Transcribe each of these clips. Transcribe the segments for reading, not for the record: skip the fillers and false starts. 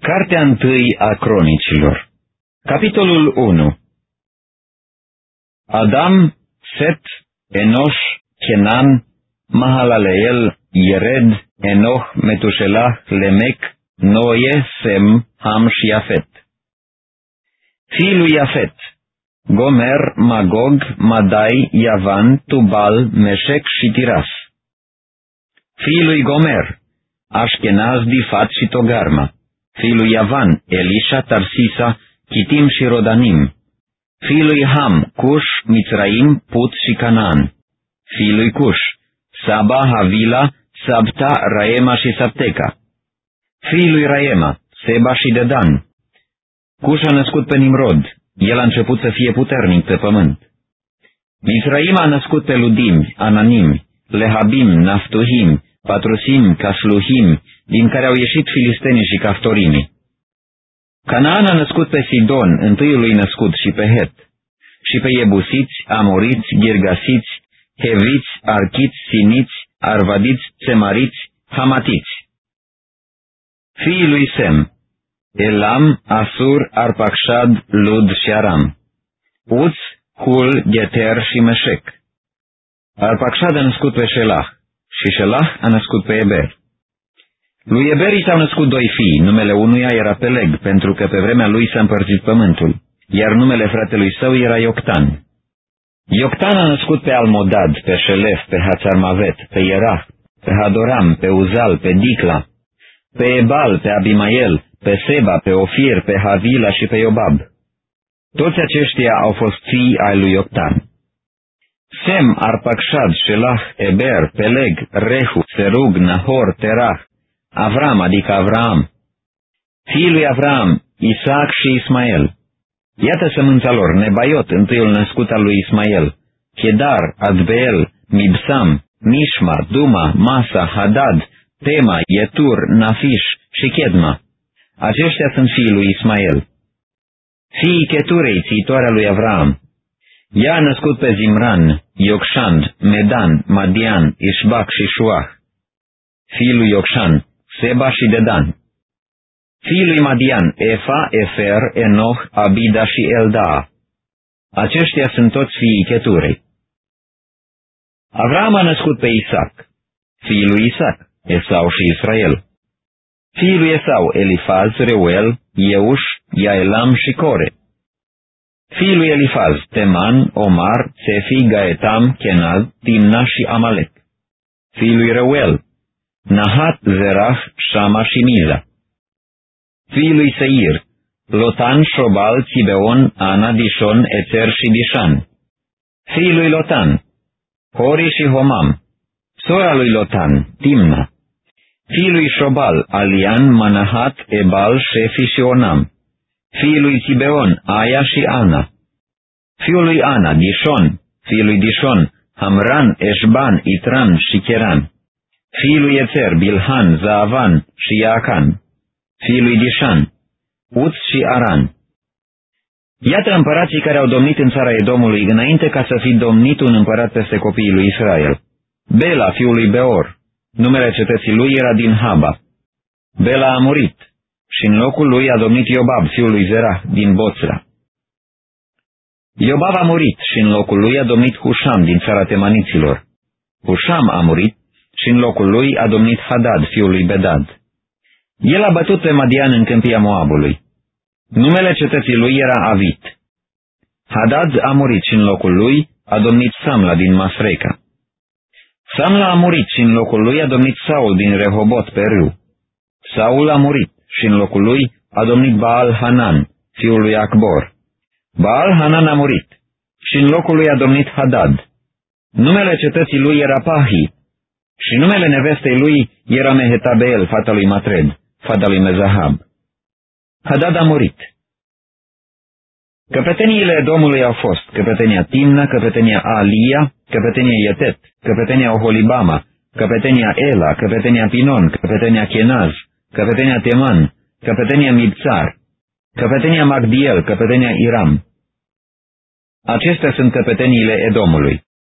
Cartea întâi a Cronicilor. Capitolul 1. Adam, Set, Enoș, Kenan, Mahalaleel, Yered, Enoch, Metușelah, Lemec, Noe, Sem, Ham și Iafet. Fiii lui Iafet: Gomer, Magog, Madai, Iavan, Tubal, Meșec și Tiras. Fiii lui Gomer: Așkenaz, Difat și Togarma. Fiii lui Iavan: Elisha, Tarsisa, Chitim și Rodanim. Fiii lui Ham: Cush, Mitzraim, Put și Canaan. Fiii lui Cush: Saba, Havila, Sabta, Raema și Sabteca. Fiii lui Raema: Seba și Dedan. Cush a născut pe Nimrod, el a început să fie puternic pe pământ. Mitzraim a născut pe Ludim, Ananim, Lehabim, Naftuhim, Patrusim, Casluhim, din care au ieșit filistenii și caftorimii. Canaan a născut pe Sidon, întâiul lui născut, și pe Het, și pe Iebusiți, Amoriți, Girgasiți, Heviți, Archiți, Siniți, Arvadiți, Semariți, Hamatiți. Fiii lui Sem: Elam, Asur, Arpacșad, Lud și Aram. Uț, Hul, Gheter și Meșec. Arpacșad a născut pe Shelah și Shelah a născut pe Eber. Lui Eber i s-au născut doi fii, numele unuia era Peleg, pentru că pe vremea lui s-a împărțit pământul, iar numele fratelui său era Ioctan. Ioctan a născut pe Almodad, pe Șelef, pe Hațarmavet, pe Ierah, pe Hadoram, pe Uzal, pe Dicla, pe Ebal, pe Abimael, pe Seba, pe Ofir, pe Havila și pe Iobab. Toți aceștia au fost fii ai lui Ioctan. Sem, Arpacșad, Shelah, Eber, Peleg, Rehu, Serug, Nahor, Terah, Avram, adică Avraam. Fiii lui Avraam: Isaac și Ismael. Iată sămânța lor: Nebaiot, întâiul născut al lui Ismael, Chedar, Adbeel, Mibsam, Mishma, Duma, Masa, Hadad, Tema, Yetur, Nafish și Chedma. Aceștia sunt fiii lui Ismael. Fiii Cheturei, țitoarea lui Avraam: ea a născut pe Zimran, Iocșan, Medan, Madian, Ishbac și Shuah. Fiii lui Iocșan: Seba și Dedan. Fiii lui Madian: Efa, Efer, Enoch, Abida și Eldaa. Aceștia sunt toți fiii Cheturei. Avram a născut pe Isaac. Fiii lui Isaac: Esau și Israel. Fiii lui Esau: Elifaz, Reuel, Euș, Iaelam și Core. Fiii lui Elifaz: Teman, Omar, Sefi, Gaetam, Kenaz, Timna și Amalek. Fiii lui Reuel: Nahat, Zerah, Shama și Miza. Fiii lui Seir: Lotan, Shobal, Țibeon, Ana, Dishon, Ețer și Dishan. Fiii lui Lotan: Hori și Homam. Sora lui Lotan: Timna. Fiii lui Shobal: Alian, Manahat, Ebal, Shefi și Onam. Fiii lui Țibeon: Aia și Ana. Fiul lui Ana: Dishon. Fiii lui Dishon: Hamran, Eșban, Itran și Cheran. Fiii lui Ețer: Bilhan, Zaavan și Iacan. Fiii lui Dishan: Uț și Aran. Iată împărații care au domnit în țara Edomului înainte ca să fi domnit un împărat peste copiii lui Israel. Bela, fiul lui Beor. Numele cetății lui era din Haba. Bela a murit și în locul lui a domnit Iobab, fiul lui Zerah, din Boțra. Iobab a murit și în locul lui a domnit Husham din țara Temaniților. Husham a murit și în locul lui a domnit Hadad, fiul lui Bedad. El a bătut pe Madian în câmpia Moabului. Numele cetății lui era Avit. Hadad a murit și în locul lui a domnit Samla din Masreca. Samla a murit și în locul lui a domnit Saul din Rehobot pe râu. Saul a murit și în locul lui a domnit Baal Hanan, fiul lui Acbor. Baal Hanan a murit și în locul lui a domnit Hadad. Numele cetății lui era Pahi și numele nevestei lui era Mehetabeel, fata lui Matred, fata lui Mezahab. Hadad a murit. Căpeteniile Edomului au fost căpetenia Timna, căpetenia Alia, căpetenia Yetet, căpetenia Oholibama, căpetenia Ela, căpetenia Pinon, căpetenia Kenaz, căpetenia Teman, căpetenia Mibțar, căpetenia Magdiel, căpetenia Iram. Acestea sunt căpeteniile Edomului.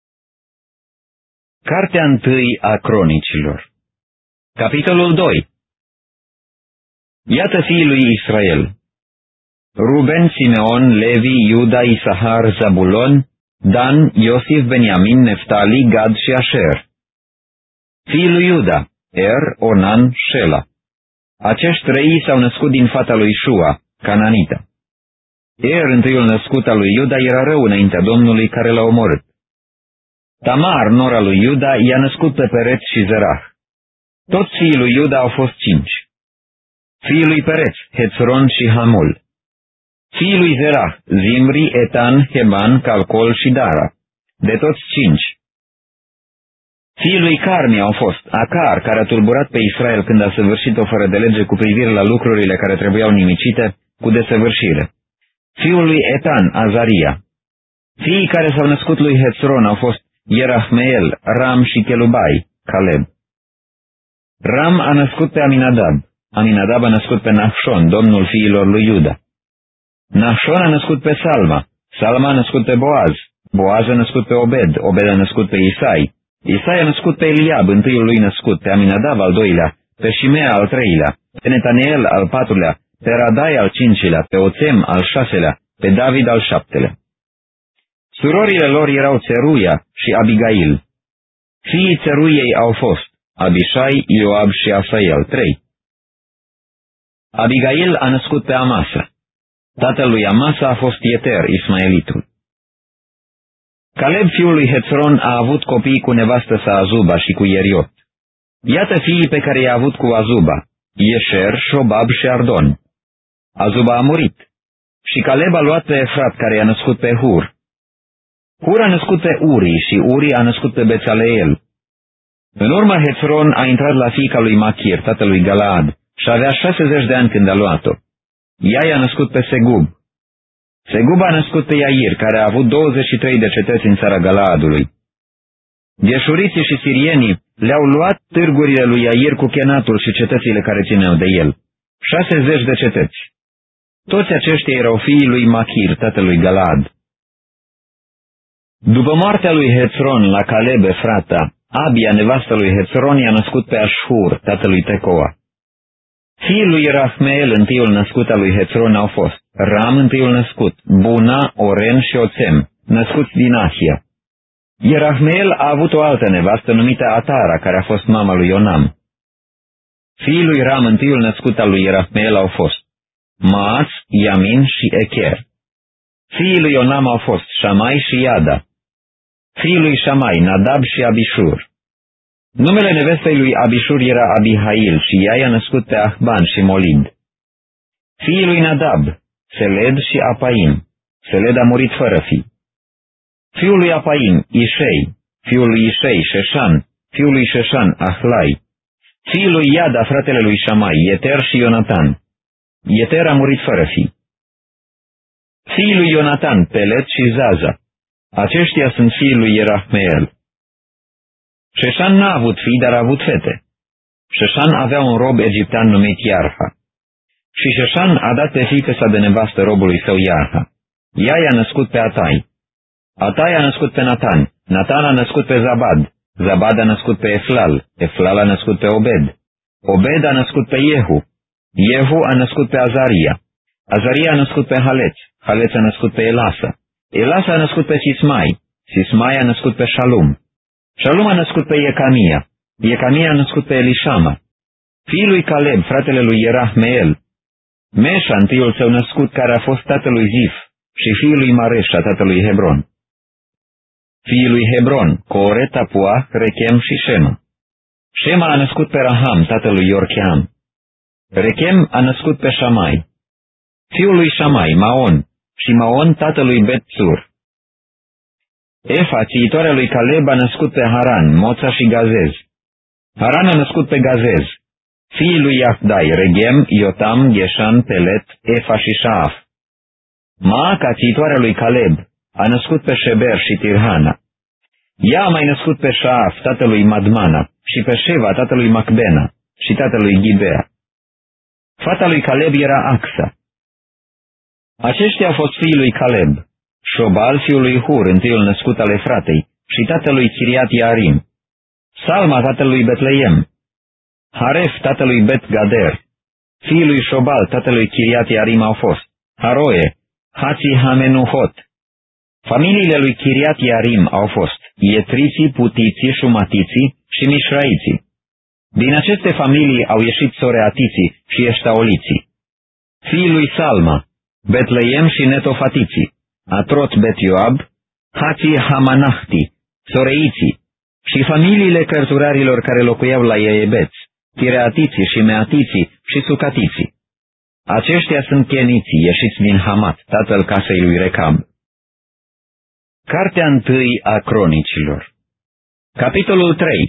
Cartea întâi a Cronicilor. Capitolul 2. Iată fiii lui Israel: Ruben, Simeon, Levi, Iuda, Isahar, Zabulon, Dan, Iosif, Beniamin, Neftali, Gad și Asher. Fiii lui Iuda: Er, Onan, Shela. Acești trei s-au născut din fata lui Shua, Cananita. Er, întâiul născut al lui Iuda, era rău înaintea Domnului care l-a omorât. Tamar, nora lui Iuda, i-a născut pe Pereț și Zerah. Toți fiii lui Iuda au fost 5. Fiii lui Pereț, Hețron și Hamul. Fiii lui Zerah, Zimri, Etan, Heman, Calcol și Dara, de toți 5. Fiii lui Carmi au fost Acar, care a tulburat pe Israel când a săvârșit-o fără de lege cu privire la lucrurile care trebuiau nimicite, cu desăvârșire. Fiul lui Etan, Azaria. Fiii care s-au născut lui Hețron au fost Ierahmeel, Ram și Chelubai, Caleb. Ram a născut pe Aminadab. Aminadab a născut pe Nahshon, domnul fiilor lui Iuda. Nahshon a născut pe Salma. Salma a născut pe Boaz. Boaz a născut pe Obed. Obed a născut pe Isai. Isai a născut pe Eliab, întâiul lui născut, pe Aminadab al 2-lea, pe Shimea al 3-lea, pe Netaneel al 4-lea, pe Radai al 5-lea, pe Oțem al 6-lea, pe David al 7-lea. Surorile lor erau Țeruia și Abigail. Fiii Țeruiei au fost Abishai, Ioab și Asael, 3. Abigail a născut pe Amasa. Tatăl lui Amasa a fost Ieter, Ismaelitul. Caleb, fiul lui Hețron, a avut copii cu nevastă sa Azuba și cu Ieriot. Iată fiii pe care i-a avut cu Azuba: Ieșer, Șobab și Ardon. Azuba a murit și Caleb a luat pe Efrat, care i-a născut pe Hur. Hur a născut pe Uri și Uri a născut pe Bețaleel. În urmă, Hețron a intrat la fiica lui Machir, tatălui Galaad, și avea 60 de ani când a luat-o. Ea i-a născut pe Segub. Segub a născut pe Iair, care a avut 23 de cetăți în țara Galaadului. Gheșuriții și sirienii le-au luat târgurile lui Iair cu Chenatul și cetățile care țineau de el, 60 de cetăți. Toți aceștia erau fiii lui Machir, tatălui Galaad. După moartea lui Hețron la Caleb Efrata, Abia, nevastă lui Hețron, i-a născut pe Ashhur, tatălui Tecoa. Fiii lui Rahmeel, întâiul născut al lui Hețron, au fost Ram, întâiul născut, Buna, Oren și Oțem, născuți din Ahia. Ierahmeel a avut o altă nevastă numită Atara, care a fost mama lui Ionam. Fiii lui Ram, întâiul născut al lui Ierahmeel, au fost Maaț, Iamin și Echer. Fiii lui Ionam au fost Șamai și Iada. Fiii lui Șamai, Nadab și Abishur. Numele nevestei lui Abishur era Abihail și ea i-a născut pe Ahban și Molid. Fiii lui Nadab, Seled și Apaim. Seled a murit fără fii. Fiul lui Apaim, Ișei. Fiul lui Ișei, Șeșan. Fiul lui Șeșan, Ahlai. Fiul lui Iada, fratele lui Șamai, Ieter și Ionatan. Ieter a murit fără fii. Fiii lui Ionatan, Pelet și Zaza. Aceștia sunt fiii lui Ierahmeel. Șeșan n-a avut fii, dar a avut fete. Șeșan avea un rob egiptean numit Iarha. Și Șeșan a dat pe fiică sa de nevastă robului său Iarha. Ea i-a născut pe Atai. Atai a născut pe Natan. Natan a născut pe Zabad. Zabad a născut pe Eflal. Eflal a născut pe Obed. Obed a născut pe Jehu. Jehu a născut pe Azaria. Azaria a născut pe Haleț. Haleț a născut pe Elasa. Elasa a născut pe Sismai. Sismai a născut pe Shalum. Shalum a născut pe Iecamia. Iecamia a născut pe Elishama. Fiul lui Caleb, fratele lui Ierahmeel. Meșa, întâiul său născut, care a fost tatălui Zif, și fiul lui Mareșa, tatălui Hebron. Fiul lui Hebron, Core, Tapua, Rechem și Shema. Shema a născut pe Raham, tatălui Iorcheam. Rechem a născut pe Șamai. Fiul lui Șamai, Maon, și Maon tatălui Bet-Sur. Efa, țiitoarea lui Caleb, a născut pe Haran, Moța și Gazez. Haran a născut pe Gazez. Fiii lui Iahdai, Regem, Iotam, Gheșan, Pelet, Efa și Shaaf. Maaca, țiitoarea lui Caleb, a născut pe Sheber și Tirhana. Ea a mai născut pe Shaaf, tatălui Madmana, și pe Sheva, tatălui Macbena, și tatălui Ghibea. Fata lui Caleb era Axa. Aceștia au fost fiii lui Caleb: Șobal, fiul lui Hur, întâiul născut al Efratei, și tatălui Chiriat Iarim. Salma, tatălui Betleem. Haref, tatălui Bet Gader. Fiii lui Șobal, tatălui Chiriat Iarim, au fost Haroe, Hații Hamenuhot. Familiile lui Chiriat Iarim au fost Ietriții, Putiții, Șumatiții și Mișraiții. Din aceste familii au ieșit Soreatiții și Eștaoliții. Fiii lui Salma, Betleem și Netofatiții, Atrot Bet-Ioab, Hații Hamanahti, Soreiții și familiile cărturarilor care locuiau la Iebeți, Chireatiții și Meatiții și Sucatiții. Aceștia sunt cheniții ieșiți din Hamat, tatăl casei lui Recab. Cartea 1 a Cronicilor. Capitolul 3.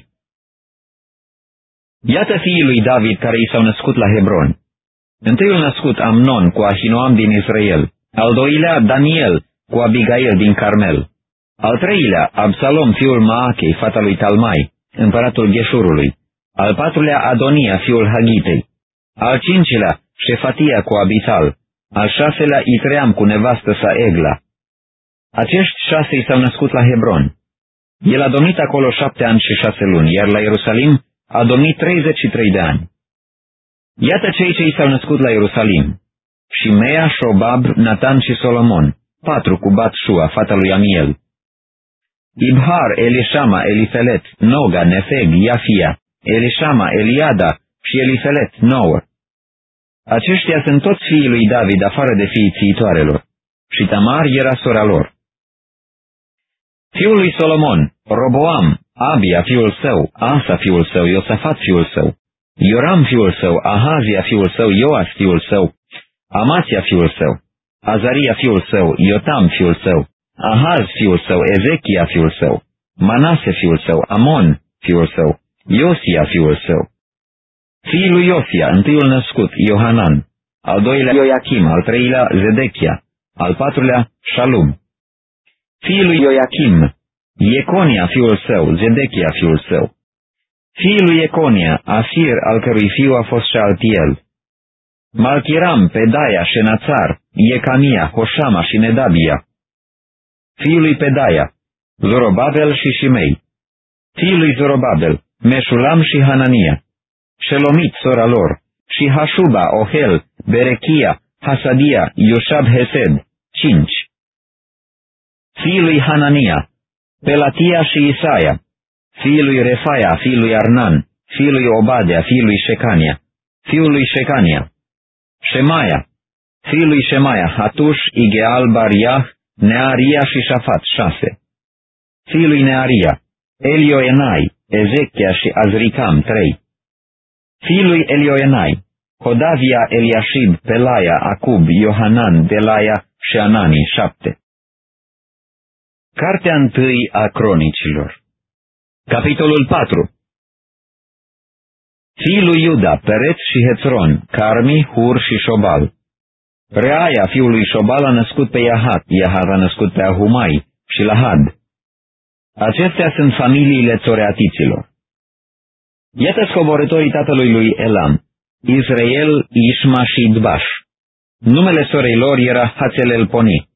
Iată fiii lui David care i s-au născut la Hebron. Întâiul născut Amnon cu Ahinoam din Israel, al doilea Daniel cu Abigail din Carmel, al treilea Absalom fiul Maachei, fata lui Talmai, împăratul Gheșurului, al patrulea Adonia fiul Hagitei, al cincilea Șefatia cu Abital, al șaselea Itream cu nevastă sa Egla. Acești 6 i s-au născut la Hebron. El a domnit acolo 7 ani și 6 luni, iar la Ierusalim a domnit 33 de ani. Iată cei ce i s-au născut la Ierusalim: Shimea, Shobab, Natan și Solomon, 4 cu Bat-Shua, fata lui Amiel, Ibhar, Elishama, Elifelet, Noga, Nefeg, Iafia, Elishama, Eliada și Elifelet, 9. Aceștia sunt toți fiii lui David, afară de fiii țiitoarelor, și Tamar era sora lor. Fiul lui Solomon, Roboam, Abia fiul său, Asa fiul său, Iosafat fiul său, Ioram fiul său, Ahazia fiul său, Ioas fiul său, Amația fiul său, Azaria fiul său, Iotam fiul său, Ahaz fiul său, Ezechia fiul său, Manase fiul său, Amon fiul său, Iosia fiul său. Fiii lui Iosia, întâiul născut, Iohanan, al doilea Ioachim, al treilea Zedechia, al patrulea Shalum. Fiii lui Ioachim, Ieconia fiul său, Zedechia fiul său. Fiii lui Ieconia, Asir, al cărui fiu a fost Șaltiel, Malchiram, Pedaia, Șenațar, Iecamia, Hoșama și Nedabia. Fiii lui Pedaia, Zorobabel și Shimei. Fiii lui Zorobabel, Meșulam și Hanania, Shelomit, sora lor, și Hashuba, Ohel, Berechia, Hasadia, Ioshab Hesed, 5. Fiii lui Hanania, Pelatia și Isaia. Fiii lui Refaia, fiii lui Arnan, fiii lui Obadea, fiii lui Shecania, fiul lui Shecania, Shemaia, fiii lui Shemaia, Hatush, Igeal, Bariah, Nearia și Șafat, 6. Fiii lui Nearia, Elioenai, Ezechia și Azricam, 3. Fiii lui Elioenai, Hodavia, Eliashib, Pelaia, Acub, Iohanan, Delaia și Anani, 7. Cartea 1 a Cronicilor. Capitolul 4. Fiii lui Iuda, Pereț și Hețron, Carmi, Hur și Șobal. Reaia, fiul lui Șobal, a născut pe Iahat, Iahat a născut pe Ahumai și Lahad. Acestea sunt familiile țoreatiților. Iată scoborătorii tatălui lui Elam, Israel, Ishma și Idbaș. Numele sorei lor era Hatzelelponi.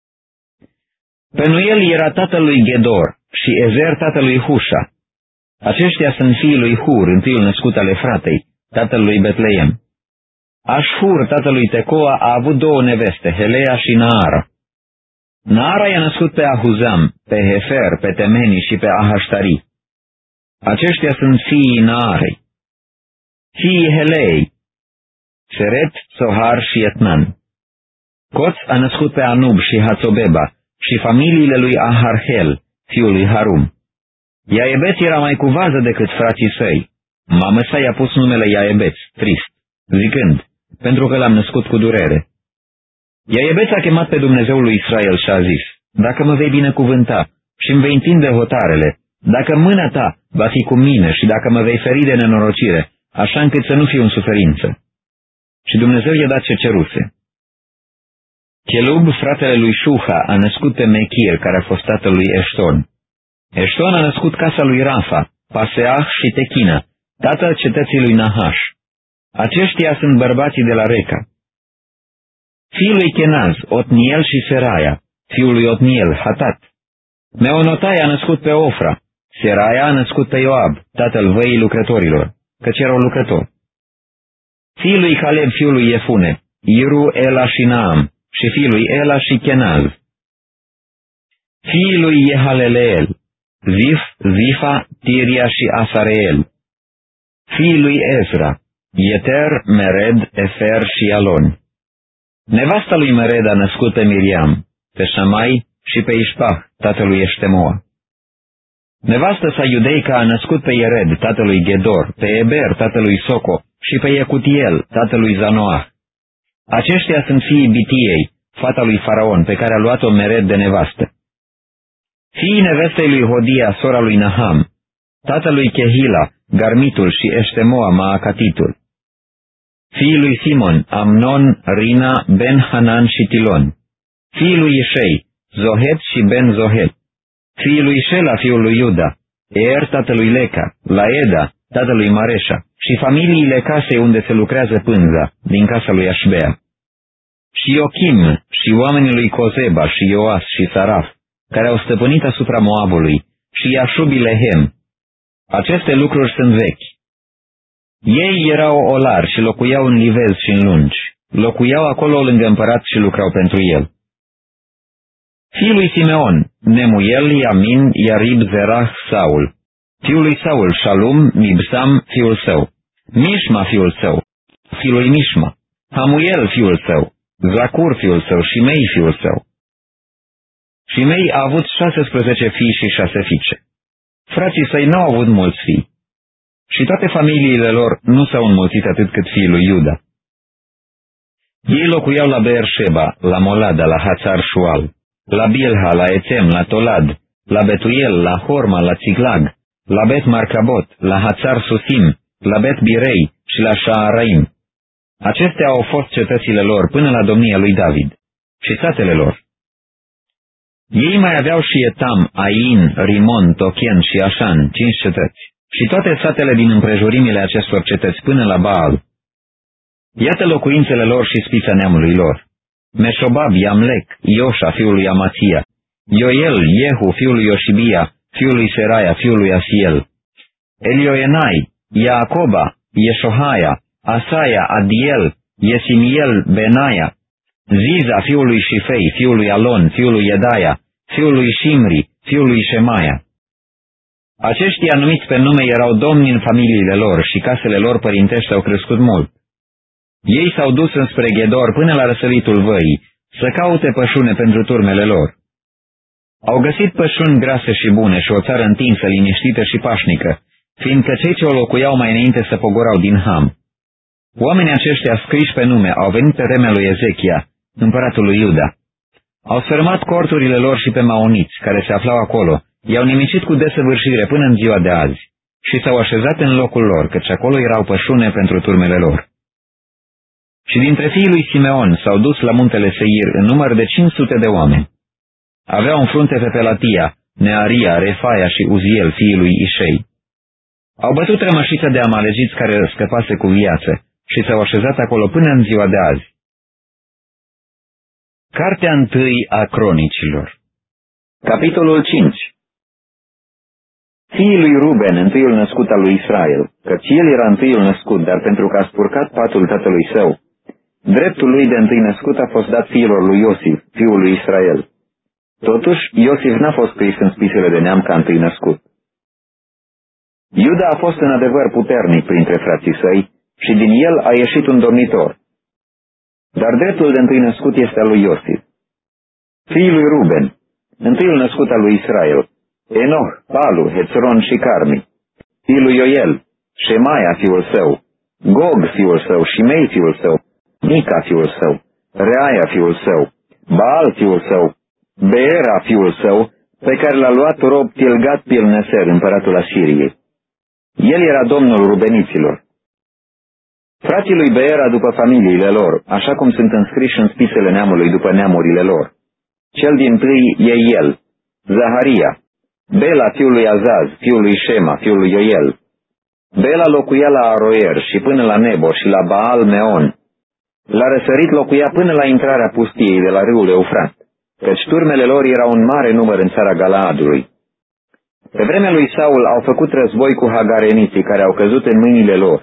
Penuel era tatălui Gedor și Ezer tatălui Husha. Aceștia sunt fiii lui Hur, întâiul născut al Efratei, tatălui Betleem. Ashhur, tatălui Tecoa, a avut 2 neveste, Helea și Naara. Naara i-a născut pe Ahuzam, pe Hefer, pe Temeni și pe Ahaștari. Aceștia sunt fiii Naarei. Fiii Heleei, Seret, Sohar și Etnan. Coț a născut pe Anub și Hațobeba și familiile lui Aharhel, fiul lui Harum. Iaebeț era mai cu vază decât frații săi. Mama sa i-a pus numele Iaebeț, trist, zicând, pentru că l-am născut cu durere. Iaebeț a chemat pe Dumnezeul lui Israel și a zis, dacă mă vei binecuvânta și îmi vei întinde hotarele, dacă mâna ta va fi cu mine și dacă mă vei feri de nenorocire, așa încât să nu fiu în suferință. Și Dumnezeu i-a dat ce ceruse. Chelub, fratele lui Șuha, a născut pe Mechir, care a fost tatăl lui Eșton. Eșton a născut casa lui Rafa, Paseah și Techina, tatăl cetății lui Nahaș. Aceștia sunt bărbații de la Reca. Fiul lui Kenaz, Otniel și Seraia, fiul lui Otniel, Hatat. Meonotai a născut pe Ofra, Seraia a născut pe Ioab, tatăl văii lucrătorilor, căci erau lucrători. fiii lui Caleb fiul lui Iefune, Iru, Ela și Naam, și fiii lui Ela și Chenaz. Fiii lui Jehaleleel, Zif, Zifa, Tiria și Asareel. Fiii lui Ezra, Yeter, Mered, Efer și Alon. Nevasta lui Mered a născut pe Miriam, pe Șamai și pe Ișpah, tatălui Eștemoa. Nevastă sa Iudeica a născut pe Iered, tatălui Gedor, pe Eber, tatălui Soco, și pe Iecutiel, tatălui Zanoah. Aceștia sunt fiii Bitiei, fata lui Faraon, pe care a luat-o Mered de nevastă. Fiii nevestei lui Hodia, sora lui Naham, tatălui Chehila, Garmitul și Eștemoa, Maacatitul. Fiii lui Simon, Amnon, Rina, Ben-Hanan și Tilon. Fiii lui Ișei, Zohet și Ben-Zohet. Fiii lui Șela, fiul lui Iuda, Er, tatălui Leca, Laeda, tatălui Mareșa, și familiile casei unde se lucrează pânza, din casa lui Așbea. Și Iochim, și oamenii lui Cozeba, și Ioas, și Saraf, care au stăpânit asupra Moabului, și Iașubi Lehem. Aceste lucruri sunt vechi. Ei erau olari și locuiau în livezi și în lungi. Locuiau acolo lângă împărat și lucrau pentru el. Fiul lui Simeon, Nemuel, Iamin, Iarib, Zerah, Saul. Fiul lui Saul, Shalum, Mibsam, fiul său. Mishma, fiul său. Fiul lui Mishma. Hamuel, fiul său. Zacur, fiul său. Shimei, fiul său. Shimei a avut 16 fii și 6 fiice. Frații săi n-au avut mulți fii. Și toate familiile lor nu s-au înmulțit atât cât fiii lui Iuda. Ei locuiau la Beersheba, la Molada, la Hațar Shual, la Bilha, la Etem, la Tolad, la Betuel, la Horma, la Țiglag, la Bet Marcabot, la Hațar Susim, la Bet Birei și la Shaaraim. Acestea au fost cetățile lor până la domnia lui David și satele lor. Ei mai aveau și Etam, Ain, Rimon, Tochen și Așan, 5 cetăți, și toate satele din împrejurimile acestor cetăți până la Baal. Iată locuințele lor și spița neamului lor. Meșobab, Iamlec, Ioșa, fiul lui Amația, Ioel, Jehu, fiul lui Ioșibia, fiul lui Seraia, fiul lui Asiel, Elioenai, Iacoba, Ieșohaia, Asaia, Adiel, Iesimiel, Benaia, Ziza, fiul lui Shifei, fiul lui Alon, fiul lui Edaia, fiul lui Shimri, fiul lui Shemaia. Aceștia numiți pe nume erau domni în familiile lor și casele lor părintești au crescut mult. Ei s-au dus înspre Ghedor până la răsăritul văii, să caute pășune pentru turmele lor. Au găsit pășuni grase și bune și o țară întinsă, liniștită și pașnică, fiindcă cei ce o locuiau mai înainte se pogorau din Ham. Oamenii aceștia scriși pe nume au venit pe vremea lui Ezechia, împăratul lui Iuda. Au sfărâmat corturile lor și pe maoniți, care se aflau acolo, i-au nimicit cu desăvârșire până în ziua de azi și s-au așezat în locul lor, căci acolo erau pășune pentru turmele lor. Și dintre fiii lui Simeon s-au dus la muntele Seir în număr de 500 de oameni. Aveau în frunte pe Pelatia, Nearia, Refaia și Uziel, fiii lui Ișei. Au bătut rămășița de amalegiți care scăpase cu viață și s-au așezat acolo până în ziua de azi. Cartea 1 a Cronicilor. Capitolul 5. Fiii lui Ruben, întâiul născut al lui Israel, căci el era întâiul născut, dar pentru că a spurcat patul tatălui său, dreptul lui de întâi născut a fost dat fiilor lui Iosif, fiul lui Israel. Totuși, Iosif n-a fost scris în spisele de neam ca întâi născut. Iuda a fost în adevăr puternic printre frații săi și din el a ieșit un domnitor. Dar dreptul de întâi născut este al lui Iosif. Fiii lui Ruben, întâiul născut al lui Israel, Enoch, Palu, Hețron și Carmi. Fiul lui Ioel, Shemaia fiul său, Gog fiul său, Shimei fiul său, Mica fiul său, Reaia fiul său, Baal fiul său, Beera fiul său, pe care l-a luat rob Tilgat Pilneser, împăratul Asiriei. El era domnul rubeniților. Frații lui Beera după familiile lor, așa cum sunt înscriși în spisele neamului după neamurile lor. Cel dintâi e el, Zaharia, Bela fiul lui Azaz, fiul lui Shema, fiul lui Ioel. Bela locuia la Aroer și până la Nebo și la Baal Meon. La răsărit locuia până la intrarea pustiei de la râul Eufrat, căci turmele lor erau un mare număr în țara Galaadului. Pe vremea lui Saul au făcut război cu hagareniții care au căzut în mâinile lor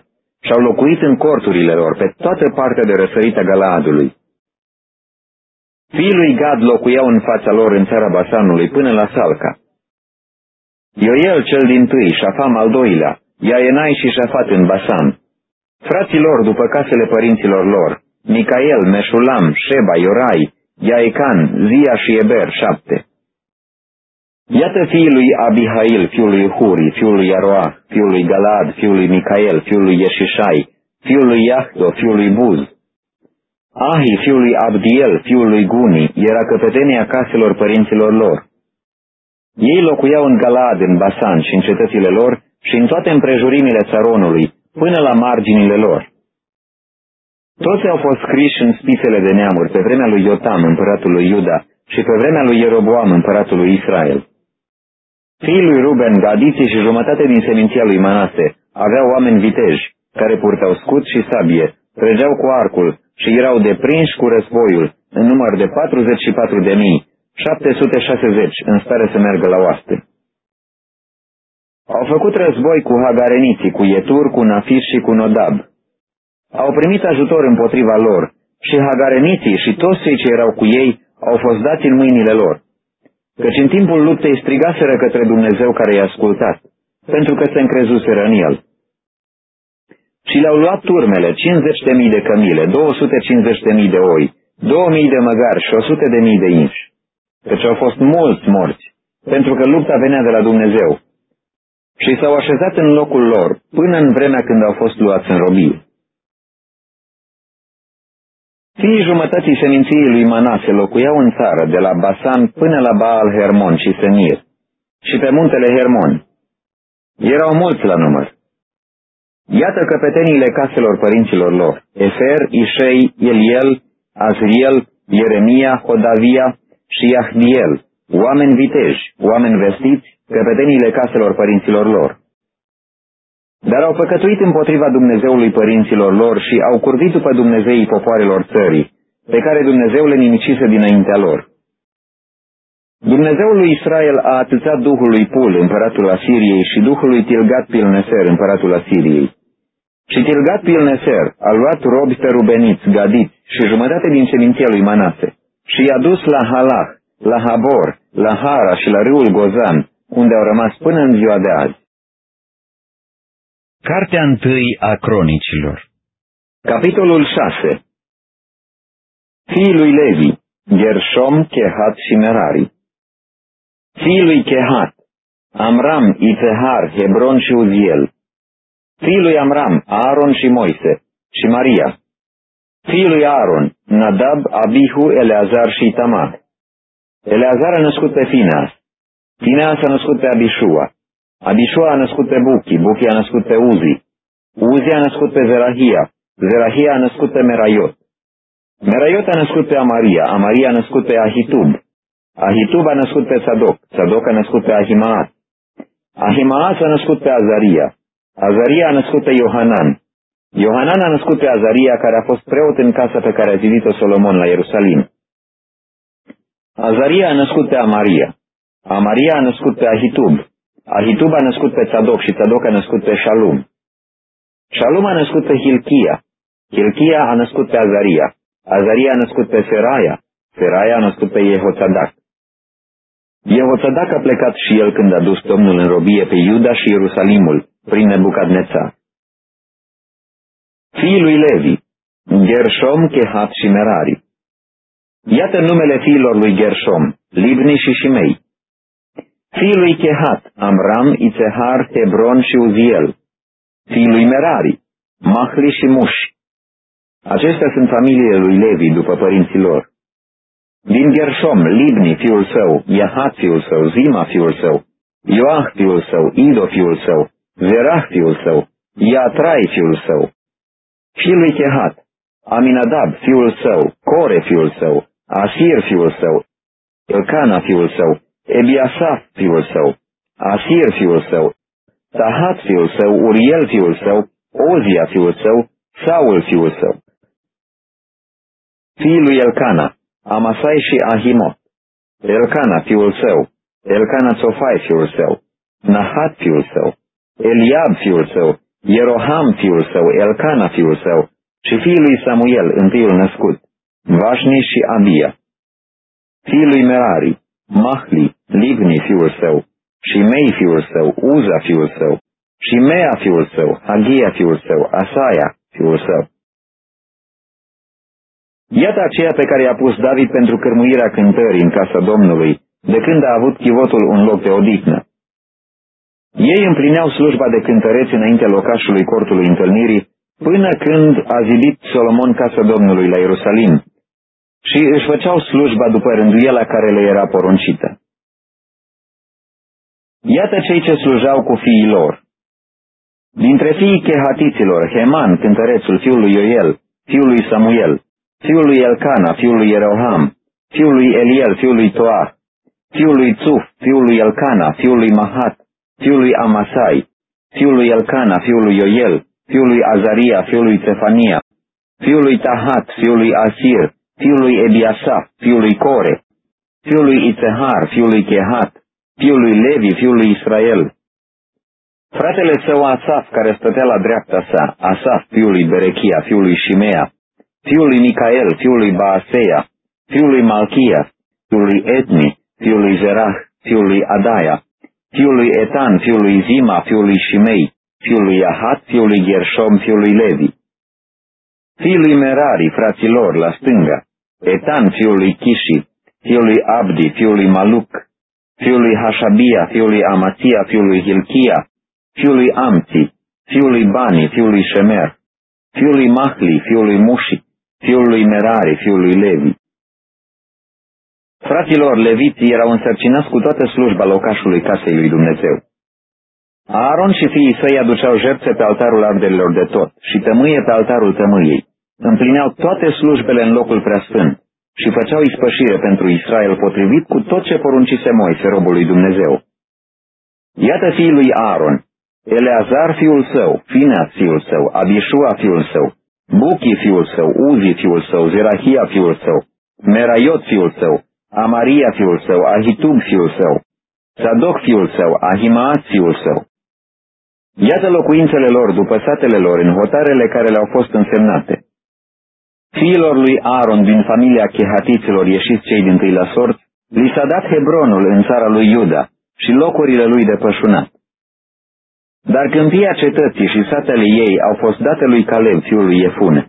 și-au locuit în corturile lor, pe toată partea de răsărit a Galaadului. Fiii lui Gad locuiau în fața lor în țara Basanului până la Salca. Ioel cel dintâi, Șafam al doilea, Iaenai și Șafat în Basan. Frații lor după casele părinților lor, Micael, Meșulam, Șeba, Iorai, Iaecan, Zia și Eber, 7. Iată fiii lui Abihail, fiul lui Huri, fiul lui Iaroah, fiul lui Galaad, fiul lui Micael, fiul lui Ieșișai, fiul lui Iahdo, fiul lui Buz. Ahi, fiul lui Abdiel, fiul lui Guni, era căpetenia caselor părinților lor. Ei locuiau în Galaad, în Basan și în cetățile lor și în toate împrejurimile țaronului, până la marginile lor. Toți au fost scriși în spisele de neamuri pe vremea lui Iotam, împăratul lui Iuda, și pe vremea lui Ieroboam, împăratul lui Israel. Fiii lui Ruben, gadiții și jumătate din seminția lui Manase, aveau oameni viteji, care purtau scut și sabie, trăgeau cu arcul și erau deprinși cu războiul, în număr de 44.760 în stare să meargă la oaste. Au făcut război cu hagareniții, cu Ietur, cu Nafiș și cu Nodab. Au primit ajutor împotriva lor și hagareniții și toți cei ce erau cu ei au fost dați în mâinile lor, căci în timpul luptei strigaseră către Dumnezeu care i-a ascultat, pentru că se încrezuseră în el. Și le-au luat turmele, 50.000 de cămile, 250.000 de oi, 2.000 de măgari și 100.000 de inși, căci au fost mulți morți, pentru că lupta venea de la Dumnezeu. Și s-au așezat în locul lor până în vremea când au fost luați în robie. Fiii jumătății seminției lui Manase locuiau în țară, de la Basan până la Baal Hermon și Senir, și pe muntele Hermon. Erau mulți la număr. Iată căpeteniile caselor părinților lor: Efer, Ișei, Eliel, Azriel, Ieremia, Hodavia și Iahdiel, oameni viteji, oameni vestiți, căpeteniile caselor părinților lor. Dar au păcătuit împotriva Dumnezeului părinților lor și au curvit după dumnezeii popoarelor țării, pe care Dumnezeu le nimicise dinaintea lor. Dumnezeul lui Israel a atâțat duhul lui Pul, împăratul Asiriei, și duhul lui Tilgat-Pilneser, împăratul Asiriei. Și Tilgat-Pilneser a luat robi pe rubeniți, gadiți și jumătate din seminția lui Manase și i-a dus la Halah, la Habor, la Hara și la râul Gozan, unde au rămas până în ziua de azi. Cartea 1 a Cronicilor. Capitolul 6. Fiii lui Levi, Gershom, Chehat și Merari. Fiii lui Chehat, Amram, Itzehar, Hebron și Uziel. Fiii lui Amram, Aaron și Moise și Maria. Fiii lui Aaron, Nadab, Abihu, Eleazar și Itamar. Eleazar a născut pe Fineas. Fineas a născut pe Abishua. Abishua a născut pe Buchi, Buchi a născut pe Uzi. Uzi a născut pe Zerahia, Zerahia a născut pe Meraiot. Meraiot a născut pe Amaria, Amaria a născut pe Ahitub. Ahitub a născut pe Tzadok, Tzadok a născut pe Ahimaas. Ahimaas a născut pe Azaria, Azaria a născut pe Iohanan. Iohanan a născut pe Azaria, care a fost preot în casa pe care a zidit-o Solomon la Ierusalim. Azaria a născut pe Amaria, Amaria a născut pe Ahitub. Ahitub a născut pe Tzadok și Tzadok a născut pe Shalum. Shalum a născut pe Hilchia. Hilchia a născut pe Azaria. Azaria a născut pe Seraia. Seraia a născut pe Jehoțadac. Jehoțadac a plecat și el când a dus Domnul în robie pe Iuda și Ierusalimul, prin Nebucadnețar. Fiii lui Levi, Gershom, Chehat și Merari. Iată numele fiilor lui Gershom, Libni și Shimei. Fiii lui Chehat, Amram, Itzehar, Hebron și Uziel. Fiii lui Merari, Mahli și Muși. Acestea sunt familiile lui Levi după părinții lor. Din Gershom, Libni fiul său, Iahat fiul său, Zima fiul său, Ioah fiul său, Ido fiul său, Zerah fiul său, Iatrai fiul său. Fiul lui Chehat, Aminadab fiul său, Core fiul său, Asir fiul său, Elcana fiul său, Ebiasaf fiul său, Asir fiul său, Tahat fiul său, Uriel fiul său, Ozia fiul său, Saul fiul său. Fiii lui Elcana, Amasai și Ahimot. Elcana fiul său, Elcana Tsofai fiul său, Nahat fiul său, Eliab fiul său, Ieroham fiul său, Elcana fiul său și fiul lui Samuel, întâiul născut, Vașni și Abia. Fiul lui Merari, Mahli, Livni fiul său, Shimei fiul său, Uza fiul său, Shimea fiul său, Hagia fiul său, Asaia fiul său. Iată aceea pe care i-a pus David pentru cârmuirea cântării în casa Domnului, de când a avut chivotul un loc de odihnă. Ei împlineau slujba de cântăreți înainte locașului cortului întâlnirii, până când a zidit Solomon casa Domnului la Ierusalim, și își făceau slujba după rânduiala care le era poruncită. Iată cei ce slujau cu fiii lor. Dintre fiii chehatiților, Heman, cântărețul, fiul lui Ioel, fiul lui Samuel, fiul lui Elcana, fiul lui Ieroham, fiul lui Eliel, fiul lui Toah, fiul lui Tsuf, fiul lui Elcana, fiul lui Mahat, fiul lui Amasai, fiul lui Elcana, fiul lui Ioel, fiul lui Azaria, fiul lui Cefania, fiul lui Tahat, fiul lui Asir, fiul lui Ebiasaf, fiul lui Core, fiul lui Itzehar, fiul lui Chehat, fiul lui Levi, fiul lui Israel. Fratele său Asaf, care stătea la dreapta sa, Asaf, fiul lui Berechia, fiul lui Shimea, fiul lui Micael, fiul lui Baaseia, fiul lui Malchia, fiul lui Etni, fiul lui Zerah, fiul lui Adaia, fiul lui Etan, fiul lui Zima, fiul lui Shimei, fiul lui Yahat, fiul lui Gershom, fiul lui Levi. Fiul lui Merari, fraților, la stânga, Etan, fiul lui Chishi, fiul lui Abdi, fiul lui Maluc, fiul lui Hashabia, fiul lui Amația, fiul lui Hilchia, fiul lui Amți, fiul lui Bani, fiul lui Shemer, fiul lui Mahli, fiul lui Mushi, fiul lui Merari, fiul lui Levi. Fraților leviții erau însărcinați cu toată slujba locașului casei lui Dumnezeu. Aaron și fiii săi aduceau jertfe pe altarul arderilor de tot și tămâie pe altarul tămâiei. Împlineau toate slujbele în locul preasfânt și făceau ispășire pentru Israel potrivit cu tot ce poruncise Moise, robul lui Dumnezeu. Iată fiii lui Aaron: Eleazar fiul său, Fineas fiul său, Abișua fiul său, Buchi fiul său, Uzi fiul său, Zerahia fiul său, Meraiot fiul său, Amaria fiul său, Ahitub fiul său, Sadoc fiul său, Ahimaat fiul său. Iată locuințele lor după satele lor în hotarele care le-au fost însemnate. Fiilor lui Aaron din familia chehatiților ieșiți cei dintâi la sorți, li s-a dat Hebronul în țara lui Iuda și locurile lui de pășunat. Dar câmpia cetății și satele ei au fost date lui Caleb, fiul lui Iefune.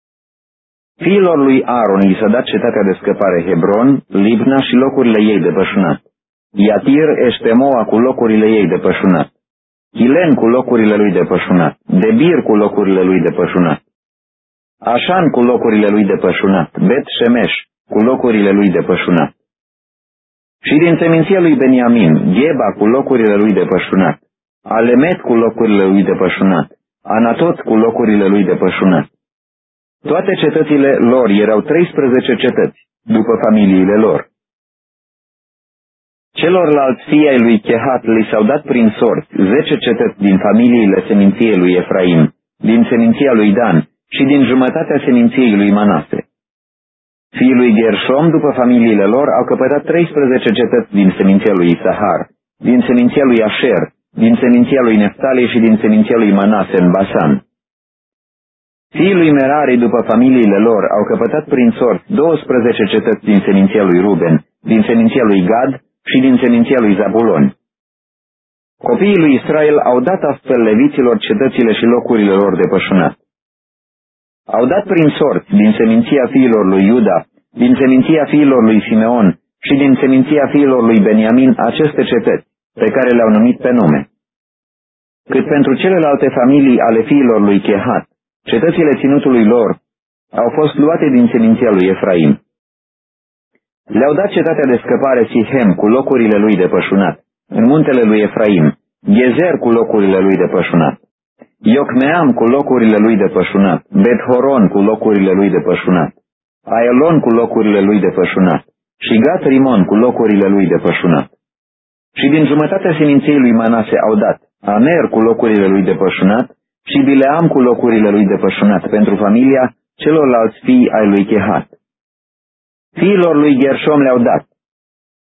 Fiilor lui Aaron li s-a dat cetatea de scăpare Hebron, Libna și locurile ei de pășunat, Iatir, Eștemoa cu locurile ei de pășunat, Chilen cu locurile lui de pășunat, Debir cu locurile lui de pășunat, Așan cu locurile lui de pășunat, Bet-Shemesh cu locurile lui de pășunat. Și din seminția lui Beniamin, Gheba cu locurile lui de pășunat, Alemet cu locurile lui de pășunat, Anatot cu locurile lui de pășunat. Toate cetățile lor erau 13 cetăți, după familiile lor. Celorlalți fii ai lui Chehat li s-au dat prin sorți 10 cetăți din familiile seminției lui Efraim, din seminția lui Dan și din jumătatea seminției lui Manase. Fiii lui Gershom, după familiile lor, au căpătat 13 cetăți din seminția lui Isahar, din seminția lui Asher, din seminția lui Neftali și din seminția lui Manase în Basan. Fiii lui Merari, după familiile lor, au căpătat prin sorți 12 cetăți din seminția lui Ruben, din seminția lui Gad și din seminția lui Zabulon. Copiii lui Israel au dat astfel leviților cetățile și locurile lor de pășunat. Au dat prin sorți din seminția fiilor lui Iuda, din seminția fiilor lui Simeon și din seminția fiilor lui Beniamin aceste cetăți, pe care le-au numit pe nume. Cât pentru celelalte familii ale fiilor lui Chehat, cetățile ținutului lor au fost luate din seminția lui Efraim. Le-au dat cetatea de scăpare Sihem cu locurile lui de pășunat, în muntele lui Efraim, Gezer cu locurile lui de pășunat, Iocmeam cu locurile lui de pășunat, Bet-Horon cu locurile lui de pășunat, Aielon cu locurile lui de pășunat și Gat-Rimon cu locurile lui de pășunat. Și din jumătatea seminției lui Manase au dat Aner cu locurile lui de pășunat și Bileam cu locurile lui de pășunat pentru familia celorlalți fii ai lui Chehat. Fiilor lui Gershom le-au dat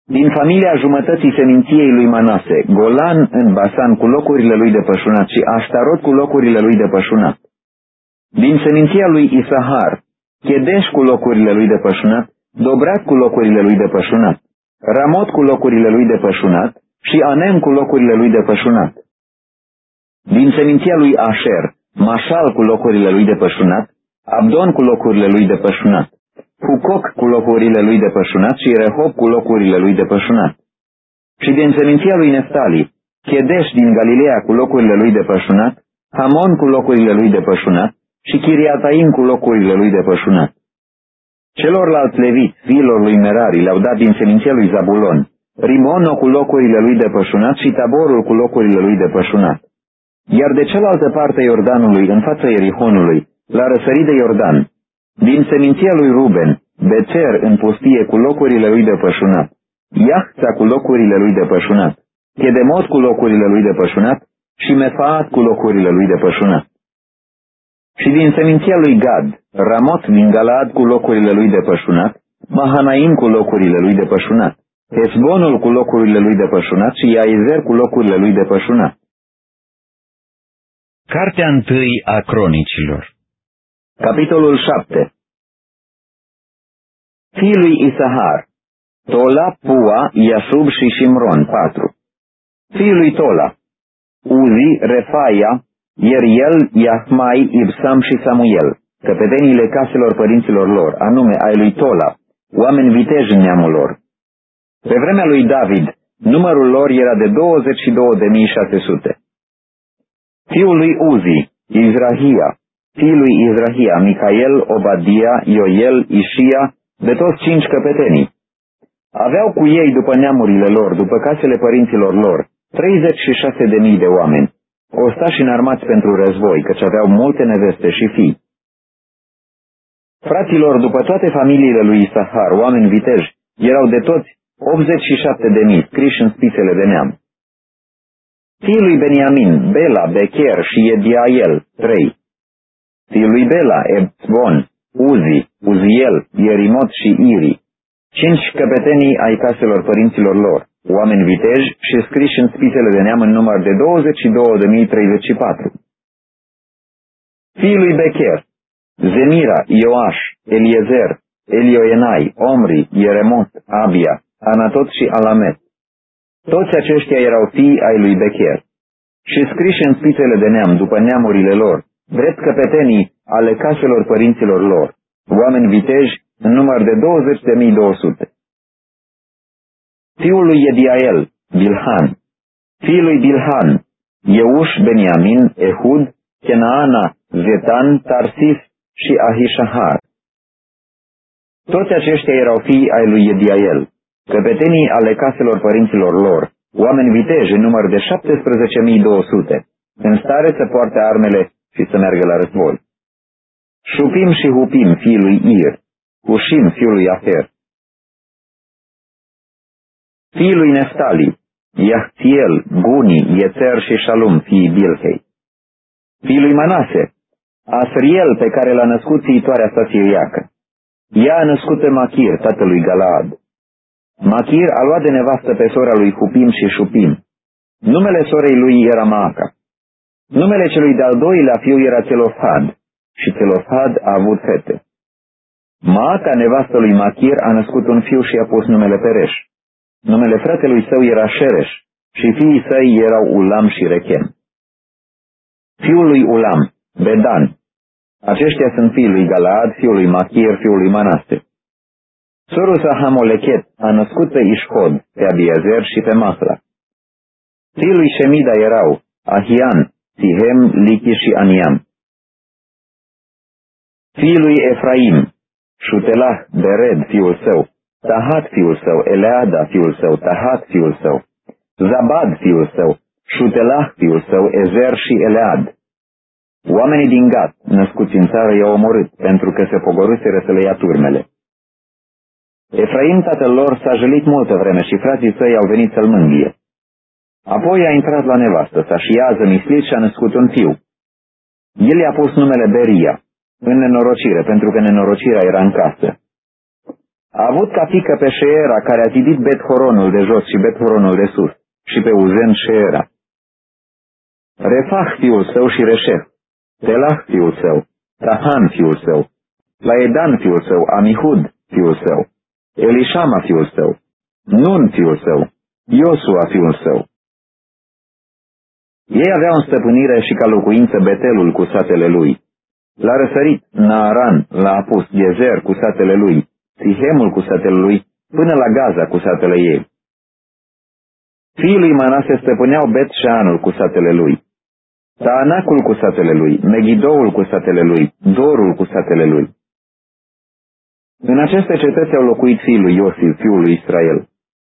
Din familia jumătății seminției lui Manase, Golan în Basan cu locurile lui de pășunat și Ashtarot cu locurile lui de pășunat. Din seminția lui Isahar, Chedeș cu locurile lui de pășunat, Dobrat cu locurile lui de pășunat, Ramot cu locurile lui de pășunat și Anem cu locurile lui de pășunat. Din seminția lui Asher, Mașal cu locurile lui de pășunat, Abdon cu locurile lui de pășunat, Hucoc cu locurile lui de pășunat și Rehob cu locurile lui de pășunat. Și din seminția lui Neftali, Chedeș din Galileea cu locurile lui de pășunat, Hamon cu locurile lui de pășunat și Chiriataim cu locurile lui de pășunat. Celorlalți leviți, fiilor lui Merari, le-au dat din seminția lui Zabulon, Rimono cu locurile lui de pășunat și Taborul cu locurile lui de pășunat. Iar de cealaltă parte Iordanului, în fața Ierihonului, la răsărit de Iordan, din seminția lui Ruben, Becer în pustie cu locurile lui de pășunat, Iahța cu locurile lui de pășunat, Chedemot cu locurile lui de pășunat și Mefaat cu locurile lui de pășunat. Și din seminția lui Gad, Ramot din Galaad cu locurile lui de pășunat, Mahanaim cu locurile lui de pășunat, Hesbonul cu locurile lui de pășunat și Iaizer cu locurile lui de pășunat. Cartea 1 a Cronicilor. Capitolul 7. Fiii lui Isahar, Tola, Pua, Iasub și Shimron, 4. Fiii lui Tola, Uzi, Refaia, Ieriel, Iahmai, Ibsam și Samuel, căpeteniile caselor părinților lor, anume ai lui Tola, oameni viteji în neamul lor. Pe vremea lui David, numărul lor era de 22.600. Fiul lui Uzi, Izrahia, fiul lui Izrahia, Micael, Obadia, Ioel, Ișia, de toți 5 căpetenii. Aveau cu ei după neamurile lor, după casele părinților lor, 36.000 de oameni, ostași înarmați pentru război, căci aveau multe neveste și fii. Fraților, după toate familiile lui Isahar, oameni viteji, erau de toți 87.000, scriși în spițele de neam. Fiul lui Beniamin, Bela, Becher și Ediael, 3. Fiul lui Bela, Ebzbon, Uzi, Uziel, Ierimot și Iri, 5 căpetenii ai caselor părinților lor, oameni viteji și scriși în spițele de neam în număr de 22.034. Fiul lui Becher, Zemira, Ioaș, Eliezer, Elioenai, Omri, Ieremot, Abia, Anatot și Alamet. Toți aceștia erau fii ai lui Becher și scriși în spițele de neam după neamurile lor, drept căpetenii ale caselor părinților lor, oameni viteji în număr de 20.200. Fiul lui Ediael, Bilhan, fiul lui Bilhan, Euș, Beniamin, Ehud, Kenaana, Zetan, Tarsis și Ahishahar. Toți aceștia erau fii ai lui Ediael, căpetenii ale caselor părinților lor, oameni viteji în număr de 17.200, în stare să poarte armele și să meargă la război. Șupim și Hupim, fiul lui Ir, Hușim, fiul lui Aher. Fiul lui Neftali, Iahtiel, Guni, Iețer și Shalum, fiii Bilhei. Fiul lui Manase, Asriel, pe care l-a născut fiitoarea sa Siriacă. Ea a născut pe Machir, tatălui Galaad. Machir a luat de nevastă pe sora lui Hupim și Șupim. Numele sorei lui era Maaca. Numele celui de-al doilea fiu era Țelofhad și Țelofhad a avut fete. Maaca, nevastă lui Machir, a născut un fiu și i-a pus numele Pereș. Numele fratelui său era Șereș și fiii săi erau Ulam și Rechem. Fiul lui Ulam, Bedan. Aceștia sunt fiii lui Galaad, fiul lui Machir, fiul lui Manase. Sorul sa Hamolechet a născut pe Ishhod, pe Abiezer și pe Masla. Fiii lui Shemida erau Ahian, Sihem, Lichi și Aniam. Fiii lui Efraim, Șutelah, Bered, fiul său, Tahat, fiul său, Eleada, fiul său, Tahat, fiul său, Zabad, fiul său, Șutelah, fiul său, Ezer și Elead. Oamenii din Gat, născuți în țară, i-au omorât, pentru că se pogorâseră să le ia turmele. Efraim, tatăl lor, s-a jălit multă vreme și frații săi au venit să-l mângâie. Apoi a intrat la nevastă sa și ea a zămislit și a născut un fiu. El i-a pus numele Beria, în nenorocire, pentru că nenorocirea era în casă. A avut ca fiică pe Șeera, care a zidit Bet-Horonul de jos și Bet-Horonul de sus, și pe Uzen Șeera. Refah fiul său și Reșef, Telah fiul său, Tahan fiul său, Laedan fiul său, Amihud fiul său, Elishama fiul său, Nun fiul său, Iosua fiul său. Ei aveau în stăpânire și ca locuință Betelul cu satele lui. La răsărit, Naaran l-a apus, Gezer cu satele lui, Sihemul cu satele lui, până la Gaza cu satele ei. Fiii lui Manase stăpâneau Bet-Șanul cu satele lui, Taanacul cu satele lui, Megidoul cu satele lui, Dorul cu satele lui. În aceste cetăți au locuit fiii lui Iosif, fiul lui Israel.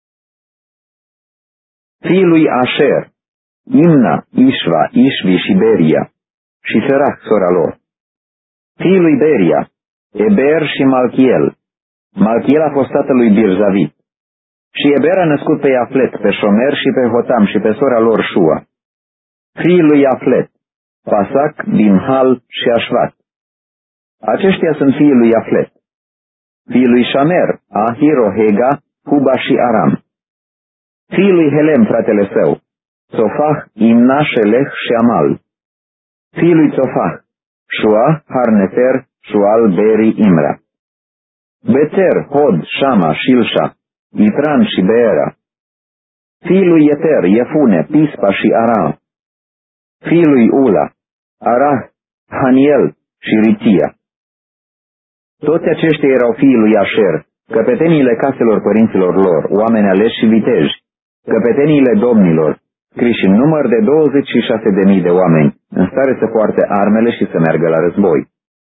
Fiii lui Asher, Imna, Ishva, Ishvi și Beria, și Serach, sora lor. Fiii lui Beria, Eber și Malchiel. Malchiel a fost tatăl lui Birzavit. Și Eber a născut pe Iaflet, pe Șomer și pe Hotam și pe sora lor Șua. Fiii lui Iaflet, Pasac, Bimhal și Așvat. Aceștia sunt fiii lui Iaflet. Fiii lui Shamer, Ahiro, Hega, Huba și Aram. Fiii lui Helem, fratele său, Tzofah, Imna, Shelech și Amal. Fiii lui Tzofah, Shua, Harnefer, Shual, Beri, Imra. Beter, Hod, Shama, Shilsha, Itran și Beera. Fiii lui Yeter, Iefune, Pispa și Aram. Fiii lui Ula, Arah, Haniel și Ritia. Toți aceștia erau fiii lui Asher, căpeteniile caselor părinților lor, oameni aleși și viteji, căpeteniile domnilor, scriși în număr de 26.000 de oameni, în stare să poarte armele și să meargă la război.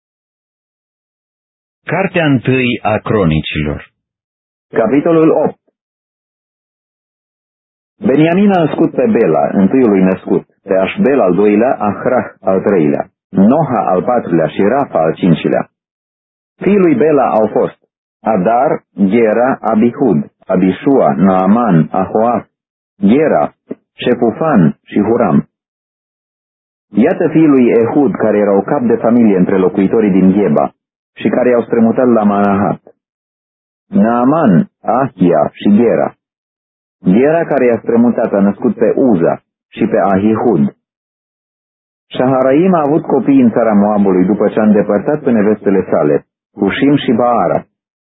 Cartea 1 a Cronicilor. Capitolul 8. Beniamin a născut pe Bela, întâiului născut, pe Așbel al doilea, Ahrah al treilea, Noha al patrulea și Rafa al cincilea. Fiii lui Bela au fost Adar, Gera, Abihud, Abishua, Naaman, Ahoaf, Gera, Shepufan și Huram. Iată fiii lui Ehud, care erau cap de familie între locuitorii din Gheba și care i-au strămutat la Manahat. Naaman, Ahia și Gera. Gera, care i-a strămutat, a născut pe Uza și pe Ahihud. Shaharaim a avut copii în țara Moabului după ce a îndepărtat pe nevestele sale, Hushim și Baara.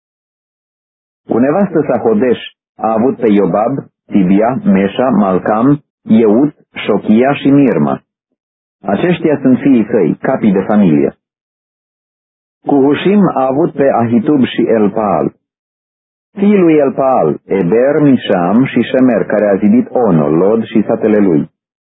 Cu nevastă sa Hodesh a avut pe Iobab, Tibia, Meșa, Malcam, Ieut, Șochia și Mirma. Aceștia sunt fiii săi, capii de familie. Cu Hushim a avut pe Ahitub și Elpaal. Fiii lui Elpaal, Eber, Misham și Shemer, care a zidit Ono, Lod și satele lui.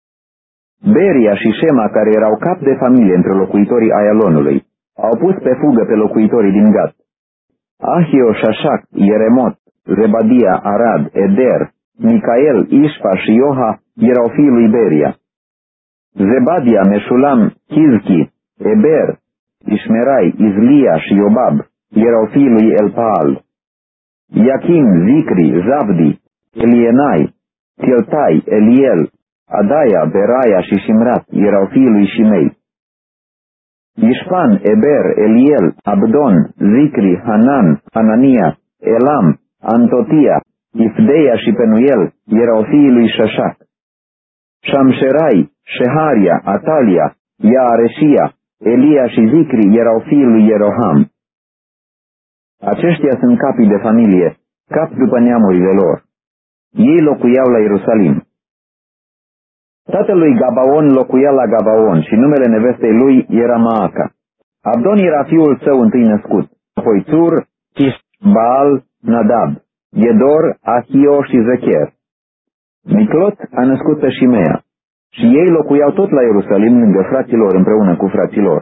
Beria și Shema, care erau cap de familie între locuitorii Ayalonului, au pus pe fugă pe locuitorii din Gat. Ahio, Shashak, Yeremot, Zebadia, Arad, Eder, Micael, Ishpa și Ioha erau fiii lui Beria. Zebadia, Meshulam, Chizki, Eber, Ishmerai, Izlia și Iobab erau fiii lui Elpaal. Iachim, Zicri, Zabdi, Elienai, Tiltai, Eliel, Adaia, Beraia și Shimrat erau fiii lui Shimei. Ishpan, Eber, Eliel, Abdon, Zicri, Hanan, Anania, Elam, Antotia, Ifdeia și Penuel erau fiii lui Shashak. Shamsherai, Sheharia, Atalia, Iareșia, Elia și Zicri erau fiii lui Ieroham. Aceștia sunt capii de familie, cap după neamurile lor. Ei locuiau la Ierusalim. Tatăl lui Gabaon locuia la Gabaon și numele nevestei lui era Maaca. Abdon era fiul său întâi născut, apoi Țur, Tis, Baal, Nadab, Gedor, Ahio și Zecher. Miclot a născut pe Shimea și ei locuiau tot la Ierusalim lângă fraților împreună cu fraților.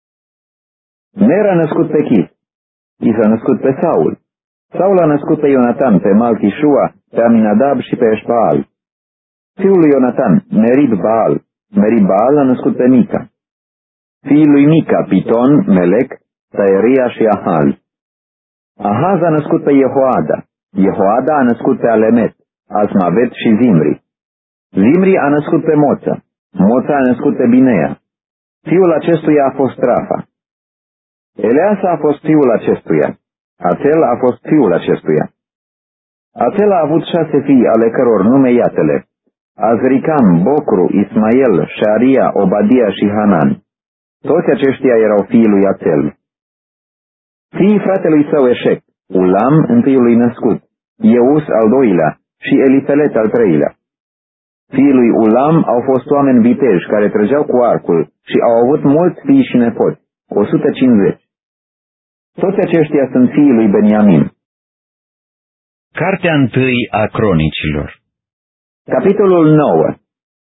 Ner a născut pe Chis. Chis a născut pe Saul. Saul a născut pe Ionatan, pe Malchishua, pe Aminadab și pe Eșbaal. Fiul lui Ionatan, Merib Baal. Merib Baal a născut pe Mica. Fiul lui Mica, Piton, Melec, Taeria și Ahaz. Ahaz a născut pe Jehoada. Jehoada a născut pe Alemet, Asmavet și Zimri. Zimri a născut pe Moța. Moța a născut pe Binea. Fiul acestuia a fost Rafa. Eleasa a fost fiul acestuia. Atel a fost fiul acestuia. Atel a avut 6 fii, ale căror nume iată-le: Azricam, Bocru, Ismael, Șaria, Obadia și Hanan. Toți aceștia erau fiii lui Atel. Fiii fratelui său Eșec: Ulam, întâiului născut, Eus al doilea și Elifelet al treilea. Fiii lui Ulam au fost oameni viteji care trăgeau cu arcul și au avut mulți fii și nepoți, 150. Toți aceștia sunt fiii lui Beniamin. Cartea 1 a Cronicilor. Capitolul 9.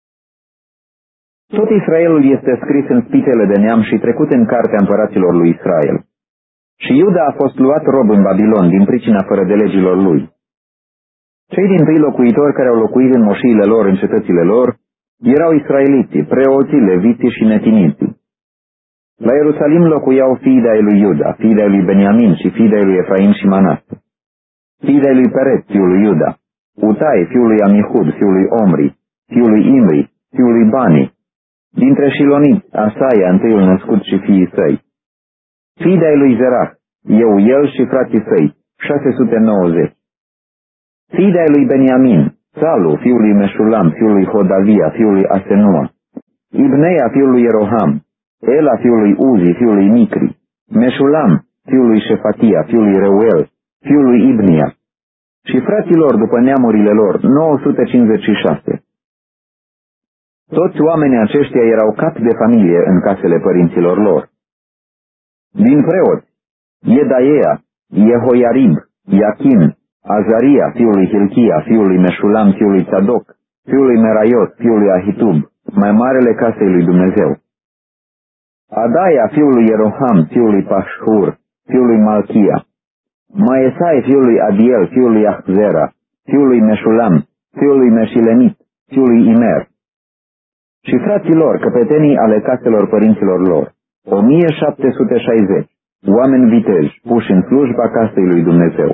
Tot Israelul este scris în spitele de neam și trecut în cartea împăraților lui Israel. Și Iuda a fost luat rob în Babilon din pricina fără de legilor lui. Cei dintâi locuitori care au locuit în moșiile lor în cetățile lor erau israeliții, preoții, leviții și netiniții. La Ierusalim locuiau fii de-ai lui Iuda, fii de-ai lui Beniamin și fii de-ai lui Efraim și Manase. Fii de-ai lui Peret, fiul lui Iuda, Utai, fiul lui Amihud, fiul lui Omri, fiul lui Imri, fiul lui Bani, dintre Șiloniți, Asaia, întâiul născut și fiii săi. Fii de-ai lui Zerah, el și frații săi, 690. Fii de-ai lui Beniamin, Salu, fiul lui Meșulam, fiul lui Hodavia, fiul lui Asenua, Ibneia, fiul lui Ieroham, Ela, fiul lui Uzi, fiul lui Micri, Meșulam, fiul lui Șefatia, fiul lui Reuel, fiul lui Ibnia, și fraților după neamurile lor, 956. Toți oamenii aceștia erau capi de familie în casele părinților lor. Din preoți: Iedaia, Jehoiarib, Iachim, Azaria, fiul lui Hilchia, fiul lui Meșulam, fiul lui Tzadok, fiul lui Meraiot, fiul lui Ahitub, mai marele casei lui Dumnezeu. Adaia, fiul lui Ieroham, fiul lui Pashhur, fiul lui Malchia. Maesai, fiul lui Adiel, fiul lui Ahzera, fiul lui Meșulam, fiul lui Meșilemit, fiul lui Imer. Și frații lor, căpetenii ale caselor părinților lor, 1760, oameni viteji, puși în slujba casei lui Dumnezeu.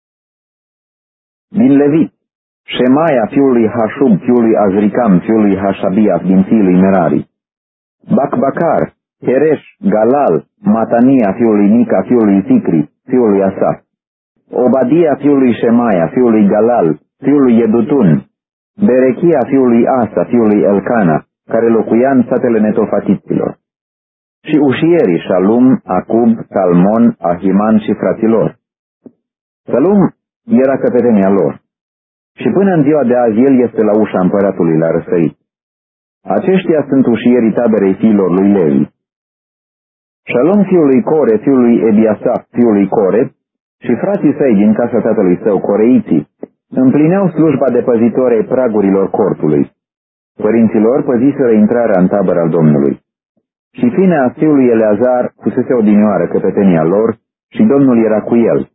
Din Levit: Șemaia, fiul lui Hașub, fiul lui Azricam, fiul lui Hașabia, din fiii lui Merari. Bacbacar, Hereș, Galal, Matania, fiul lui Mica, fiul lui Zicri, fiul lui Asaf. Obadia, fiul lui Șemaia, fiul lui Galal, fiul lui Edutun. Berechia, fiul lui Asa, fiul lui Elcana, care locuia în satele netofatiților. Și ușierii: Shalum, Acub, Salmon, Ahiman și fraților. Salum era căpetenia lor. Și până în ziua de azi el este la ușa împăratului la răsărit. Aceștia sunt ușierii taberei fiilor lui Levi. Shalom, fiul lui Core, fiul lui Ebiasaf, fiul lui Core, și frații săi din casa tatălui său, coreiții, împlineau slujba de păzitori ai pragurilor cortului. Părinților păziseră intrarea în tabără al Domnului. Și Finea, fiul lui Eleazar, fusese odinioară căpetenia lor și Domnul era cu el.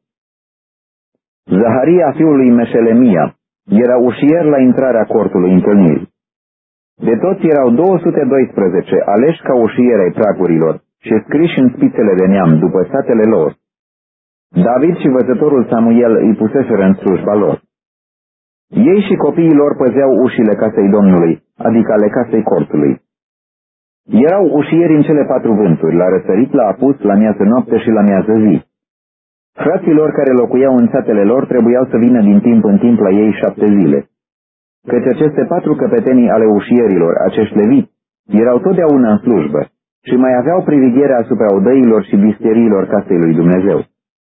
Zaharia, fiul lui Meșelemia, era ușier la intrarea cortului întâlnirii. De toți erau 212 aleși ca ușieri ai pragurilor și scriși în spițele de neam după satele lor. David și văzătorul Samuel îi puseseră în slujba lor. Ei și copiii lor păzeau ușile casei Domnului, adică ale casei cortului. Erau ușieri în cele 4 vânturi, la răsărit, la apus, la miază noapte și la miază zi. Frații lor care locuiau în satele lor trebuiau să vină din timp în timp la ei 7 zile. Căci aceste 4 căpetenii ale ușierilor, acești leviți, erau totdeauna în slujbă și mai aveau privigherea asupra odăilor și bisteriilor casei lui Dumnezeu.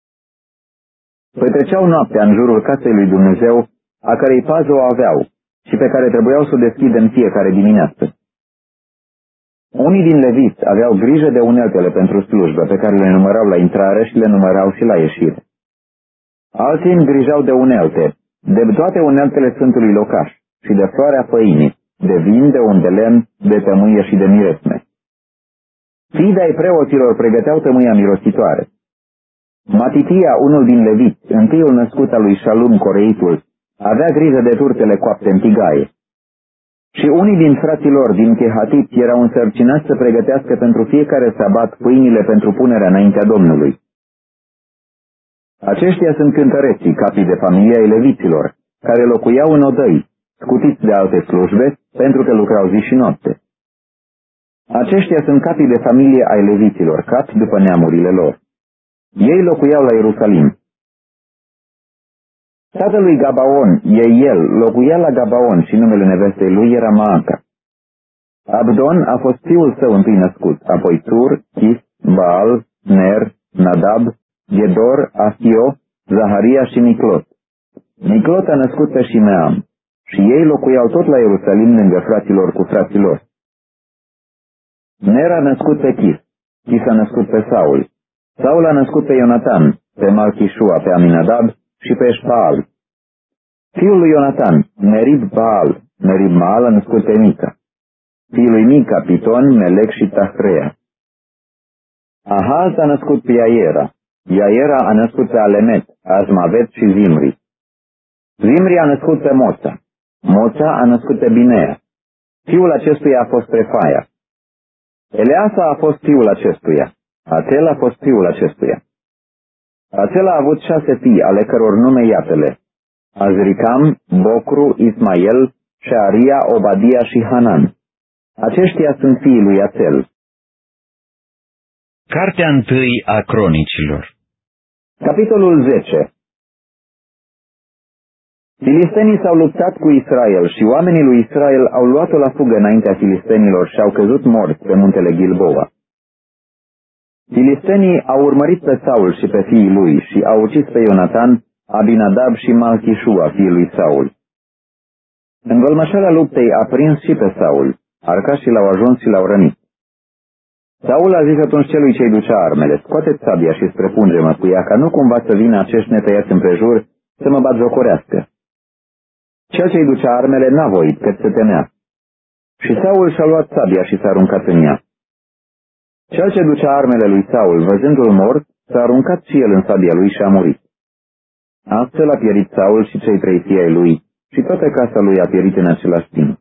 Petreceau noaptea în jurul casei lui Dumnezeu, a cărei pază o aveau și pe care trebuiau să o deschidă în fiecare dimineață. Unii din leviți aveau grijă de uneltele pentru slujbă, pe care le numărau la intrare și le numărau și la ieșire. Alții îngrijau de unelte, de toate uneltele Sfântului Locaș și de floarea făinii, de vin, de un de lemn, de tămâie și de miresme. Fii de-ai preoților pregăteau tămâia mirositoare. Matitia, unul din leviți, întâiul născut al lui Shalum coreitul, avea grijă de turtele coapte în tigaie. Și unii din frații lor din Chehatit erau însărcinați să pregătească pentru fiecare sabat pâinile pentru punerea înaintea Domnului. Aceștia sunt cântăreții, capii de familie ai leviților, care locuiau în odăi, scutiți de alte slujbe, pentru că lucrau zi și noapte. Aceștia sunt capii de familie ai leviților, capi după neamurile lor. Ei locuiau la Ierusalim, Tatălui Gabaon, el, locuia la Gabaon și numele nevestei lui era Maaca. Abdon a fost fiul său întâi născut, apoi Tur, Chis, Baal, Ner, Nadab, Gedor, Ahio, Zaharia și Miclot. Miclot a născut pe Shimeam și ei locuiau tot la Ierusalim lângă fraților cu fraților. Ner a născut pe Chis, Chis a născut pe Saul, Saul a născut pe Ionatan, pe Malchishua, pe Aminadab și pe Eșpaal. Fiul lui Ionatan, Merib Baal, Merib Maal a născut pe Mica. Fiul lui Mica, Piton, Melec și Tahrea. Ahaz a născut pe Iaiera. Iaiera a născut pe Alemet, Azmavet și Zimri. Zimri a născut pe Moța. Moța a născut pe Binea. Fiul acestuia a fost Refaia. Eleasa a fost fiul acestuia. Atel a fost fiul acestuia. Atel a avut 6 fii, ale căror nume iată-le: Azricam, Bocru, Ismael, Shearia, Obadia și Hanan. Aceștia sunt fiii lui Atel. Cartea 1 a Cronicilor. Capitolul 10. Filistenii s-au luptat cu Israel și oamenii lui Israel au luat-o la fugă înaintea filistenilor și au căzut morți pe muntele Gilboa. Filistenii au urmărit pe Saul și pe fiii lui și au ucis pe Ionatan, Abinadab și Malchishua, fiul lui Saul. În vălmășarea luptei a prins și pe Saul, arcașii l-au ajuns și l-au rănit. Saul a zis atunci celui ce-i ducea armele: scoateți sabia și străpunge-mă cu ea, ca nu cumva să vină acești netăiați împrejur să mă batjocorească. Cel ce-i ducea armele n-a voit, cât se temea. Și Saul și-a luat sabia și s-a aruncat în ea. Cel ce ducea armele lui Saul, văzându-l mort, s-a aruncat și el în sabia lui și a murit. Astfel a pierit Saul și cei 3 fii ai lui, și toată casa lui a pierit în același timp.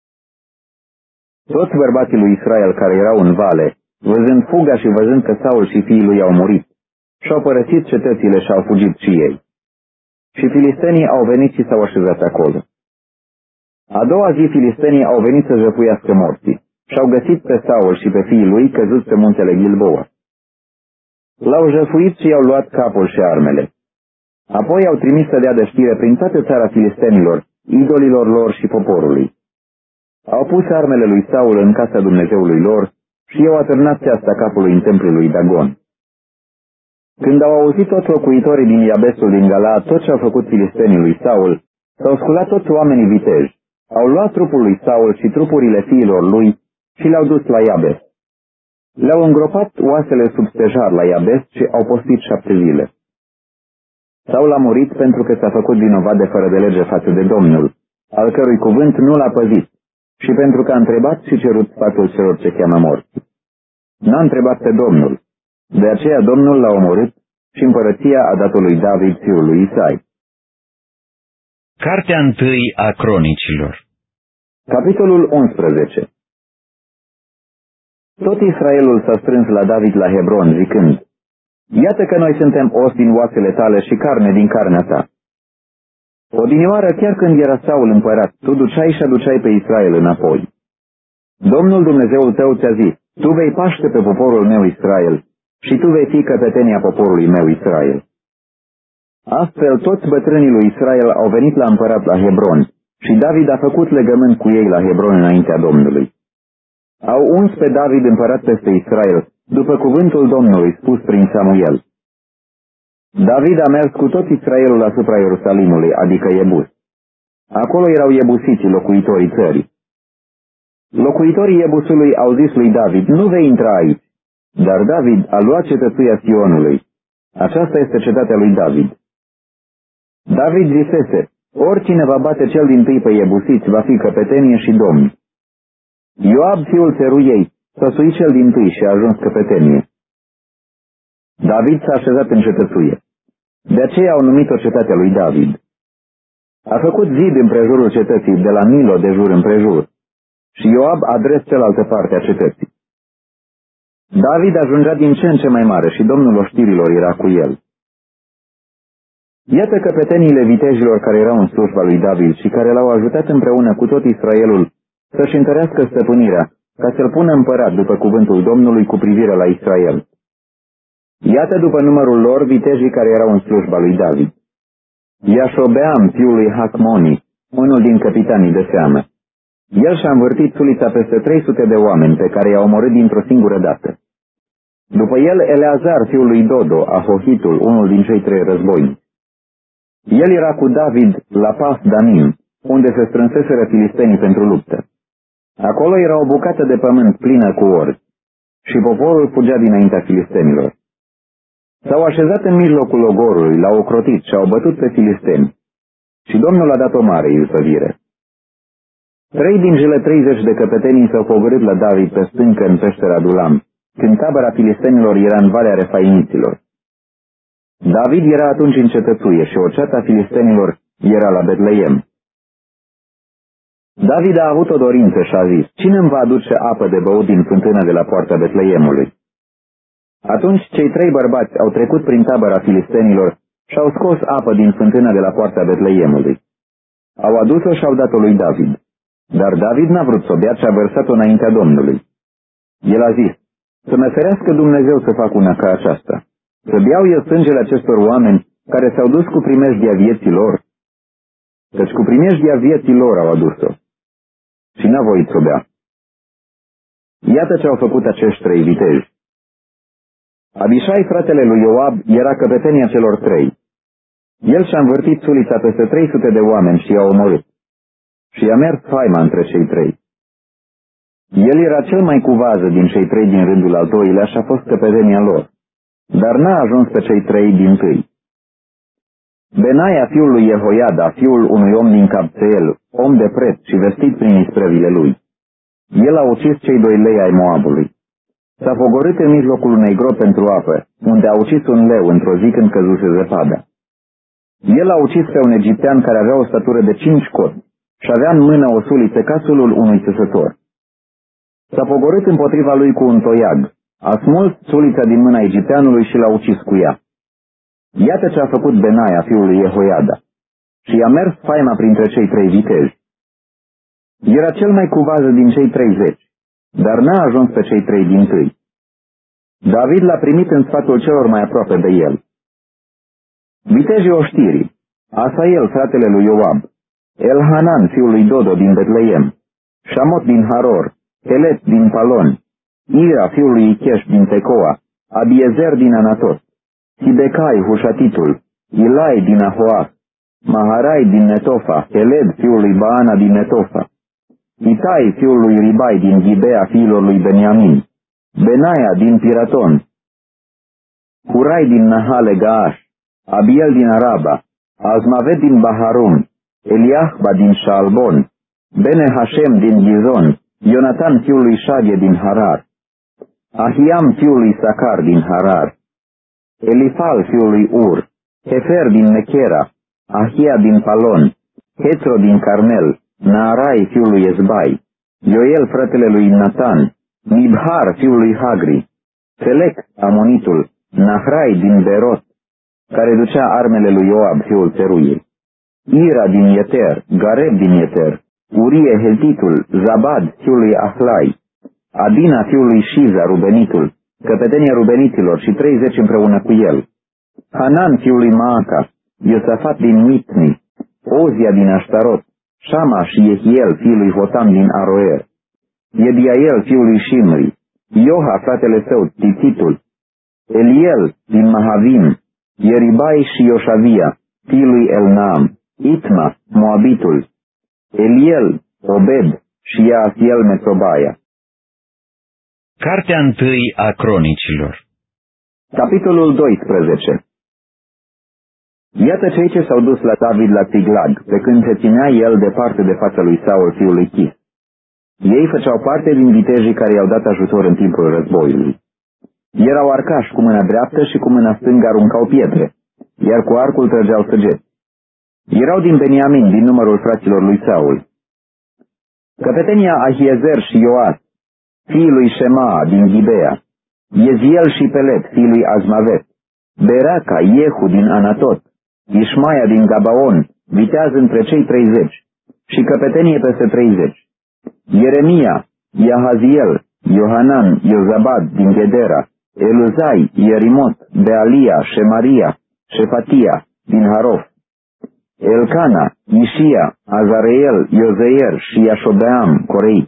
Toți bărbații lui Israel care erau în vale, văzând fuga și văzând că Saul și fiii lui au murit, și-au părăsit cetățile și au fugit și ei. Și filistenii au venit și s-au așezat acolo. A doua zi filistenii au venit să jăfuiască morții și-au găsit pe Saul și pe fiii lui căzuți pe muntele Gilboa. L-au jăfuit și i-au luat capul și armele. Apoi au trimis să dea de știre prin toată țara filistenilor, idolilor lor și poporului. Au pus armele lui Saul în casa Dumnezeului lor și i-au atârnat țeasta capului în templul lui Dagon. Când au auzit toți locuitorii din Iabesul din Galaad tot ce au făcut filistenii lui Saul, s-au sculat toți oamenii viteji, au luat trupul lui Saul și trupurile fiilor lui și le-au dus la Iabes. Le-au îngropat oasele sub stejar la Iabes și au postit 7 zile. Saul a murit pentru că s-a făcut vinovat de fără de lege față de Domnul, al cărui cuvânt nu l-a păzit, și pentru că a întrebat și cerut sfatul celor ce cheamă morți. N-a întrebat pe Domnul, de aceea Domnul l-a omorât și împărăția a dat-o lui David, fiul lui Isai. Cartea 1 a Cronicilor. Capitolul 11. Tot Israelul s-a strâns la David la Hebron, zicând: iată că noi suntem os din oasele tale și carne din carnea ta. Odinioară, chiar când era Saul împărat, tu duceai și aduceai pe Israel înapoi. Domnul Dumnezeul tău ți-a zis: tu vei paște pe poporul meu Israel și tu vei fi căpetenia poporului meu Israel. Astfel, toți bătrânii lui Israel au venit la împărat la Hebron și David a făcut legământ cu ei la Hebron înaintea Domnului. Au uns pe David împărat peste Israel, după cuvântul Domnului spus prin Samuel. David a mers cu tot Israelul asupra Ierusalimului, adică Iebus. Acolo erau iebusiții, locuitorii țării. Locuitorii Iebusului au zis lui David: nu vei intra aici. Dar David a luat cetățuia Sionului. Aceasta este cetatea lui David. David zisese: oricine va bate cel dintâi pe iebusiți va fi căpetenie și domn. Ioab, fiul țeruiei, s-a suit cel dintâi și a ajuns căpetenie. David s-a așezat în cetățuie. De aceea au numit-o cetatea lui David. A făcut zid împrejurul cetății, de la Milo de jur împrejur, și Ioab a dres cealaltă parte a cetății. David ajungea din ce în ce mai mare și Domnul oștirilor era cu el. Iată căpeteniile vitejilor care erau în slujba lui David și care l-au ajutat împreună cu tot Israelul să-și întărească stăpânirea, ca să-l pună împărat după cuvântul Domnului cu privire la Israel. Iată după numărul lor vitejii care erau în slujba lui David. Iașobeam, fiul lui Hacmoni, unul din capitanii de seamă. El și-a învârtit sulița peste 300 de oameni pe care i-a omorât dintr-o singură dată. După el, Eleazar, fiul lui Dodo, Ahohitul, unul din cei 3 războinici. El era cu David la Pas Danim, unde se strânseseră filistenii pentru luptă. Acolo era o bucată de pământ plină cu orzi și poporul fugea dinaintea filistenilor. S-au așezat în mijlocul ogorului, l-au ocrotit și au bătut pe filisteni. Și Domnul a dat o mare izbăvire. 3 din cele 30 de căpetenii s-au pogorât la David pe stâncă în peștera Adulam, când tabăra filistenilor era în Valea Refaimiților. David era atunci în cetățuie și o ceată a filistenilor era la Betleem. David a avut o dorință și a zis: cine îmi va aduce apă de băut din fântână de la poarta Betleemului? Atunci cei 3 bărbați au trecut prin tabăra filistenilor și au scos apă din fântână de la poarta Betleemului. Au adus-o și au dat-o lui David. Dar David n-a vrut să o bea, ci a vărsat-o înaintea Domnului. El a zis: să mă ferească Dumnezeu să fac una ca aceasta, să beau eu sângele acestor oameni care s-au dus cu primejdia vieții lor. Căci cu primejdia vieții lor au adus-o. Și n-a voit să o bea. Iată ce au făcut acești 3 viteji. Abishai, fratele lui Ioab, era căpetenia celor 3. El și-a învârtit sulița peste 300 de oameni și i-a omorât. Și i-a mers faima între cei 3. El era cel mai cu vază din cei 3 din rândul al doilea și a fost căpetenia lor, dar n-a ajuns pe cei 3 dintâi. Benaia, fiul lui Jehoiada, fiul unui om din Cabțeel, om de preț și vestit prin isprăvile lui. El a ucis cei 2 lei ai Moabului. S-a pogorât în mijlocul unei gropi pentru apă, unde a ucis un leu într-o zi când căzuse zăpada. El a ucis pe un egiptean care avea o statură de 5 coți și avea în mână o suliță ca sulul unui țesător. S-a pogorât împotriva lui cu un toiag, a smuls sulița din mâna egipteanului și l-a ucis cu ea. Iată ce a făcut Benaia, fiul lui Jehoiada, și i-a mers faima printre cei 3 viteji. Era cel mai cu vază din cei 30, dar n-a ajuns pe cei 3 dintâi. David l-a primit în sfatul celor mai aproape de el. Vitejii oștirii: Asael, fratele lui Ioab, Elhanan, fiul lui Dodo din Betleem, Șamot din Haror, Helet din Palon, Ira, fiul lui Icheș din Tecoa, Abiezer din Anatot, Sidecai, Hușatitul, Ilai din Ahoah, Maharai din Netofa, Heled, fiul lui Baana din Netofa, Itai, fiul lui Ribai din Ghibea fiilor lui Beniamin, Benaia din Piraton, Hurai din Nahale Gaash, Abiel din Araba, Azmavet din Baharum, Eliahba din Shalbon, Bene Hashem din Gizon, Ionatan fiul lui Shage din Harar, Ahiam fiul lui Sacar din Harar, Elifal fiul lui Ur, Hefer din Mechera, Ahia din Palon, Hetro din Carmel, Naarai fiul lui Ezbai, Ioel fratele lui Natan, Mibhar fiul lui Hagri, Selec amonitul, Nahrai din Berot, care ducea armele lui Ioab fiul Țeruiei, Ira din Yeter, Gareb din Yeter, Urie Hetitul, Zabad fiul lui Ahlai, Adina fiul lui Shiza Rubenitul, căpetenia Rubeniților și 30 împreună cu el, Hanan fiul lui Maaca, Iosafat din Mitni, Ozia din Ashtarot, Shama și Yehiel fiul lui Hotam din Aroer, Yediael fiul lui Shimri, Ioha fratele său, Tititul, Eliel din Mahavim, Yeribai și Ioshavia, fiul lui Elnaam, Itma, Moabitul, Eliel, Obed și Yaasiel Mesobaia. Cartea 1 a Cronicilor. Capitolul 12. Iată cei ce s-au dus la David la Țiglag, pe când se ținea el departe de fața lui Saul, fiul lui Chis. Ei făceau parte din vitejii care i-au dat ajutor în timpul războiului. Erau arcași, cu mâna dreaptă și cu mâna stângă aruncau pietre, iar cu arcul trăgeau săgeți. Erau din Beniamin, din numărul fraților lui Saul. Căpetenia Ahiezer și Ioas, fiii lui Shema din Ghibea, Yeziel și Pelet, fiii lui Azmavet, Beraca, Iehu din Anatot, Ishmaia din Gabaon, vitează între cei 30, și căpetenie peste 30. Ieremia, Iahaziel, Iohanan, Iozabad din Gedera, Eluzai, Ierimot, Bealia, Shemaria, Shefatia din Harof, Elcana, Ișia, Azareel, Iozeier și Iașobeam, corei.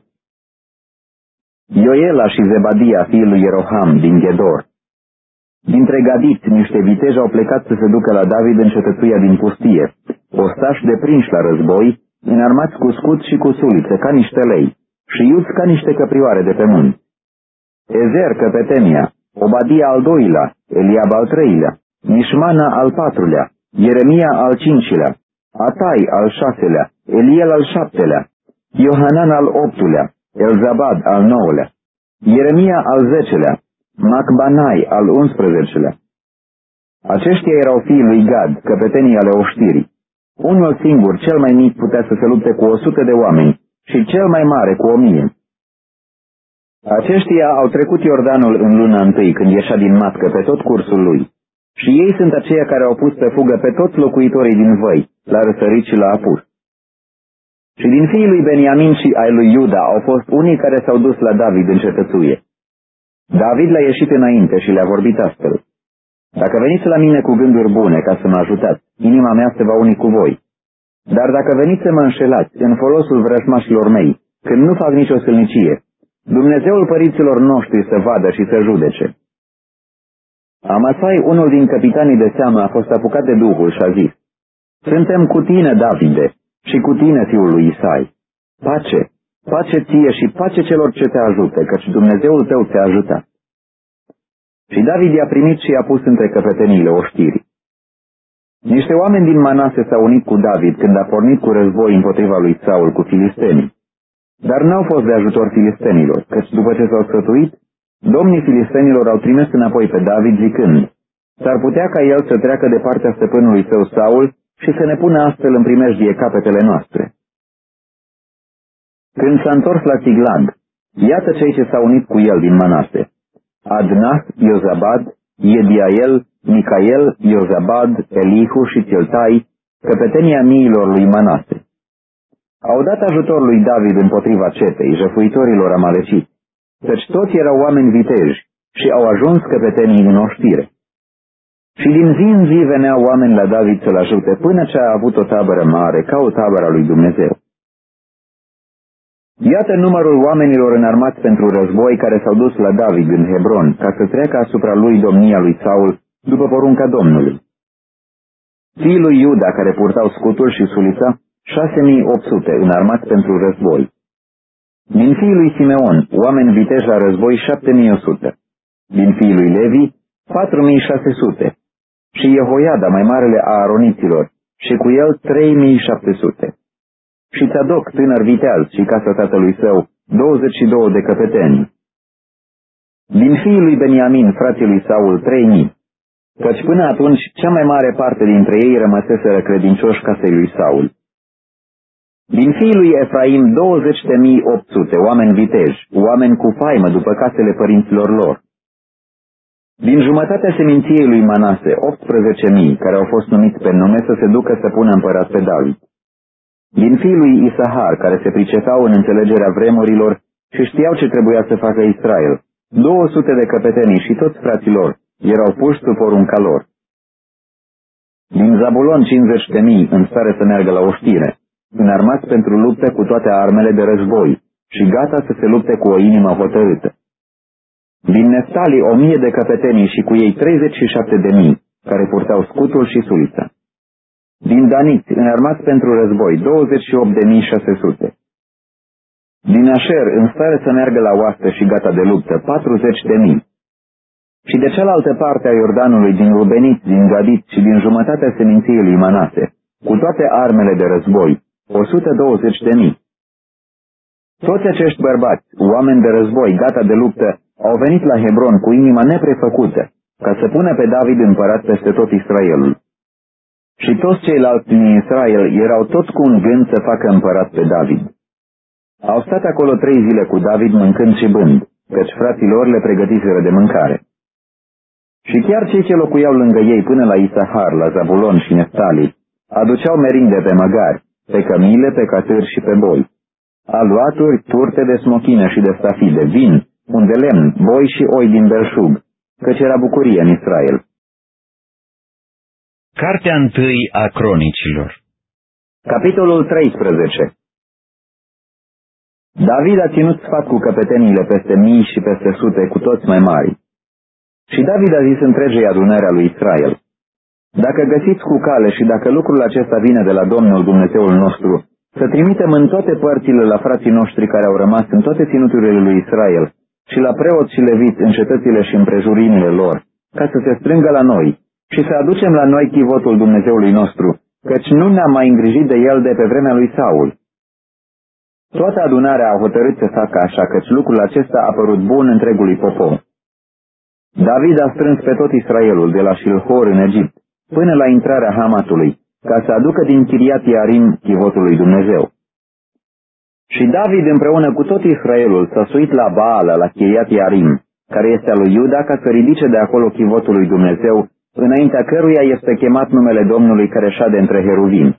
Ioela și Zebadia, fiul lui Ieroham, din Ghedor. Dintre Gadit, niște viteji au plecat să se ducă la David în cetățuia din pustie, ostași deprinși la război, înarmați cu scut și cu sulițe, ca niște lei, și iuți ca niște căprioare de pe munți. Ezer, căpetenia, Obadia al doilea, Eliab al treilea, Mișmana al patrulea, Ieremia al cincilea, Atai al șaselea, Eliel al șaptelea, Iohanan al optulea, Elzabad al nouălea, Ieremia al zecelea, Macbanai al 11-lea. Aceștia erau fiii lui Gad, căpetenii ale oștirii. Unul singur, cel mai mic, putea să se lupte cu 100 de oameni și cel mai mare cu 1000. Aceștia au trecut Iordanul în luna întâi, când ieșea din matcă pe tot cursul lui. Și ei sunt aceia care au pus pe fugă pe toți locuitorii din văi, la răsărit și la apus. Și din fiii lui Beniamin și ai lui Iuda au fost unii care s-au dus la David în cetățuie. David l-a ieșit înainte și le-a vorbit astfel: Dacă veniți la mine cu gânduri bune ca să mă ajutați, inima mea se va uni cu voi. Dar dacă veniți să mă înșelați în folosul vrăjmașilor mei, când nu fac nicio sâlnicie, Dumnezeul părinților noștri să vadă și să judece. Amasai, unul din capitanii de seamă, a fost apucat de Duhul și a zis: Suntem cu tine, Davide, și cu tine, fiul lui Isai. Pace, pace ție și pace celor ce te ajută, căci Dumnezeul tău te-a ajutat. Și David i-a primit și i-a pus între căpeteniile oștirii. Niște oameni din Manase s-au unit cu David când a pornit cu război împotriva lui Saul cu filistenii. Dar n-au fost de ajutor filistenilor, căci după ce s-au sfătuit, domnii filistenilor au trimis înapoi pe David zicând: S-ar putea ca el să treacă de partea stăpânului său Saul și să ne pună astfel în primejdie capetele noastre. Când s-a întors la Tiglag, iată cei ce s-au unit cu el din Manase: Adnah, Iozabad, Yediael, Micael, Iozabad, Elihu și Tiltai, căpetenia miilor lui Manase. Au dat ajutor lui David împotriva cetei, jăfuitorilor amaleciți, căci toți erau oameni viteji și au ajuns căpetenii în oștire. Și din zi în zi veneau oameni la David să-l ajute, până ce a avut o tabără mare, ca o tabără a lui Dumnezeu. Iată numărul oamenilor înarmați pentru război care s-au dus la David în Hebron, ca să treacă asupra lui domnia lui Saul, după porunca Domnului. Fiii lui Iuda, care purtau scutul și sulița, 6800 înarmați pentru război. Din fiii lui Simeon, oameni viteji la război 7100. Din fiii lui Levi, 4600. Și Jehoiada, mai marele a aroniților, și cu el 3700. Și Tzadok, tânăr viteaz, și casa tatălui său, 22 de căpetenii. Din fiii lui Beniamin, frații lui Saul, 3000. Căci până atunci, cea mai mare parte dintre ei rămăseseră credincioși casei lui Saul. Din fiii lui Efraim, 20.800, oameni viteji, oameni cu faimă după casele părinților lor. Din jumătatea seminției lui Manase, 18.000, care au fost numiți pe nume să se ducă să pună împărat pe David. Din fiii lui Isahar, care se pricepeau în înțelegerea vremurilor și știau ce trebuia să facă Israel, 200 de căpetenii și toți fraților erau puși sub porunca lor. Din Zabulon, 50.000 în stare să meargă la oștire, înarmați pentru lupte cu toate armele de război și gata să se lupte cu o inimă hotărâtă. Din Neftali, 1000 de căpetenii și cu ei 37.000, care purtau scutul și sulița. Din Daniți, înarmați pentru război, 28.600. Din Asher, în stare să meargă la oaste și gata de luptă, 40.000. Și de cealaltă parte a Iordanului, din Rubenit, din Gadit și din jumătatea seminției lui Manase, cu toate armele de război, 120.000. Toți acești bărbați, oameni de război, gata de luptă, au venit la Hebron cu inima neprefăcută, ca să pună pe David împărat peste tot Israelul. Și toți ceilalți din Israel erau toți cu un gând să facă împărat pe David. Au stat acolo 3 zile cu David mâncând și bând, căci frații lor le pregătiseră de mâncare. Și chiar cei ce locuiau lângă ei până la Isahar, la Zabulon și Neftali, aduceau merinde pe măgari, pe cămile, pe catâri și pe boi, aluaturi, turte de smochină și de stafide, vin, un de lemn, boi și oi din belșug, căci era bucurie în Israel. Cartea 1 a Cronicilor. Capitolul 13. David a ținut sfat cu căpeteniile peste mii și peste sute, cu toți mai mari. Și David a zis întregei adunări a lui Israel: Dacă găsiți cu cale și dacă lucrul acesta vine de la Domnul Dumnezeul nostru, să trimitem în toate părțile la frații noștri care au rămas în toate ținuturile lui Israel și la preoți și leviți în cetățile și împrejurimile lor, ca să se strângă la noi și să aducem la noi chivotul Dumnezeului nostru, căci nu ne-am mai îngrijit de el de pe vremea lui Saul. Toată adunarea a hotărât să facă așa, căci lucrul acesta a părut bun întregului popor. David a strâns pe tot Israelul de la Shilhor în Egipt, până la intrarea Hamatului, ca să aducă din Chiriat Iarim chivotul lui Dumnezeu. Și David împreună cu tot Israelul s-a suit la Baala, la Chiriat Iarim, care este al lui Iuda, ca să ridice de acolo chivotul lui Dumnezeu, înaintea căruia este chemat numele Domnului care șade între heruvimi.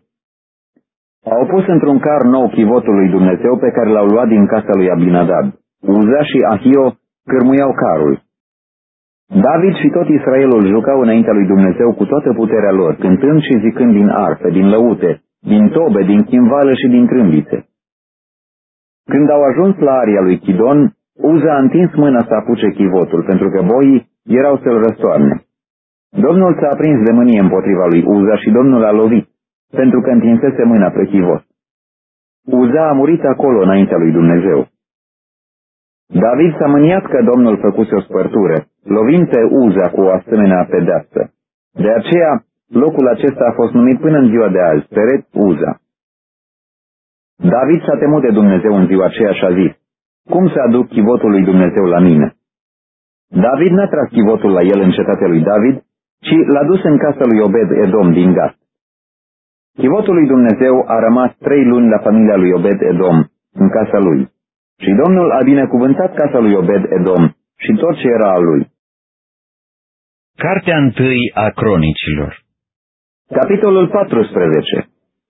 Au pus într-un car nou chivotul lui Dumnezeu pe care l-au luat din casa lui Abinadab. Uza și Ahio cârmuiau carul. David și tot Israelul jucau înaintea lui Dumnezeu cu toată puterea lor, cântând și zicând din arfe, din lăute, din tobe, din chimvală și din trâmbițe. Când au ajuns la aria lui Chidon, Uza a întins mâna să apuce chivotul, pentru că boii erau să-l răstoarne. Domnul s-a aprins de mânie împotriva lui Uza și Domnul a lovit, pentru că întinsese mâna pe chivot. Uza a murit acolo înaintea lui Dumnezeu. David s-a mâniat că Domnul făcuse o spărtură, lovind pe Uza cu o asemenea pedeapsă. De aceea, locul acesta a fost numit până în ziua de azi, Peret Uza. David s-a temut de Dumnezeu în ziua aceea și a zis: Cum să aduc chivotul lui Dumnezeu la mine? David n-a tras chivotul la el în cetatea lui David, ci l-a dus în casa lui Obed Edom din Gat. Chivotul lui Dumnezeu a rămas 3 luni la familia lui Obed Edom, în casa lui. Și Domnul a binecuvântat casa lui Obed Edom și tot ce era al lui. Cartea 1 a Cronicilor. Capitolul 14.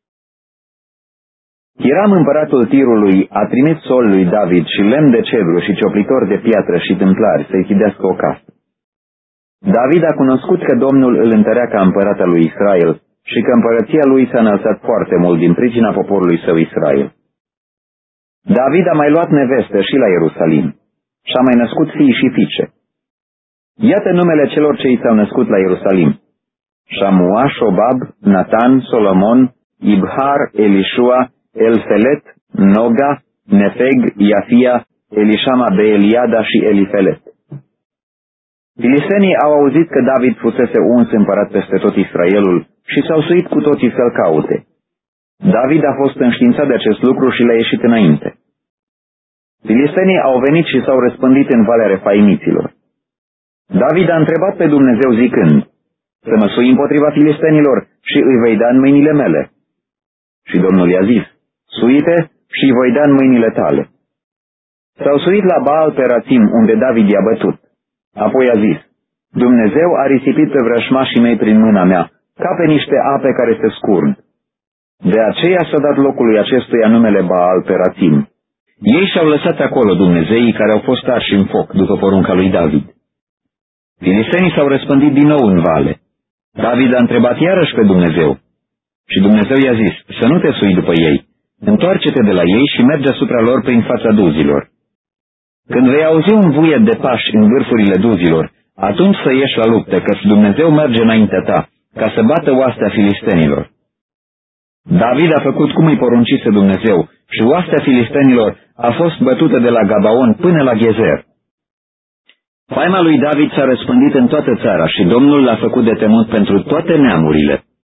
Hiram, împăratul Tirului, a trimis sol lui David și lemn de cedru și cioplitori de piatră și tâmplari să-i chidească o casă. David a cunoscut că Domnul îl întărea ca împărat al lui Israel și că împărăția lui s-a înălțat foarte mult din pricina poporului său Israel. David a mai luat neveste și la Ierusalim și a mai născut fii și fiice. Iată numele celor ce i s-au născut la Ierusalim: Shamua, Shobab, Natan, Solomon, Ibhar, Elishua, Elfelet, Noga, Nefeg, Iafia, Elishama de Eliada și Elifelet. Filistenii au auzit că David fusese uns împărat peste tot Israelul și s-au suit cu toții să-l caute. David a fost înștiințat de acest lucru și le-a ieșit înainte. Filistenii au venit și s-au răspândit în Valea Refaimiților. David a întrebat pe Dumnezeu zicând: Să mă sui împotriva filistenilor și îi voi da în mâinile mele. Și Domnul i-a zis: Suite și îi voi da în mâinile tale. S-au suit la Baal Perațim, unde David i-a bătut. Apoi a zis: Dumnezeu a risipit pe vrășmașii mei prin mâna mea, ca pe niște ape care se scurg. De aceea s-a dat locului acestuia numele Baal Perațim. Ei și-au lăsat acolo dumnezeii care au fost arși în foc, după porunca lui David. Filistenii s-au răspândit din nou în vale. David a întrebat iarăși pe Dumnezeu. Și Dumnezeu i-a zis: Să nu te sui după ei, întoarce-te de la ei și merge asupra lor prin fața duzilor. Când vei auzi un vuiet de pași în vârfurile duzilor, atunci să ieși la luptă, căci Dumnezeu merge înaintea ta, ca să bată oastea filistenilor. David a făcut cum îi poruncise Dumnezeu și oastea filistenilor a fost bătută de la Gabaon până la Gezer. Faima lui David s-a răspândit în toată țara și Domnul l-a făcut de temut pentru toate neamurile.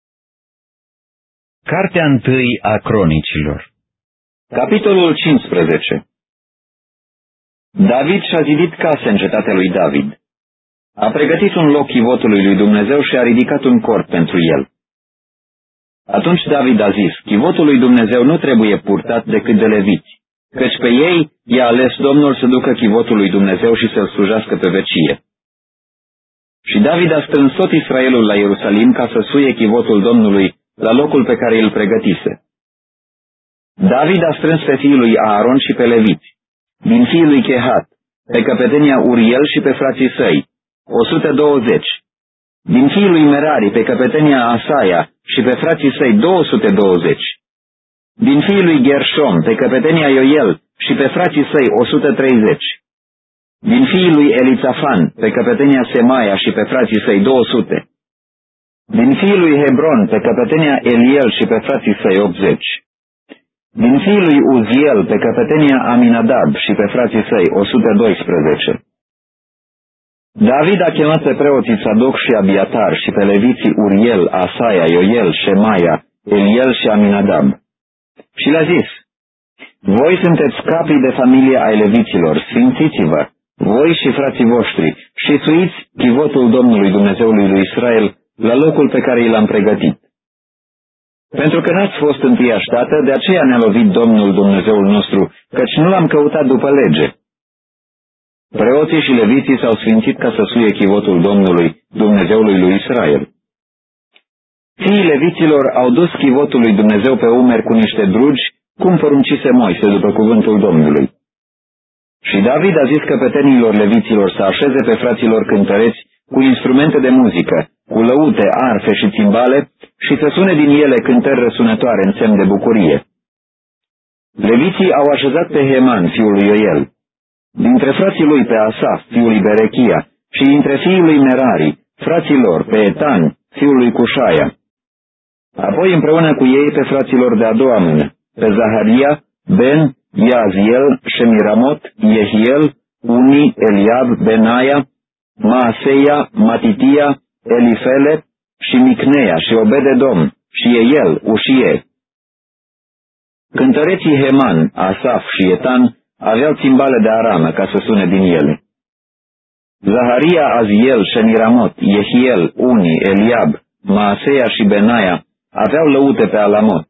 Cartea 1 a Cronicilor. Capitolul 15. David și-a zidit case în cetatea lui David. A pregătit un loc chivotului lui Dumnezeu și a ridicat un cort pentru el. Atunci David a zis: Chivotul lui Dumnezeu nu trebuie purtat decât de leviți, căci pe ei i-a ales Domnul să ducă chivotul lui Dumnezeu și să-l slujească pe vecie. Și David a strâns tot Israelul la Ierusalim ca să suie chivotul Domnului la locul pe care îl pregătise. David a strâns pe fiul lui Aaron și pe leviți, din fiul lui Chehat, pe căpetenia Uriel și pe frații săi, 120, din fiul lui Merari, pe căpetenia Asaia și pe frații săi 220, Din fiii lui Gershom, pe căpetenia Ioel și pe frații săi 130. Din fiii lui Elițafan, pe căpetenia Semaia și pe frații săi 200. Din fiii lui Hebron, pe căpetenia Eliel și pe frații săi 80. Din fiii lui Uziel, pe căpetenia Aminadab și pe frații săi 112. David a chemat pe preoții Sadoc și Abiatar și pe leviții Uriel, Asaia, Ioel, Șemaia, Eliel și Aminadab. Și le-a zis: voi sunteți capii de familie ai leviților, sfințiți-vă, voi și frații voștri, și suiți chivotul Domnului Dumnezeului lui Israel la locul pe care i l-am pregătit. Pentru că n-ați fost întâiași tată, de aceea ne-a lovit Domnul Dumnezeul nostru, căci nu l-am căutat după lege. Preoții și leviții s-au sfințit ca să suie chivotul Domnului Dumnezeului lui Israel. Fiii leviților au dus chivotul lui Dumnezeu pe umeri cu niște drugi, cum poruncise Moise după cuvântul Domnului. Și David a zis căpetenilor leviților să așeze pe fraților cântăreți cu instrumente de muzică, cu lăute, arfe și țimbale, și să sune din ele cântări răsunătoare în semn de bucurie. Leviții au așezat pe Heman, fiul lui Ioel, dintre frații lui pe Asaf, fiul lui Berechia, și dintre fiii lui Merari, frații lor, pe Etan, fiul lui Cușaia. Apoi împreună cu ei pe fraților de a doua mână, pe Zaharia, Ben, Iaziel, Shemiramot, Yehiel, Uni, Eliab, Benaia, Maaseia, Matitia, Elifele și Micneia și Obed-edom și Eiel, Ușie. Cântăreții Heman, Asaf și Etan aveau țimbale de aramă ca să sune din ele. Zaharia, Aziel, Shemiramot, Yehiel, Uni, Eliab, Maaseia și Benaia aveau lăute pe alamot.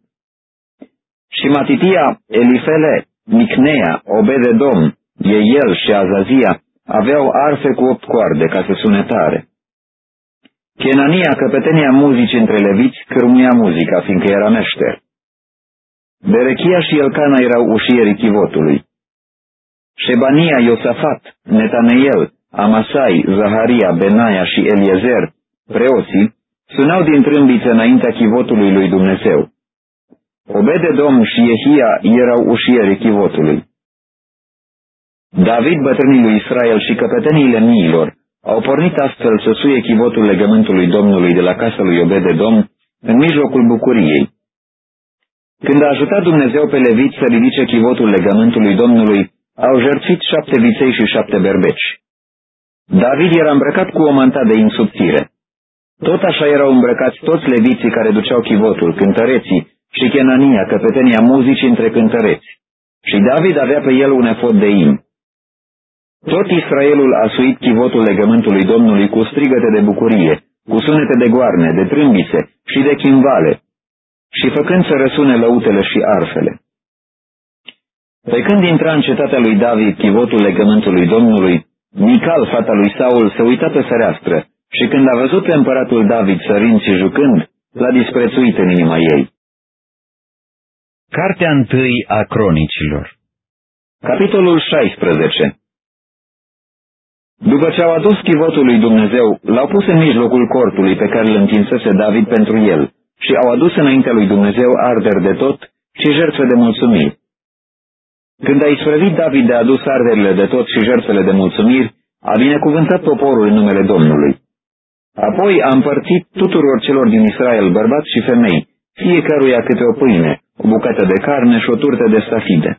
Și Matitia, Elifele, Micneia, Obed-edom, Eiel și Azazia aveau arfe cu 8 coarde ca să sune tare. Chenania, căpetenia muzicii între leviți, cârmuia muzica, fiindcă era meșter. Berechia și Elcana erau ușierii chivotului. Șebania, Iosafat, Netaneiel, Amasai, Zaharia, Benaia și Eliezer, preoții, sunau din trâmbiță înaintea chivotului lui Dumnezeu. Obed-edom și Jehia erau ușierii chivotului. David, bătrânii lui Israel și căpeteniile miilor au pornit astfel să suie chivotul legământului Domnului de la casa lui Obed-edom în mijlocul bucuriei. Când a ajutat Dumnezeu pe leviți să ridice chivotul legământului Domnului, au jertfit 7 viței și 7 berbeci. David era îmbrăcat cu o manta de insubțire. Tot așa erau îmbrăcați toți leviții care duceau chivotul, cântăreții și Chenania, căpetenia muzicii între cântăreți. Și David avea pe el un efod de in. Tot Israelul a suit chivotul legământului Domnului cu strigăte de bucurie, cu sunete de goarne, de trâmbițe și de chimbale, și făcând să răsune lăutele și arfele. Pe când intra în cetatea lui David chivotul legământului Domnului, Mical, fata lui Saul, se uita pe fereastră și când a văzut pe împăratul David sărind și jucând, l-a disprețuit în inima ei. Cartea 1 a Cronicilor. Capitolul 16. După ce au adus chivotul lui Dumnezeu, l-au pus în mijlocul cortului pe care îl întinsese David pentru el și au adus înaintea lui Dumnezeu arderi de tot și jertfe de mulțumiri. Când a isprăvit David de adus arderile de tot și jertfele de mulțumiri, a binecuvântat poporul în numele Domnului. Apoi a împărțit tuturor celor din Israel, bărbați și femei, fiecăruia câte o pâine, o bucată de carne și o turtă de stafide.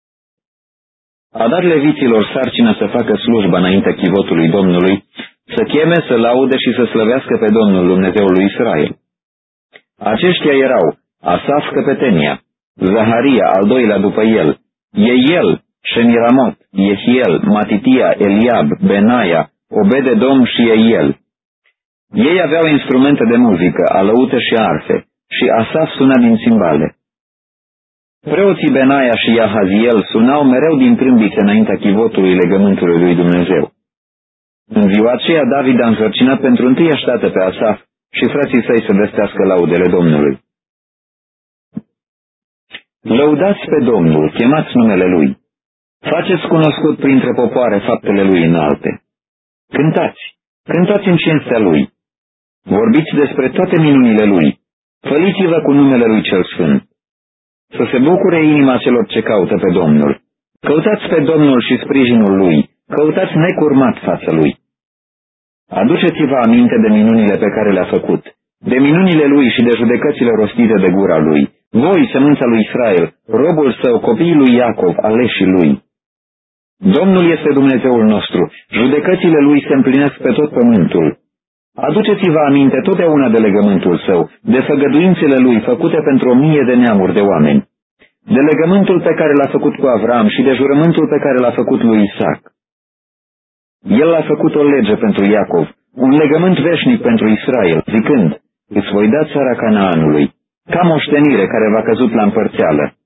A dat leviților sarcina să facă slujba înaintea chivotului Domnului, să cheme, să laude și să slăvească pe Domnul Dumnezeul lui Israel. Aceștia erau Asaf, căpetenia, Zaharia, al doilea după el, Eiel, Shemiramot, Yehiel, Matitia, Eliab, Benaia, Obed-edom și Eiel. Ei aveau instrumente de muzică, alăute și arfe, și Asaf suna din țimbale. Preoții Benaia și Iahaziel sunau mereu din trâmbițe înaintea chivotului legământului lui Dumnezeu. În ziua aceea David a însărcinat pentru întâiași dată pe Asaf și frații săi să vestească laudele Domnului. Lăudați pe Domnul, chemați numele Lui. Faceți cunoscut printre popoare faptele Lui înalte. Cântați, cântați în cinstea Lui. Vorbiți despre toate minunile Lui. Făliți-vă cu numele Lui cel Sfânt. să se bucure inima celor ce caută pe Domnul. Căutați pe Domnul și sprijinul Lui, căutați necurmat fața Lui. Aduceți-vă aminte de minunile pe care le-a făcut, de minunile Lui și de judecățile rostite de gura Lui. Voi, sămânța lui Israel, robul său, copiii lui Iacov, aleșii Lui. Domnul este Dumnezeul nostru, judecățile Lui se împlinesc pe tot pământul. Aduceți-vă aminte totdeauna de legământul Său, de făgăduințele Lui făcute pentru 1000 de neamuri de oameni, de legământul pe care l-a făcut cu Avram și de jurământul pe care l-a făcut lui Isaac. El a făcut o lege pentru Iacov, un legământ veșnic pentru Israel, zicând, îți voi da țara Canaanului, ca moștenire care v-a căzut la împărțeală.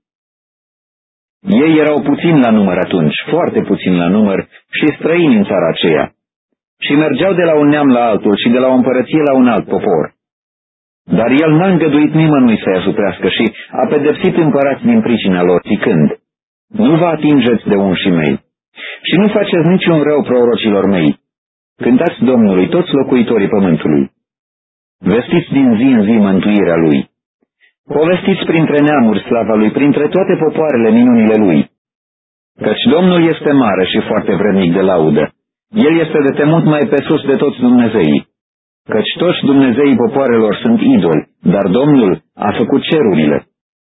Ei erau puțini la număr atunci, foarte puțini la număr și străini în țara aceea. Și mergeau de la un neam la altul și de la o împărăție la un alt popor. Dar el n-a îngăduit nimănui să-i asuprească și a pedepsit împărați din pricina lor, zicând, nu vă atingeți de unșii mei și nu faceți niciun rău prorocilor mei. Cântați Domnului toți locuitorii pământului. Vestiți din zi în zi mântuirea Lui. Povestiți printre neamuri slava Lui, printre toate popoarele minunile Lui. Căci Domnul este mare și foarte vrednic de laudă. El este de temut mai pe sus de toți Dumnezeii, căci toți Dumnezeii popoarelor sunt idoli, dar Domnul a făcut cerurile.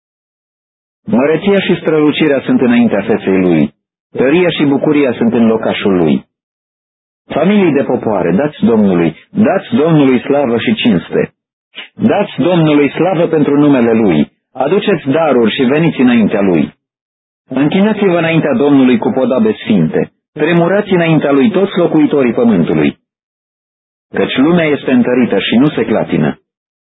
Măreția și strălucirea sunt înaintea feței Lui, tăria și bucuria sunt în locașul Lui. Familii de popoare, dați Domnului slavă și cinste. Dați Domnului slavă pentru numele Lui, aduceți daruri și veniți înaintea Lui. Închinați-vă înaintea Domnului cu podabe sfinte. Tremurați înaintea Lui toți locuitorii pământului, căci lumea este întărită și nu se clatină.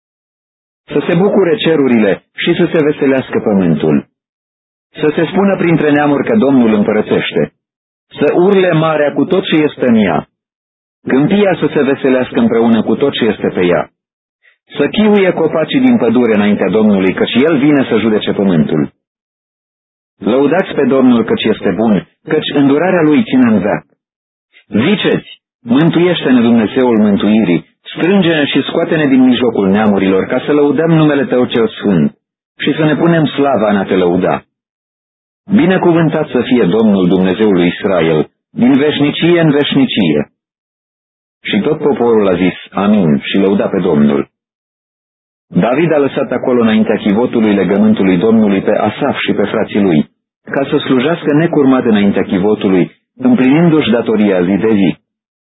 Să se bucure cerurile și să se veselească pământul. Să se spună printre neamuri că Domnul împărățește. Să urle marea cu tot ce este în ea. Câmpia să se veselească împreună cu tot ce este pe ea. Să chiuie copacii din pădure înaintea Domnului, căci El vine să judece pământul. Lăudați pe Domnul căci este bun, căci îndurarea Lui ține în veac. Ziceți, mântuiește-ne Dumnezeul mântuirii, strânge-ne și scoate-ne din mijlocul neamurilor, ca să lăudăm numele Tău cel sfânt și să ne punem slava în a Te lăuda. Binecuvântat să fie Domnul Dumnezeul lui Israel, din veșnicie în veșnicie. Și tot poporul a zis, amin, și lăuda pe Domnul. David a lăsat acolo înaintea chivotului legământului Domnului pe Asaf și pe frații lui, ca să slujească necurmat înaintea chivotului, împlinindu-și datoria zi de zi.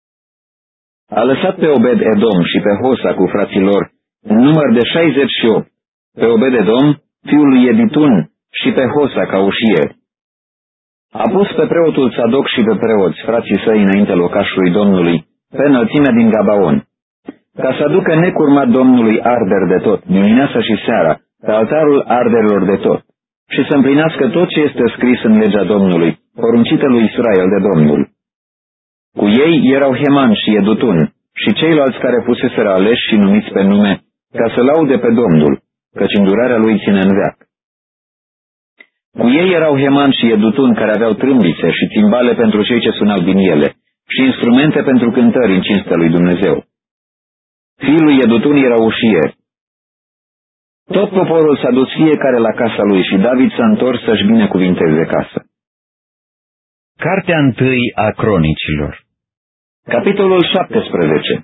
A lăsat pe Obed-Edom și pe Hosa cu frații lor, în număr de 68, pe Obed-Edom, fiul lui Editun, și pe Hosa ca ușier. A pus pe preotul Sadoc și pe preoți, frații săi, înaintea locașului Domnului, pe înălțimea din Gabaon, ca să aducă necurmat Domnului arderi de tot, dimineața și seara, pe altarul arderilor de tot, și să împlinească tot ce este scris în legea Domnului, poruncită lui Israel de Domnul. Cu ei erau Heman și Edutun și ceilalți care puseseră aleși și numiți pe nume, ca să laude pe Domnul, căci îndurarea lui ține în veac. Cu ei erau Heman și Edutun care aveau trâmbițe și țimbale pentru cei ce sunau din ele și instrumente pentru cântări în cinstea lui Dumnezeu. Fiul lui Edutun era ușier. Tot poporul s-a dus fiecare la casa lui și David s-a întors să-și binecuvinteze casa. Cartea 1 a Cronicilor. Capitolul 17.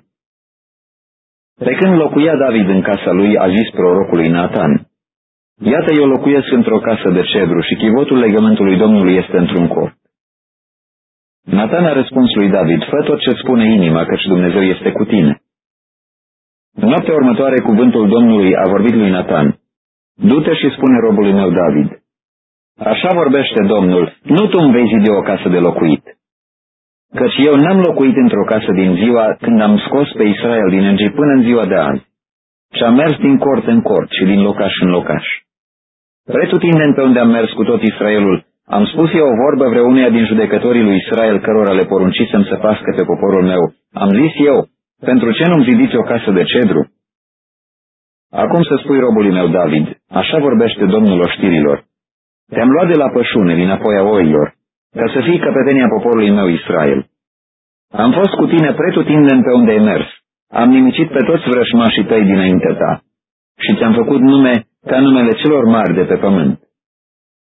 Pe când locuia David în casa lui, a zis prorocului Natan, iată, eu locuiesc într-o casă de cedru și chivotul legământului Domnului este într-un cort. Natan a răspuns lui David, fă tot ce spune inima, căci Dumnezeu este cu tine. Noaptea următoare cuvântul Domnului a vorbit lui Natan, du-te și spune robului meu David, așa vorbește Domnul, nu tu îmi vei zidi o casă de locuit. Căci eu n-am locuit într-o casă din ziua când am scos pe Israel din Egipt până în ziua de azi, și am mers din cort în cort și din locaș în locaș. Pretutindeni pe unde am mers cu tot Israelul, am spus eu o vorbă vreuneia din judecătorii lui Israel, cărora le poruncisem să pască pe poporul meu. Am zis eu, pentru ce nu-mi zidiți o casă de cedru? Acum să spui robului meu David, așa vorbește Domnul oștirilor. Te-am luat de la pășune, din apoi a oilor, ca să fii căpetenia poporului meu Israel. Am fost cu tine pretutindeni pe unde ai mers, am nimicit pe toți vrășmașii tăi dinaintea ta și ți-am făcut nume ca numele celor mari de pe pământ,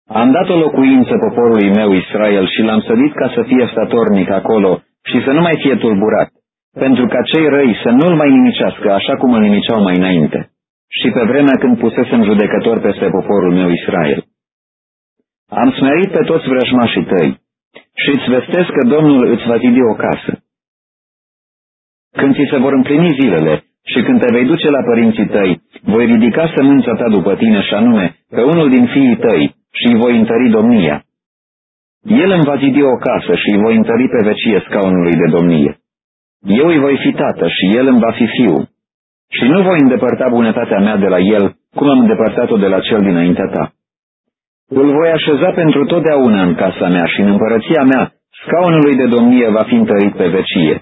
Am dat o locuință poporului meu Israel și l-am sădit ca să fie statornic acolo și să nu mai fie tulburat, pentru ca cei răi să nu-l mai nimicească așa cum îl nimiceau mai înainte, și pe vremea când pusesem judecător peste poporul meu Israel. Am smerit pe toți vrăjmașii tăi și îți vestesc că Domnul îți va zidi o casă. Când ți se vor împlini zilele și când te vei duce la părinții tăi, voi ridica sămânța ta după tine, și anume pe unul din fiii tăi, și îi voi întări domnia. El îmi va zidi o casă și îi voi întări pe vecie scaunului de domnie. Eu îi voi fi tată și el îmi va fi fiu. Și nu voi îndepărta bunătatea mea de la el, cum am îndepărtat-o de la cel dinaintea ta. Îl voi așeza pentru totdeauna în casa mea și în împărăția mea, scaunului de domnie va fi întărit pe vecie.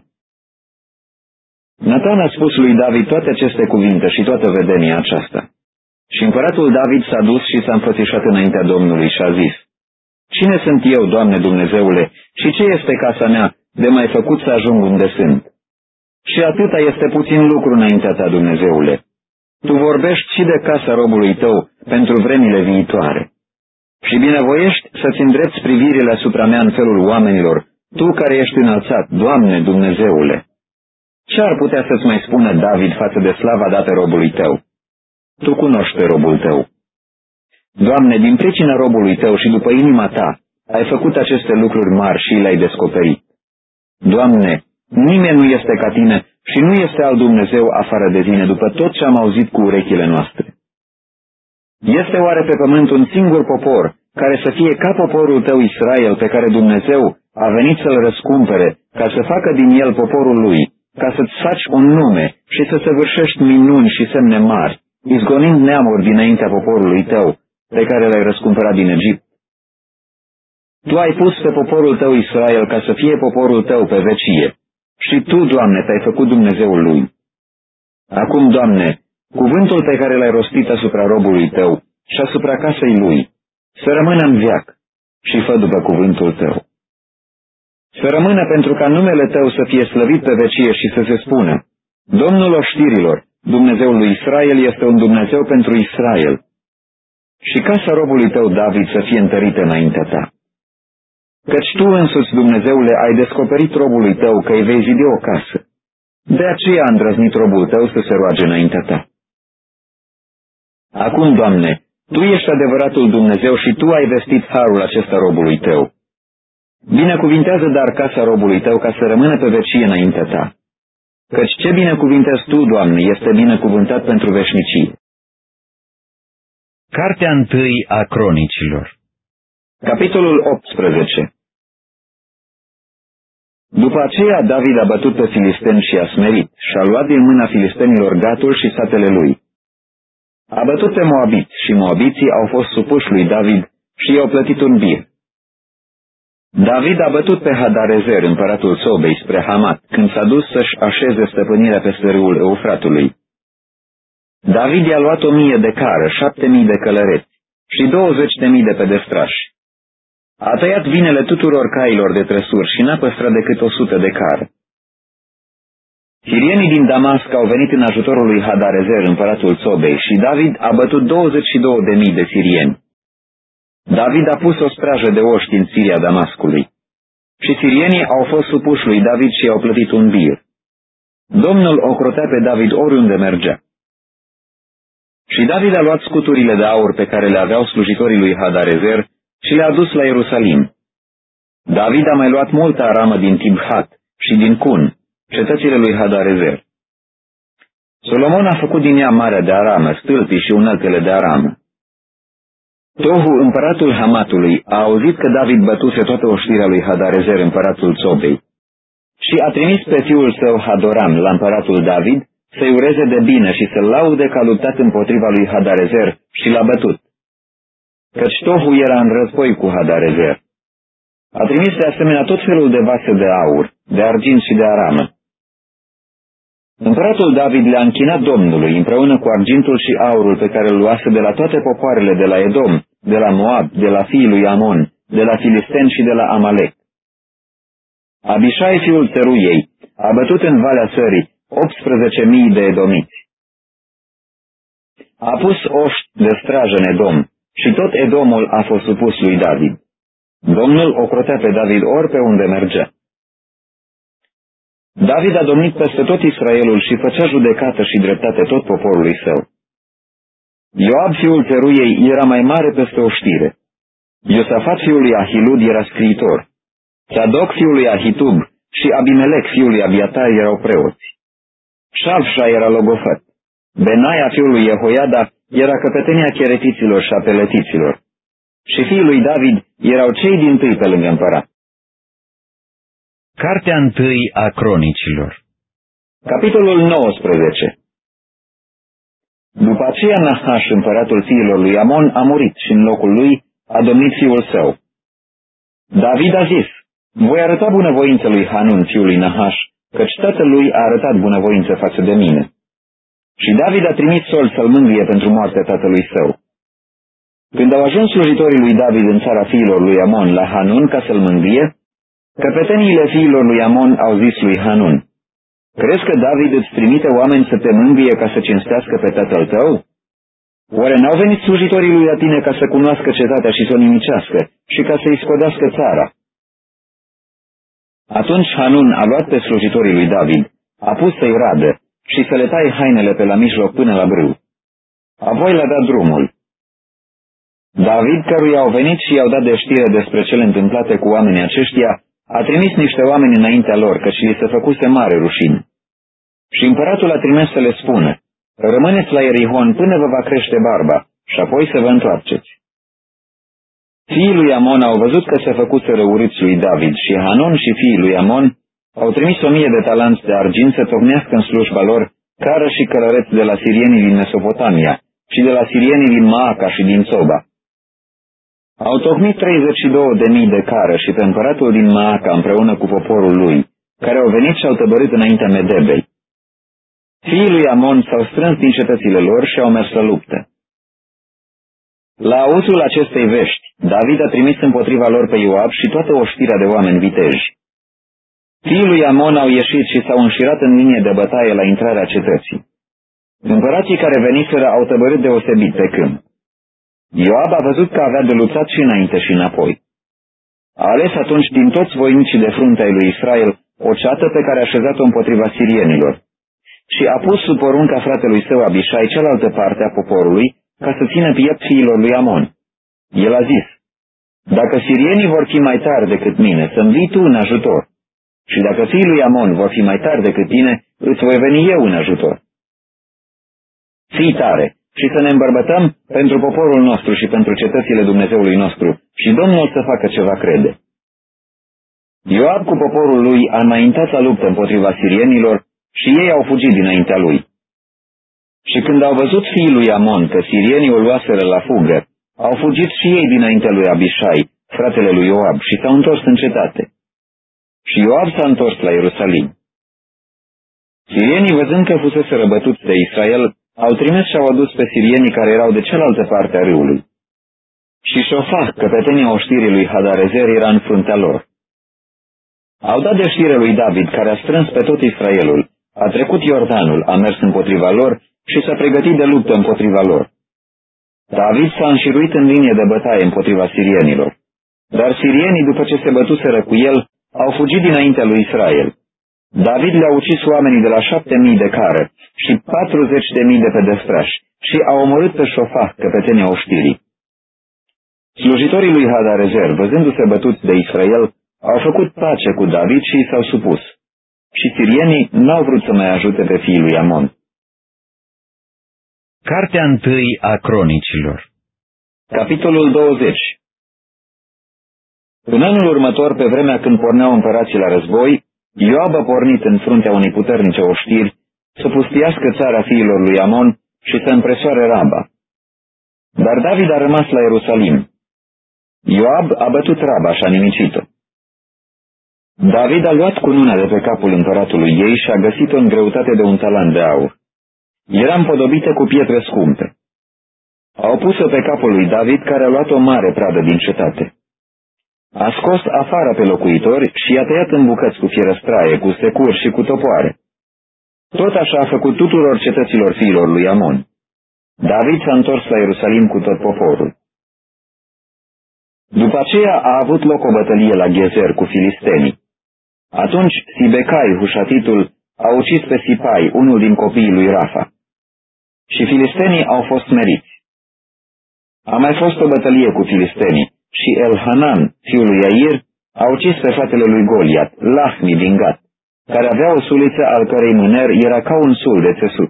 Natan a spus lui David toate aceste cuvinte și toată vedenia aceasta. Și împăratul David s-a dus și s-a înfățișat înaintea Domnului și a zis: Cine sunt eu, Doamne Dumnezeule, și ce este casa mea de mai făcut să ajung unde sunt? Și atâta este puțin lucru înaintea ta, Dumnezeule. Tu vorbești și de casa robului tău pentru vremile viitoare. Și binevoiești să-ți îndrepți privirile asupra mea în felul oamenilor, tu care ești înălțat, Doamne Dumnezeule. Ce ar putea să-ți mai spună David față de slava dată robului tău? Tu cunoști pe robul tău. Doamne, din pricina robului tău și după inima ta, ai făcut aceste lucruri mari și le-ai descoperit. Doamne, nimeni nu este ca tine și nu este alt Dumnezeu afară de tine, după tot ce am auzit cu urechile noastre. Este oare pe pământ un singur popor care să fie ca poporul tău Israel, pe care Dumnezeu a venit să-l răscumpere, ca să facă din el poporul lui, ca să-ți faci un nume și să săvârșești minuni și semne mari, izgonind neamuri dinaintea poporului tău, pe care l-ai răscumpărat din Egipt? Tu ai pus pe poporul tău Israel ca să fie poporul tău pe vecie. Și tu, Doamne, te-ai făcut Dumnezeul lui. Acum, Doamne, cuvântul pe care l-ai rostit asupra robului tău și asupra casei lui, să rămână în veac și fă după cuvântul tău. Să rămână pentru ca numele tău să fie slăvit pe vecie și să se spună: Domnul oștirilor, Dumnezeul lui Israel, este un Dumnezeu pentru Israel. Și casa robului tău David să fie întărită înaintea ta. Căci tu însuți, Dumnezeule, ai descoperit robului tău că îi vei zidi o casă. De aceea a îndrăznit robul tău să se roage înaintea ta. Acum, Doamne, Tu ești adevăratul Dumnezeu și Tu ai vestit harul acesta robului tău. Binecuvintează dar casa robului tău ca să rămână pe vecie înaintea ta. Căci ce binecuvintezi Tu, Doamne, este binecuvântat pentru veșnicie. Cartea 1 a Cronicilor. Capitolul 18. După aceea David a bătut pe filisteni și a smerit și a luat din mâna filistenilor Gatul și satele lui. A bătut pe moabiți și moabiții au fost supuși lui David și i-au plătit un bir. David a bătut pe Hadarezer, împăratul Sobei, spre Hamat, când s-a dus să-și așeze stăpânirea peste râul Eufratului. David i-a luat 1000 de cară, 7000 de călăreți și 20.000 de pedestrași. A tăiat vinele tuturor cailor de trăsuri și n-a păstrat decât 100 de cară. Sirienii din Damasc au venit în ajutorul lui Hadarezer, împăratul Sobei, și David a bătut 22.000 de sirieni. David a pus o strajă de oști în Siria Damascului. Și sirienii au fost supuși lui David și i-au plătit un bir. Domnul ocrotea pe David oriunde mergea. Și David a luat scuturile de aur pe care le aveau slujitorii lui Hadarezer și le-a dus la Ierusalim. David a mai luat multă aramă din Tibhat și din Cun, cetățile lui Hadarezer. Solomon a făcut din ea marea de aramă, stâlpii și uneltele de aramă. Tohu, împăratul Hamatului, a auzit că David bătuse toată oștirea lui Hadarezer, împăratul Sobei, și a trimis pe fiul său Hadoram la împăratul David să-i ureze de bine și să-l laude că a luptat împotriva lui Hadarezer și l-a bătut. Căci Tohu era în război cu Hadarezer. A trimis de asemenea tot felul de vase de aur, de argint și de aramă. Împăratul David le-a închinat Domnului împreună cu argintul și aurul pe care îl luase de la toate popoarele de la Edom, de la Moab, de la fiii lui Amon, de la Filisteni și de la Amalek. Abishai, fiul Țeruiei, a bătut în Valea Țării 18.000 de edomiți. A pus oști de strajă în Edom și tot Edomul a fost supus lui David. Domnul ocrotea pe David ori pe unde mergea. David a domnit peste tot Israelul și făcea judecată și dreptate tot poporului său. Ioab, fiul Țeruiei, era mai mare peste oștire. Iosafat, fiul lui Ahilud, era scriitor. Țadoc, fiul lui Ahitub, și Abimelec, fiul lui Abiatar, erau preoți. Șalfșa era logofăt. Benaia, fiul lui Jehoiada, era căpetenia cheretiților și a peletiților. Și fiii lui David erau cei dintâi pe lângă împărat. Cartea întâi a Cronicilor. Capitolul 19. După aceea Nahaș, împăratul fiilor lui Amon, a murit și în locul lui a domnit fiul său. David a zis: voi arăta bunăvoință lui Hanun, fiul lui Nahaș, căci tatăl lui a arătat bunăvoință față de mine. Și David a trimis Sol să-l mângâie pentru moartea tatălui său. Când au ajuns slujitorii lui David în țara fiilor lui Amon la Hanun ca să-l mângâie, căpeteniile fiilor lui Amon au zis lui Hanun: crezi că David îți trimite oameni să te mângâie ca să cinstească pe tatăl tău? Oare n-au venit slujitorii lui la tine ca să cunoască cetatea și să o nimicească și ca să-i scodească țara? Atunci Hanun a luat pe slujitorii lui David, a pus să-i radă și să le taie hainele pe la mijloc până la brâu. Apoi le-a dat drumul. David, căruia au venit și i-au dat de știre despre cele întâmplate cu oamenii aceștia, a trimis niște oameni înaintea lor, căci li se făcuse mare rușine. Și împăratul a trimis să le spună: rămâneți la Ierihon până vă va crește barba și apoi să vă întoarceți. Fiii lui Amon au văzut că se făcuseră urâți lui David și Hanun și fiii lui Amon au trimis 1000 de talanți de argint să tocmească în slujba lor cară și călăreți de la sirienii din Mesopotamia și de la sirienii din Maaca și din Soba. Au tocmit 32.000 de cară și pe împăratul din Maaca împreună cu poporul lui, care au venit și au tăbărit înaintea Medebei. Fiii lui Amon s-au strâns din cetățile lor și au mers la luptă. La auzul acestei vești, David a trimis împotriva lor pe Ioab și toată oștirea de oameni viteji. Fiii lui Amon au ieșit și s-au înșirat în linie de bătaie la intrarea cetății. Împărații care veniseră au tăbărât deosebit pe câmp. Ioab a văzut că avea de luptat și înainte și înapoi. A ales atunci din toți voinicii de frunte ai lui Israel o ceată pe care a așezat-o împotriva sirienilor și a pus sub porunca fratelui său Abișai cealaltă parte a poporului ca să țină piept fiilor lui Amon. El a zis: dacă sirienii vor fi mai tari decât mine, să-mi vii tu în ajutor, și dacă fiii lui Amon vor fi mai tari decât tine, îți voi veni eu în ajutor. Fii tare și să ne îmbărbătăm pentru poporul nostru și pentru cetățile Dumnezeului nostru, și Domnul să facă ce va crede. Ioab cu poporul lui a înaintat la luptă împotriva sirienilor și ei au fugit dinaintea lui. Și când au văzut fiii lui Amon că sirienii o luaseră la fugă, au fugit și ei dinaintea lui Abișai, fratele lui Ioab, și s-au întors în cetate. Și Ioab s-a întors la Ierusalim. Sirienii, văzând că fusese răbătuți de Israel, au trimis și au adus pe sirienii care erau de cealaltă parte a râului. Și Șofah, căpetenia oștirii lui Hadarezer, era în fruntea lor. Au dat de știre lui David, care a strâns pe tot Israelul, a trecut Iordanul, a mers împotriva lor și s-a pregătit de luptă împotriva lor. David s-a înșiruit în linie de bătaie împotriva sirienilor, dar sirienii, după ce se bătuseră cu el, au fugit dinaintea lui Israel. David le-a ucis oamenii de la 7.000 de cară și 40.000 de pedestrași și a omorât pe Șofah, căpetenia oștirii. Slujitorii lui Hadarezer, văzându-se bătuți de Israel, au făcut pace cu David și i s-au supus. Și sirienii n-au vrut să mai ajute pe fiii lui Amon. Cartea întâi a Cronicilor. Capitolul 20. În anul următor, pe vremea când porneau împărații la război, Ioab a pornit în fruntea unei puternice oștiri să pustiască țara fiilor lui Amon și să împresoare Raba. Dar David a rămas la Ierusalim. Ioab a bătut Raba și a nimicit-o. David a luat cununa de pe capul împăratului ei și a găsit-o în greutate de 1 talant de aur. Era împodobită cu pietre scumpe. Au pus-o pe capul lui David, care a luat o mare pradă din cetate. A scos afară pe locuitori și i-a tăiat în bucăți cu fierăstraie, cu securi și cu topoare. Tot așa a făcut tuturor cetăților fiilor lui Amon. David s-a întors la Ierusalim cu tot poporul. După aceea a avut loc o bătălie la Gezer cu filistenii. Atunci Sibecai, Hușatitul, a ucis pe Sipai, unul din copiii lui Rafa. Și filistenii au fost meriți. A mai fost o bătălie cu filistenii și Elhanan, fiul lui Iair, a ucis pe fratele lui Goliat, Lahmi din Gat, care avea o suliță al cărei mâner era ca un sul de țesut.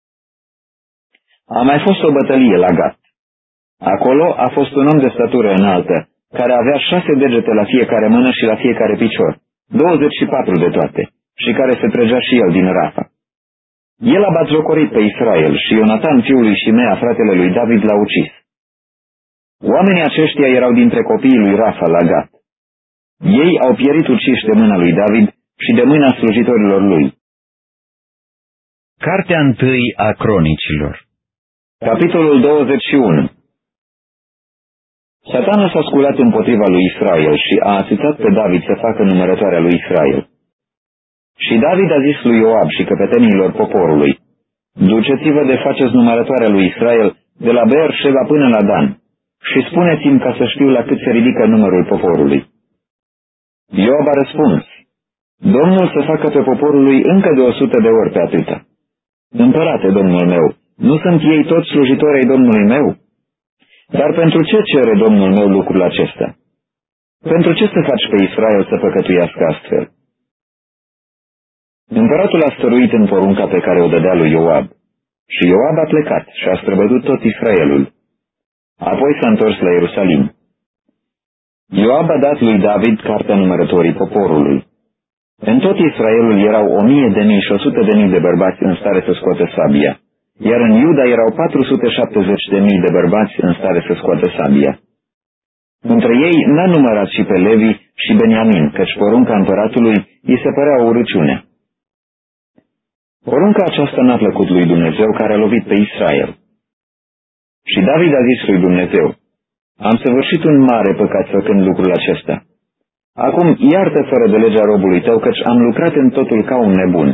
A mai fost o bătălie la Gat. Acolo a fost un om de statură înaltă, care avea 6 degete la fiecare mână și la fiecare picior, 24 de toate, și care se trăgea și el din Rafa. El a batjocorit pe Israel și Ionatan, fiul lui Shimea, fratele lui David, l-a ucis. Oamenii aceștia erau dintre copiii lui Rafa la Gat. Ei au pierit uciși de mâna lui David și de mâna slujitorilor lui. Cartea 1 a Cronicilor. Capitolul 21. Satana s-a sculat împotriva lui Israel și a ațitat pe David să facă numărătoarea lui Israel. Și David a zis lui Ioab și căpetenilor poporului: duceți-vă de faceți numărătoarea lui Israel de la Beer-Sheba până la Dan și spuneți-mi ca să știu la cât se ridică numărul poporului. Ioab a răspuns: Domnul să facă pe poporul lui încă de 100 de ori pe atâta. Împărate, domnul meu, nu sunt ei toți slujitori ai domnului meu? Dar pentru ce cere domnul meu lucrul acesta? Pentru ce să faci pe Israel să păcătuiască astfel? Împăratul a stăruit în porunca pe care o dădea lui Ioab. Și Ioab a plecat și a străbătut tot Israelul. Apoi s-a întors la Ierusalim. Ioab a dat lui David cartea numărătorii poporului. În tot Israelul erau 100.000 și 100.000 de bărbați în stare să scoată sabia, iar în Iuda erau 470.000 de bărbați în stare să scoată sabia. Între ei n-a numărat și pe Levi și Beniamin, căci porunca împăratului îi se părea o urăciune. Porunca aceasta n-a plăcut lui Dumnezeu, care a lovit pe Israel. Și David a zis lui Dumnezeu: am săvârșit un mare păcat făcând lucrul acesta. Acum iartă fără de legea robului tău, căci am lucrat în totul ca un nebun.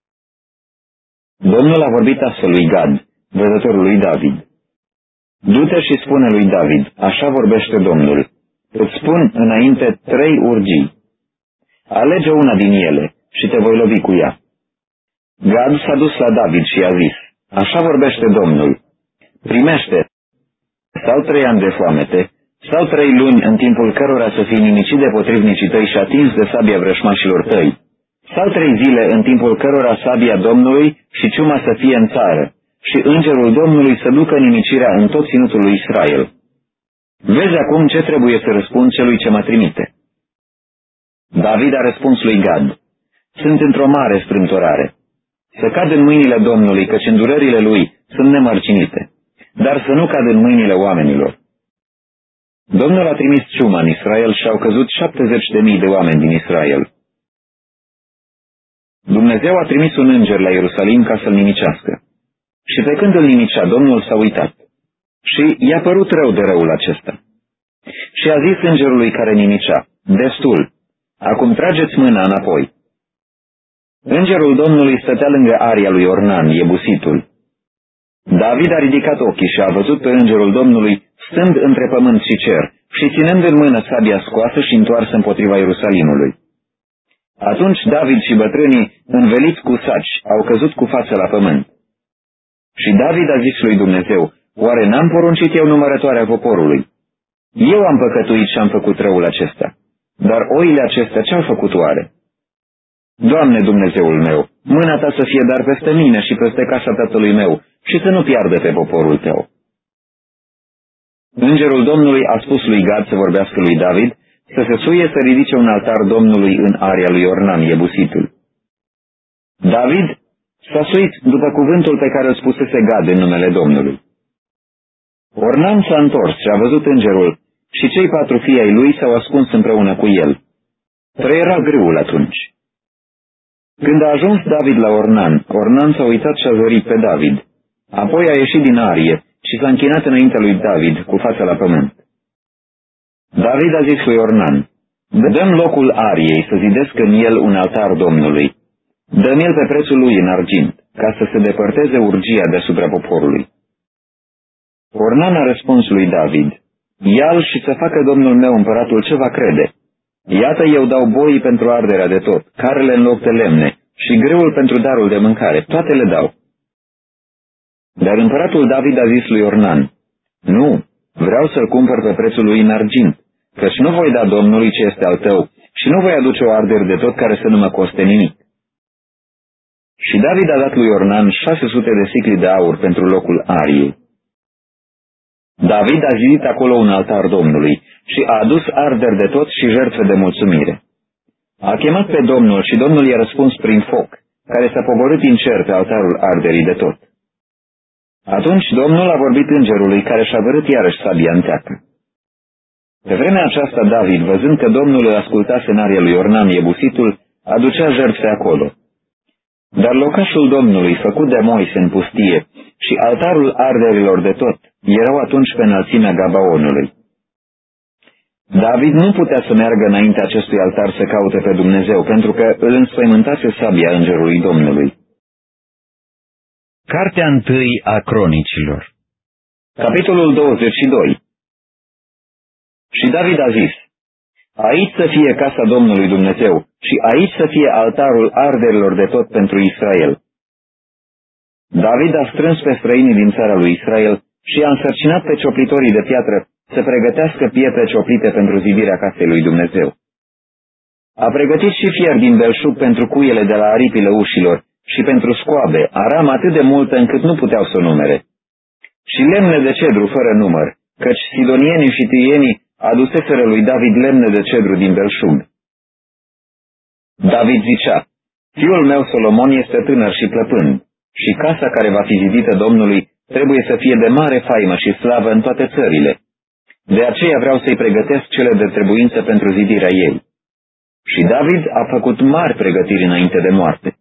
Domnul a vorbit astfel lui Gad, văzătorul lui David: du-te și spune lui David, așa vorbește Domnul, îți spun înainte 3 urgii. Alege una din ele și te voi lovi cu ea. Gad s-a dus la David și a zis: așa vorbește Domnul, primește sau 3 ani de foamete, sau 3 luni în timpul cărora să fii nimicit de potrivnicii tăi și atins de sabia vrășmașilor tăi, sau 3 zile în timpul cărora sabia Domnului și ciuma să fie în țară, și îngerul Domnului să ducă nimicirea în tot ținutul lui Israel. Vezi acum ce trebuie să răspund celui ce mă trimite. David a răspuns lui Gad: sunt într-o mare strâmtorare. Să cad în mâinile Domnului, căci îndurările lui sunt nemărcinite, dar să nu cad în mâinile oamenilor. Domnul a trimis ciuma în Israel și au căzut 70.000 de oameni din Israel. Dumnezeu a trimis un înger la Ierusalim ca să-l nimicească. Și pe când îl nimicea, Domnul s-a uitat. Și i-a părut rău de răul acesta. Și a zis îngerului care nimicea: destul, acum trageți mâna înapoi. Îngerul Domnului stătea lângă aria lui Ornan, Iebusitul. David a ridicat ochii și a văzut pe îngerul Domnului stând între pământ și cer și ținând în mână sabia scoasă și întoarsă împotriva Ierusalimului. Atunci David și bătrânii, înveliți cu saci, au căzut cu fața la pământ. Și David a zis lui Dumnezeu: oare n-am poruncit eu numărătoarea poporului? Eu am păcătuit și am făcut răul acesta. Dar oile acestea ce-au făcut oare? Doamne Dumnezeul meu, mâna ta să fie dar peste mine și peste casa tatălui meu și să nu piardă pe poporul tău. Îngerul Domnului a spus lui Gad să vorbească lui David să se suie să ridice un altar Domnului în aria lui Ornan, Iebusitul. David s-a suit după cuvântul pe care îl spusese Gad în numele Domnului. Ornan s-a întors și a văzut îngerul și cei 4 fii ai lui s-au ascuns împreună cu el. Trăiera grâul atunci. Când a ajuns David la Ornan, Ornan s-a uitat și a zorit pe David. Apoi a ieșit din arie și s-a închinat înaintea lui David cu fața la pământ. David a zis lui Ornan: dăm locul ariei să zidesc în el un altar Domnului. Dă-mi el pe prețul lui în argint, ca să se depărteze urgia deasupra poporului. Ornan a răspuns lui David: ia-l și să facă domnul meu împăratul ce va crede. Iată, eu dau boii pentru arderea de tot, carele în loc de lemne și greul pentru darul de mâncare, toate le dau. Dar împăratul David a zis lui Ornan, nu, vreau să-l cumpăr pe prețul lui în argint, căci nu voi da Domnului ce este al tău și nu voi aduce o ardere de tot care să nu mă coste nimic. Și David a dat lui Ornan 600 de sicli de aur pentru locul ariei. David a zidit acolo un altar Domnului și a adus arderi de tot și jertfe de mulțumire. A chemat pe Domnul și Domnul i-a răspuns prin foc, care s-a pogorât din cer pe altarul arderii de tot. Atunci Domnul a vorbit îngerului care și-a vărât iarăși sabia în teacă. Pe vremea aceasta David, văzând că Domnul îl asculta scenaria lui Ornan Iebusitul, aducea jertfe acolo. Dar locașul Domnului, făcut de Moise în pustie, și altarul arderilor de tot, erau atunci pe înălțimea Gabaonului. David nu putea să meargă înainte acestui altar să caute pe Dumnezeu, pentru că îl înspăimântase sabia îngerului Domnului. Cartea 1 a Cronicilor. Capitolul 22. Și David a zis, aici să fie casa Domnului Dumnezeu și aici să fie altarul arderilor de tot pentru Israel. David a strâns pe străinii din țara lui Israel și a însărcinat pe cioplitorii de piatră să pregătească pietre cioplite pentru zidirea casei lui Dumnezeu. A pregătit și fier din belșug pentru cuiele de la aripile ușilor și pentru scoabe, aram atât de multă încât nu puteau să o numere. Și lemne de cedru fără număr, căci sidonienii și tirienii aduseseră lui David lemne de cedru din belșug. David zicea, fiul meu Solomon este tânăr și plăpând, și casa care va fi zidită Domnului trebuie să fie de mare faimă și slavă în toate țările. De aceea vreau să-i pregătesc cele de trebuință pentru zidirea ei. Și David a făcut mari pregătiri înainte de moarte.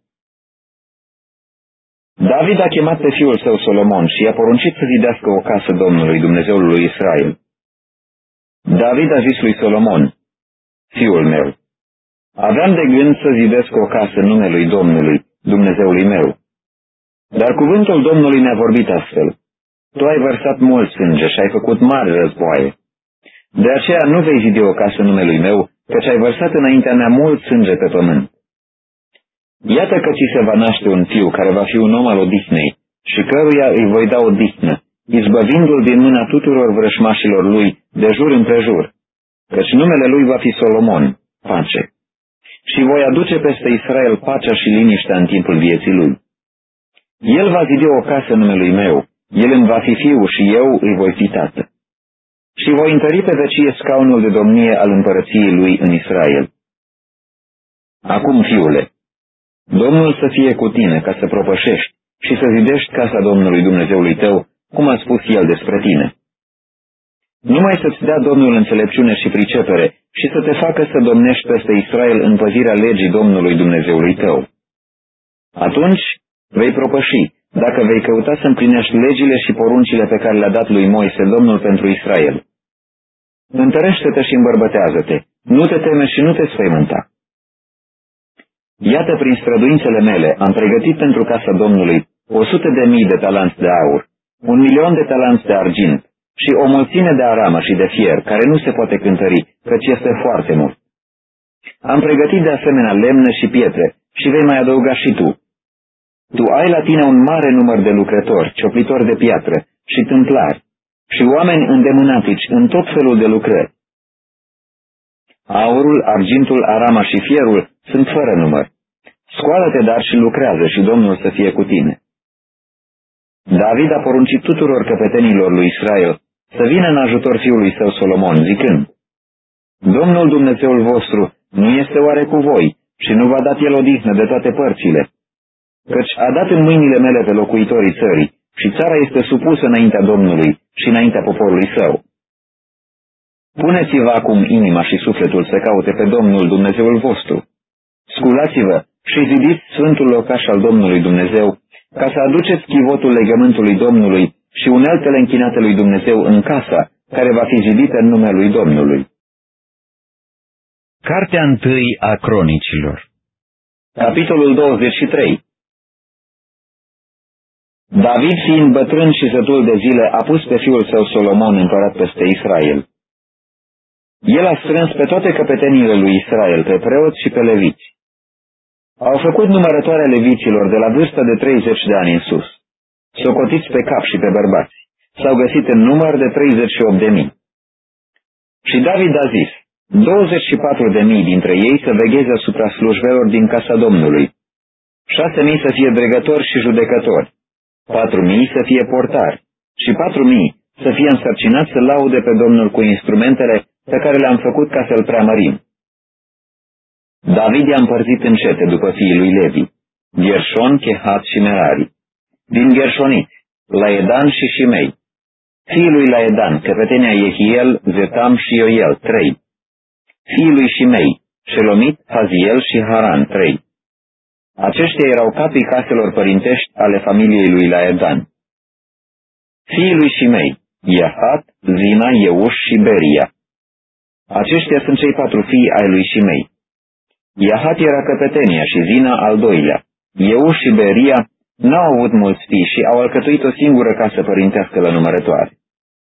David a chemat pe fiul său Solomon și i-a poruncit să zidească o casă Domnului, Dumnezeul lui Israel. David a zis lui Solomon, fiul meu, aveam de gând să zidesc o casă în numelui Domnului, Dumnezeului meu. Dar cuvântul Domnului mi-a vorbit astfel, tu ai vărsat mult sânge și ai făcut mari războaie. De aceea nu vei zidi o casă în numelui meu, căci ai vărsat înaintea mea mult sânge pe pământ. Iată că ți se va naște un fiu care va fi un om al odihnei și căruia îi voi da odihnă, izbăvindu-l din mâna tuturor vrășmașilor lui de jur împrejur, căci numele lui va fi Solomon, pace. Și voi aduce peste Israel pacea și liniștea în timpul vieții lui. El va zidi o casă numelui meu, el îmi va fi fiu și eu îi voi fi tată. Și voi întări pe vecie scaunul de domnie al împărăției lui în Israel. Acum, fiule, Domnul să fie cu tine ca să propășești și să zidești casa Domnului Dumnezeului tău, cum a spus el despre tine. Numai să-ți dea Domnul înțelepciune și pricepere și să te facă să domnești peste Israel în păzirea legii Domnului Dumnezeului tău. Atunci vei propăși, dacă vei căuta să împlinești legile și poruncile pe care le-a dat lui Moise Domnul pentru Israel. Întărește-te și îmbărbătează-te, nu te teme și nu te sfăimânta. Iată, prin străduințele mele am pregătit pentru casa Domnului 100.000 de talanți de aur, 1.000.000 de talanți de argint și o mulțime de aramă și de fier, care nu se poate cântări, căci este foarte mult. Am pregătit de asemenea lemne și pietre și vei mai adăuga și tu. Tu ai la tine un mare număr de lucrători, cioplitori de piatră și tâmplari și oameni îndemânatici în tot felul de lucrări. Aurul, argintul, arama și fierul sunt fără număr. Scoală-te dar și lucrează și Domnul să fie cu tine. David a poruncit tuturor căpetenilor lui Israel să vină în ajutor fiului său Solomon, zicând, Domnul Dumnezeul vostru nu este oare cu voi și nu v-a dat el odihnă de toate părțile? Căci a dat în mâinile mele pe locuitorii țării și țara este supusă înaintea Domnului și înaintea poporului său. Puneți-vă acum inima și sufletul să caute pe Domnul Dumnezeul vostru. Sculați-vă și zidiți sfântul locaș al Domnului Dumnezeu, ca să aduceți chivotul legământului Domnului și uneltele închinate lui Dumnezeu în casa care va fi zidită în numele lui Domnului. Cartea 1 a Cronicilor. Capitolul 23. David, fiind bătrân și sătul de zile, a pus pe fiul său Solomon împărat peste Israel. El a strâns pe toate căpeteniile lui Israel, pe preoți și pe leviți. Au făcut numărătoarea leviților de la vârsta de 30 de ani în sus. Socotiți pe cap și pe bărbați. S-au găsit în număr de 38.000. Și David a zis, 24.000 dintre ei să vegheze asupra slujbelor din casa Domnului, 6.000 să fie dregători și judecători, 4.000 să fie portari și 4.000 să fie însărcinați să laude pe Domnul cu instrumentele pe care le-am făcut ca să-l preamărim. David i-a împărțit în cete după fiii lui Levi, Gershon, Chehat și Merari. Din Gershoniți, Laedan și Shimei. Fiii lui Laedan, căpetenia Jehiel, Zetam și Ioel, 3. Fiii lui Shimei, Shelomit, Haziel și Haran, 3. Aceștia erau capii caselor părintești ale familiei lui Laedan. Fiii lui Shimei, Iahat, Zina, Euș și Beria. Aceștia sunt cei 4 fii ai lui Shimei. Iahat era căpetenia și Zina al doilea. Euș și Beria n-au avut mulți fii și au alcătuit o singură casă părintească la numărătoare.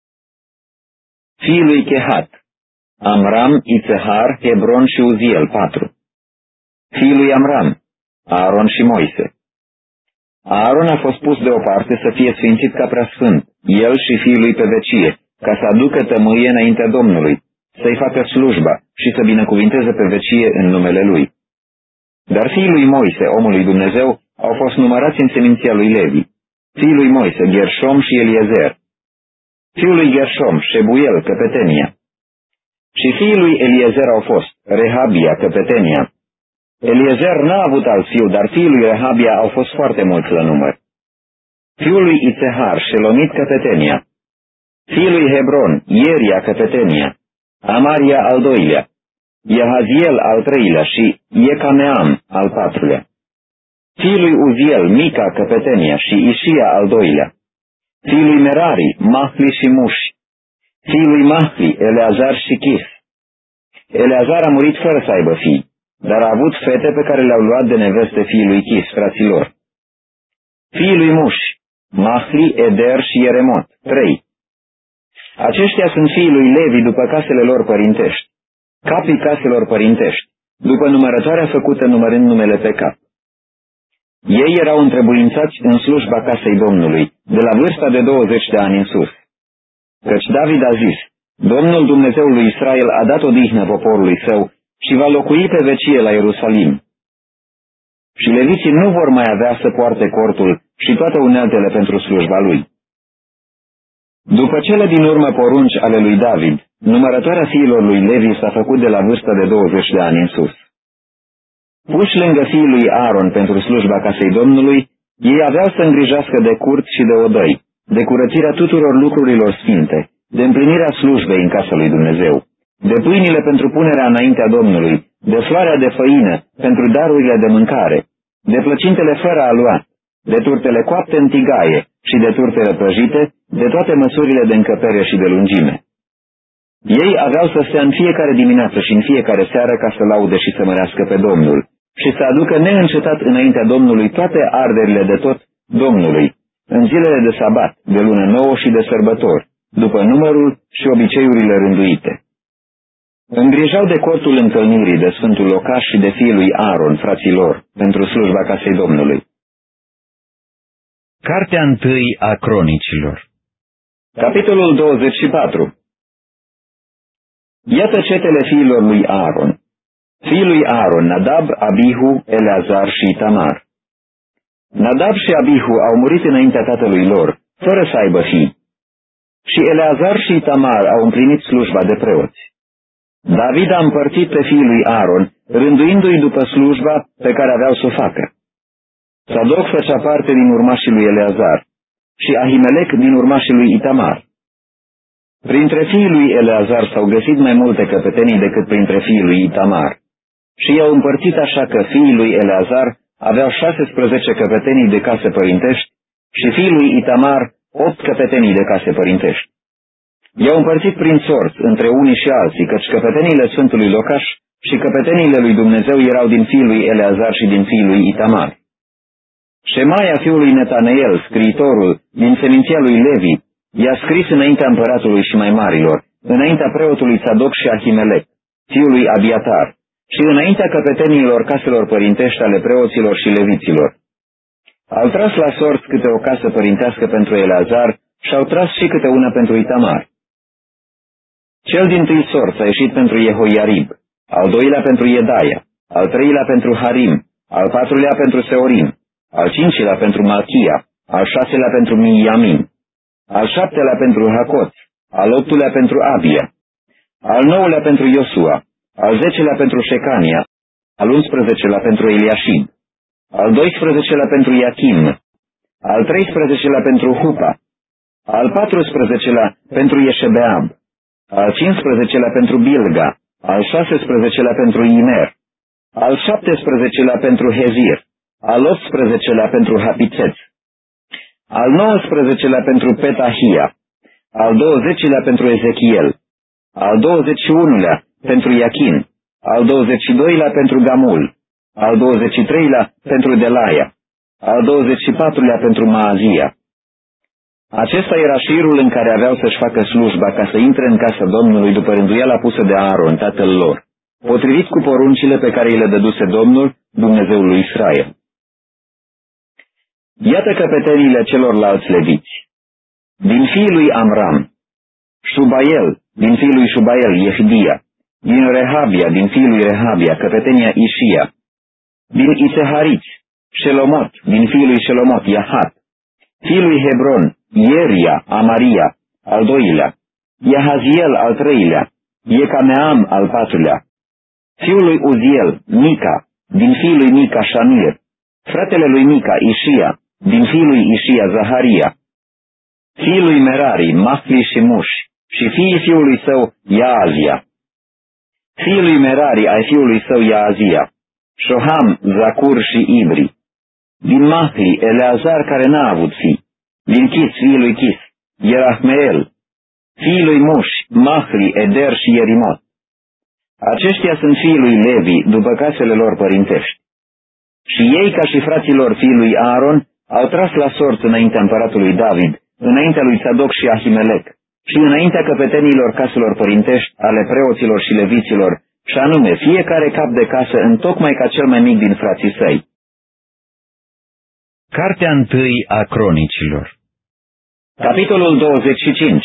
Fiii lui Chehat, Amram, Itzehar, Hebron și Uziel, 4. Fiii lui Amram, Aaron și Moise. Aaron a fost pus deoparte să fie sfințit ca preasfânt, el și fiii lui pe vecie, ca să aducă tămâie înaintea Domnului, să-i facă slujba și să binecuvinteze pe vecie în numele lui. Dar fiii lui Moise, omul lui Dumnezeu, au fost numărați în seminția lui Levi. Fiii lui Moise, Gershom și Eliezer. Fiul lui Gershom, Shebuel, căpetenia. Și fiii lui Eliezer au fost Rehabia, căpetenia. Eliezer n-a avut alt fiu, dar fiii lui Rehabia au fost foarte mulți la număr. Fiul lui Itzehar, Shelomit, căpetenia. Fiul lui Hebron, Ieria, căpetenia. Amaria al doilea. Iahaziel al treilea și Iecameam al patrulea. Fiul lui Uziel, Mica, căpetenia și Ișia al doilea. Fiul lui Merari, Mahli și Muși. Fiul lui Mahli, Eleazar și Chis. Eleazar a murit fără să aibă fii, dar a avut fete pe care le-au luat de neveste fiii lui Chis, fraților. Fiii lui Muși, Mahli, Eder și Ieremot, 3. Aceștia sunt fiii lui Levi după casele lor părintești, capii caselor părintești, după numărătoarea făcută numărând numele pe cap. Ei erau întrebuințați în slujba casei Domnului, de la vârsta de 20 de ani în sus. Căci David a zis, Domnul Dumnezeul lui Israel a dat odihnă poporului său și va locui pe vecie la Ierusalim. Și leviții nu vor mai avea să poarte cortul și toate uneltele pentru slujba lui. După cele din urmă porunci ale lui David, numărătoarea fiilor lui Levi s-a făcut de la vârsta de 20 de ani în sus. Puși lângă fiii lui Aaron pentru slujba casei Domnului, ei aveau să îngrijească de curt și de odăi, de curățirea tuturor lucrurilor sfinte, de împlinirea slujbei în casa lui Dumnezeu, de pâinile pentru punerea înaintea Domnului, de floarea de făină pentru darurile de mâncare, de plăcintele fără aluat, de turtele coapte în tigaie și de turtele prăjite, de toate măsurile de încăpere și de lungime. Ei aveau să stea în fiecare dimineață și în fiecare seară ca să laude și să mărească pe Domnul și să aducă neîncetat înaintea Domnului toate arderile de tot Domnului, în zilele de sabat, de lună nouă și de sărbători, după numărul și obiceiurile rânduite. Îngrijau de cortul întâlnirii de Sfântul Locaș și de fiii lui Aaron, fraților, pentru slujba casei Domnului. Cartea 1 a Cronicilor. Capitolul 24. Iată cetele fiilor lui Aaron. Fiii lui Aaron, Nadab, Abihu, Eleazar și Itamar. Nadab și Abihu au murit înaintea tatălui lor, fără să aibă fii. Și Eleazar și Itamar au împlinit slujba de preoți. David a împărțit pe fiii lui Aaron, rânduindu-i după slujba pe care aveau să o facă. Sadoc făcea parte din urmașii lui Eleazar și Ahimelec din urmașii lui Itamar. Printre fiii lui Eleazar s-au găsit mai multe căpetenii decât printre fiii lui Itamar. Și i-au împărțit așa că fiii lui Eleazar aveau 16 căpetenii de case părintești și fiii lui Itamar 8 căpetenii de case părintești. I-au împărțit prin sorți între unii și alții, căci căpeteniile Sfântului Locaș și căpeteniile lui Dumnezeu erau din fiii lui Eleazar și din fiii lui Itamar. Șemaia fiului Netaneel, scriitorul, din seminția lui Levi, i-a scris înaintea împăratului și mai marilor, înaintea preotului Sadoc și Ahimelec, fiul lui Abiatar, și înaintea căpetenilor caselor părintești ale preoților și leviților. Au tras la sorți câte o casă părintească pentru Eleazar și au tras și câte una pentru Itamar. Cel dintâi sorț a ieșit pentru Jehoiarib, al doilea pentru Iedaia, al treilea pentru Harim, al patrulea pentru Seorim, al cincilea pentru Malchia, al șaselea pentru Miamin, al șaptelea pentru Hacoț, al optulea pentru Abia, al nouălea pentru Iosua, al zecelea pentru Șecania, al 11-lea pentru Eliașib, al 12-lea pentru Iachim, al 13-lea pentru Hupa, al 14-lea pentru Ieșebeab, al 15-lea pentru Bilga, al 16-lea pentru Imer, al 17-lea pentru Hezir, al 18-lea pentru Hapițeț, al 19-lea pentru Petahia, al 20-lea pentru Ezechiel, al 21-lea pentru Iachin, al 22-lea pentru Gamul, al 23-lea pentru Delaia, al 24-lea pentru Maazia. Acesta era șirul în care aveau să-și facă slujba ca să intre în casa Domnului după rânduiala pusă de Aaron, tatăl lor, potrivit cu poruncile pe care îi le dăduse Domnul, Dumnezeul lui Israel. Iată căpeteniile celorlalți leviți. Din fiii lui Amram, Șubael, din fiii lui Șubael, Yehdia, din Rehabia, din fiii lui Rehabia, căpetenia Ișia, din Isehariți, Shelomot, din fiii lui Shelomot, Yahat, fiii lui Hebron, Ieria, Amaria, al doilea, Yahaziel, al treilea, Yecameam, al patrulea, fiul lui Uziel, Mica, din fiii lui Mica, Shamir, fratele lui Mica, Ișia, din fiii lui Ișia, Zaharia, fiii lui Merari, Mahli și Muș, și fiii fiului său, Yaazia, fiii lui Merari ai fiului său, Yaazia, Shoham, Zacur și Ibri, din Mahli, Eleazar, care n-a avut fii, din Chis, fiii lui Chis, Ierahmeel, fiii lui Muș, Mahli, Eder și Ierimot. Aceștia sunt fiii lui Levi, după casele lor părintești. Și ei, ca și fraților fiului Aaron, au tras la sorți înaintea împăratului David, înaintea lui Sadoc și Ahimelec, și înaintea căpetenilor caselor părintești ale preoților și leviților, și anume fiecare cap de casă întocmai ca cel mai mic din frații săi. Cartea întâi a Cronicilor. Capitolul 25.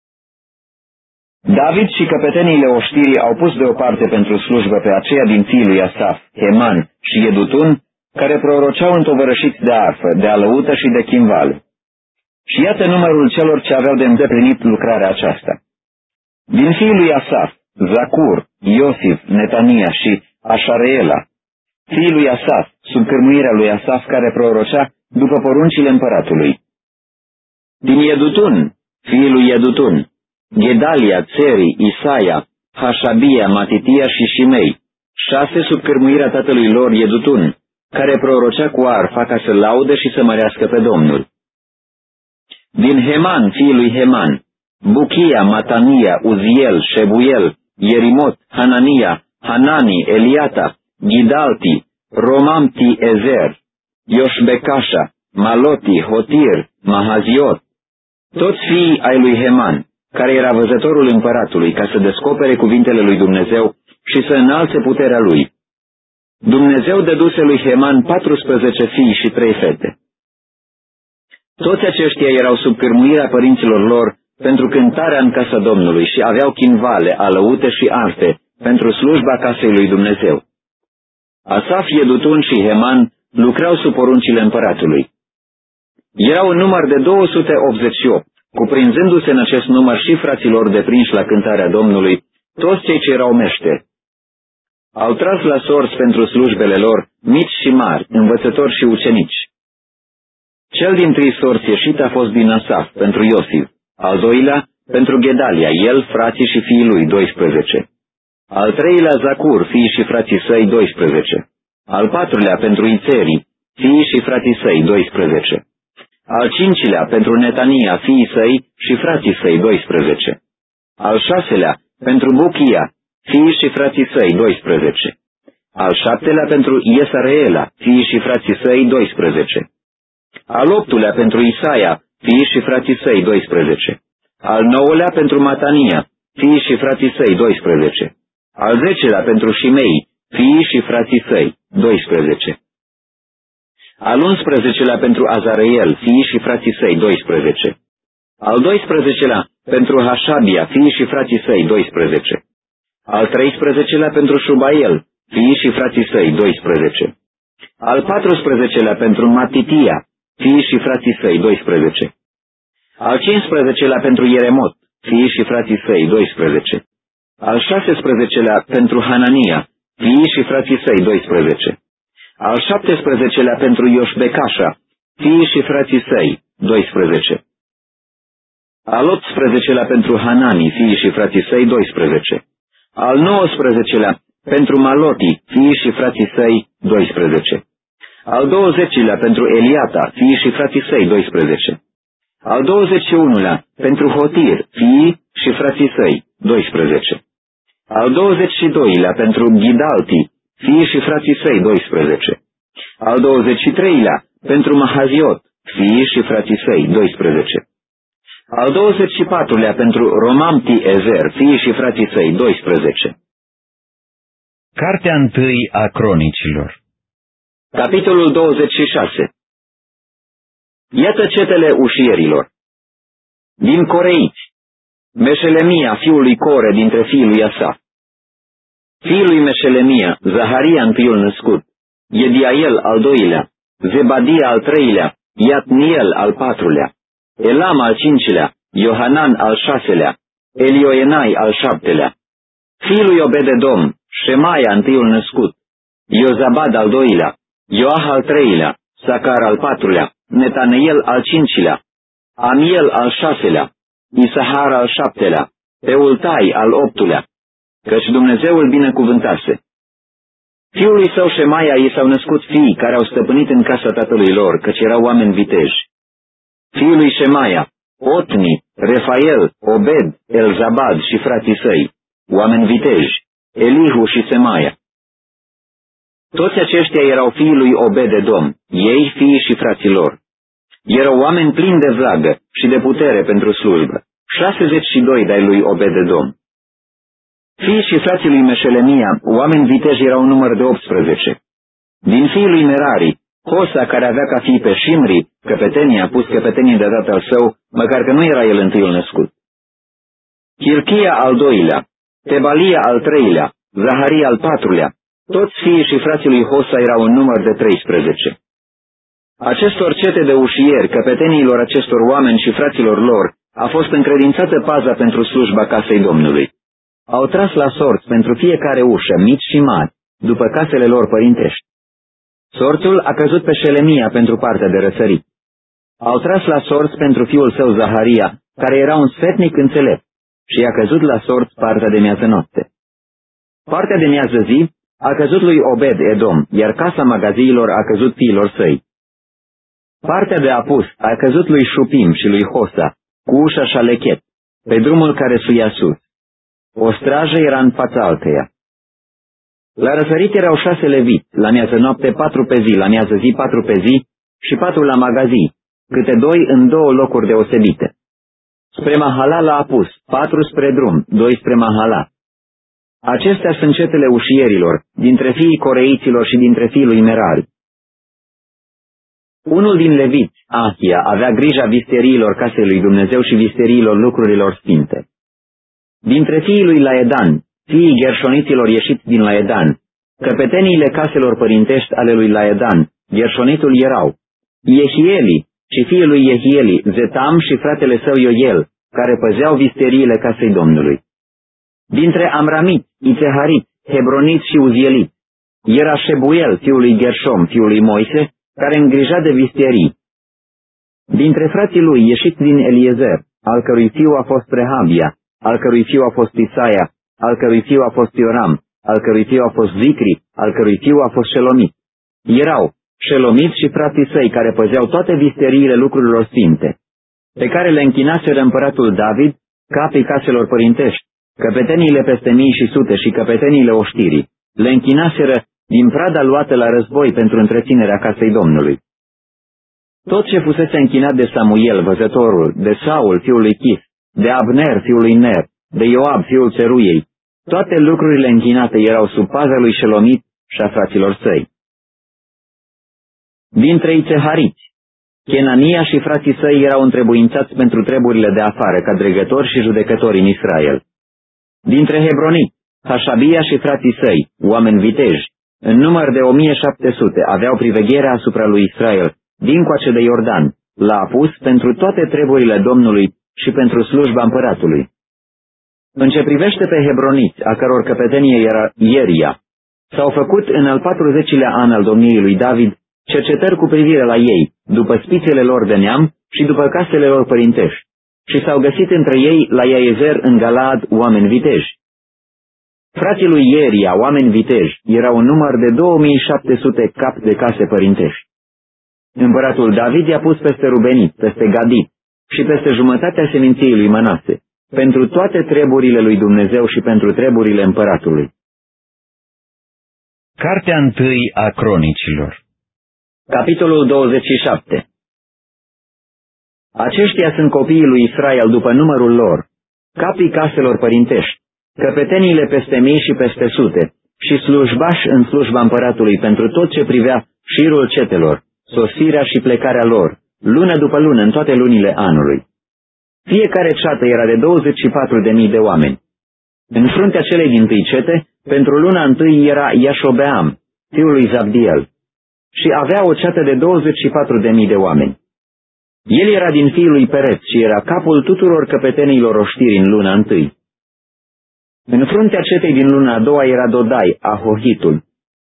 David și căpeteniile oștirii au pus deoparte pentru slujbă pe aceia din fiii lui Asaf, Heman și Yedutun, care proroceau întovărășiți de arfă, de alăută și de chimval. Și iată numărul celor ce aveau de îndeplinit lucrarea aceasta. Din fiii lui Asaf, Zacur, Iosif, Netania și Așareela, fiii lui Asaf, sub cârmuirea lui Asaf, care prorocea după poruncile împăratului. Din Yedutun, fiii lui Yedutun, Gedalia, Țeri, Isaia, Hașabia, Matitia și Shimei, 6 sub cârmuirea tatălui lor Yedutun, care prorocea cu arfa ca să laude și să mărească pe Domnul. Din Heman, fiii lui Heman, Buchia, Matania, Uziel, Shebuel, Ierimot, Hanania, Hanani, Eliata, Gidalti, Romamti, Ezer, Ioșbecașa, Maloti, Hotir, Mahaziot, toți fiii ai lui Heman, care era văzătorul împăratului, ca să descopere cuvintele lui Dumnezeu și să înalțe puterea lui. Dumnezeu dăduse lui Heman 14 fii și 3 fete. Toți aceștia erau sub cârmuirea părinților lor pentru cântarea în casa Domnului și aveau chinvale, alăute și arfe pentru slujba casei lui Dumnezeu. Asaf, Yedutun și Heman lucrau sub poruncile împăratului. Erau în număr de 288, cuprinzându-se în acest număr și fraților deprinși la cântarea Domnului, toți cei ce erau meșteri. Au tras la sorți pentru slujbele lor, mici și mari, învățători și ucenici. Cel dintâi sorț ieșit a fost din Asaf, pentru Iosif, al doilea, pentru Gedalia, el, frații și fiii lui, 12. Al treilea, Zacur, fiii și frații săi, 12. Al patrulea, pentru Ițeri, fiii și frații săi, 12. Al cincilea, pentru Netania, fiii săi și frații săi, 12. Al șaselea, pentru Buchia, fiii și frații săi, 12. Al șaptelea, pentru Iesareela, fiii și frații săi, 12. Al optulea, pentru Isaia, fiii și frații săi, 12. Al nouălea, pentru Matania, fiii și frații săi, 12. Al 10-lea pentru Shimei, fiii și frații săi, 12. Al 11-lea pentru Azareel, fiii și frații săi, 12. Al 12-lea pentru Hașabia, fiii și frații săi, 12. Al 13-lea pentru Șubael, fiii și frații săi, 12. Al 14-lea pentru Matitia, fiii și frații săi, 12. Al 15-lea pentru Ieremot, fiii și frații săi, 12. Al 16-lea pentru Hanania, fiii și frații săi, 12. Al 17-lea pentru Ioșbecașa, fiii și frații săi, 12. Al 18-lea pentru Hanani, fiii și frații săi, 12. Al 19-lea pentru Maloti, fiii și frații săi, 12. Al 20-lea pentru Eliata, fiii și frații săi, 12. Al 21-lea pentru Hotir, fiii și frații săi, 12. Al 22-lea pentru Ghidalti, fiii și frații săi, 12. Al 23-lea pentru Mahaziot, fiii și frații săi, 12. Al 24-lea pentru Romamti Ezer, fiii și frații săi, 12. Cartea întâi a Cronicilor. Capitolul 26. Iată cetele ușierilor. Din Coreiți, Meșelemia, fiul lui Core, dintre fiii lui Asaf. Fiul lui Meșelemia, Zaharia, întâiul născut, Ediael, al doilea, Zebadia, al treilea, Iatniel, al patrulea, Elam, al cincilea, Iohanan, al șaselea, Elioenai, al șaptelea. Fiul lui Obededom, Șemaia, întâiul născut, Iozabad, al doilea, Ioah, al treilea, Sacar, al patrulea, Netaneel, al cincilea, Amiel, al șaselea, Isahar, al șaptelea, Peultai, al optulea, căci Dumnezeu îl binecuvântase. Fiului său Șemaia i s-au născut fii care au stăpânit în casa tatălui lor, căci erau oameni viteji. Fiul lui Șemaia, Otni, Refael, Obed, Elzabad și frații săi, oameni viteji, Elihu și Semaia. Toți aceștia erau fiii lui Obed-edom, ei fiii și frații lor. Erau oameni plini de vlagă și de putere pentru slujbă, 62 de-ai lui Obed-edom. Fiii și frații lui Meșelemia, oameni viteji, erau număr de 18. Din fiii lui Merari, Hosa, care avea ca fii pe Shimri, căpetenia, a pus căpetenie de tatăl său, măcar că nu era el întâiul născut. Hilchia, al doilea, Tebalia, al treilea, Zaharia, al patrulea, toți fiii și frații lui Hosa erau în număr de 13. Acestor cete de ușieri, căpeteniilor acestor oameni și fraților lor, a fost încredințată paza pentru slujba casei Domnului. Au tras la sorți pentru fiecare ușă, mici și mari, după casele lor părintești. Sorțul a căzut pe Șelemia pentru partea de răsărit. Au tras la sorți pentru fiul său Zaharia, care era un sfetnic înțelept, și i-a căzut la sorți partea de miază noapte. Partea de miază zi a căzut lui Obed-edom, iar casa magaziilor a căzut fiilor săi. Partea de apus a căzut lui Șupim și lui Hosa, cu ușa Șalechet, pe drumul care suia sus. O strajă era în fața alteia. La răsărit erau 6 leviți, la miază noapte 4 pe zi, la miază zi 4 pe zi și 4 la magazii, câte 2 în 2 locuri deosebite. Spre Mahala la apus, 4 spre drum, 2 spre Mahala. Acestea sunt cetele ușierilor, dintre fiii coreiților și dintre fiii lui Merari. Unul din leviți, Ahia, avea grija visteriilor casei lui Dumnezeu și visteriilor lucrurilor sfinte. Dintre fiii lui Laedan, fiii gerșoniților ieșiți din Laedan, căpeteniile caselor părintești ale lui Laedan, gerșonitul erau Yehieli și fiul lui Yehieli, Zetam și fratele său Ioel, care păzeau visteriile casei Domnului. Dintre Amramit, Itzeharit, Hebronit și Uzielit, era Shebuel, fiul lui Gershom, fiul lui Moise, care îngrija de visterii. Dintre frații lui, ieșiți din Eliezer, al cărui fiu a fost Rehabia, al cărui fiu a fost Isaia, al cărui fiu a fost Ioram, al cărui fiu a fost Zicri, al cărui fiu a fost Shelomit. Erau Shelomit și frații săi, care păzeau toate visteriile lucrurilor sfinte, pe care le închinaseră împăratul David, capii caselor părintești, căpeteniile peste mii și sute și căpeteniile oștirii, le închinaseră din prada luată la război pentru întreținerea casei Domnului. Tot ce fusese închinat de Samuel, văzătorul, de Saul, fiul lui Chis, de Abner, fiul lui Ner, de Ioab, fiul Țeruiei, toate lucrurile închinate erau sub paza lui Șelomit și a fraților săi. Dintre Ițehariți, Chenania și frații săi erau întrebuințați pentru treburile de afară, ca dregători și judecători în Israel. Dintre Hebroniți, Hașabia și frații săi, oameni viteji, în număr de 1700, aveau privegherea asupra lui Israel, dincoace de Iordan, l-a apus pentru toate treburile Domnului și pentru slujba împăratului. În ce privește pe Hebroniți, a căror căpetenie era Ieria, s-au făcut în al 40-lea an al domniei lui David cercetări cu privire la ei, după spițele lor de neam și după casele lor părintești, și s-au găsit între ei la Iaezer în Galaad oameni viteji. Frații lui Ieria, oameni viteji, erau un număr de 2700 cap de case părintești. Împăratul David i-a pus peste Rubenit, peste Gadit și peste jumătatea seminției lui Manase, pentru toate treburile lui Dumnezeu și pentru treburile împăratului. Cartea 1 a Cronicilor. Capitolul 27. Aceștia sunt copiii lui Israel după numărul lor, capii caselor părintești, căpeteniile peste mii și peste sute, și slujbași în slujba împăratului pentru tot ce privea șirul cetelor, sosirea și plecarea lor, lună după lună în toate lunile anului. Fiecare ceată era de 24.000 de oameni. În fruntea celei dintâi cete, pentru luna întâi era Iașobeam, fiul lui Zabdiel, și avea o ceată de 24.000 de oameni. El era din fiul lui Pereț și era capul tuturor căpetenilor oștiri în luna întâi. În fruntea cetei din luna a doua era Dodai, Ahohitul.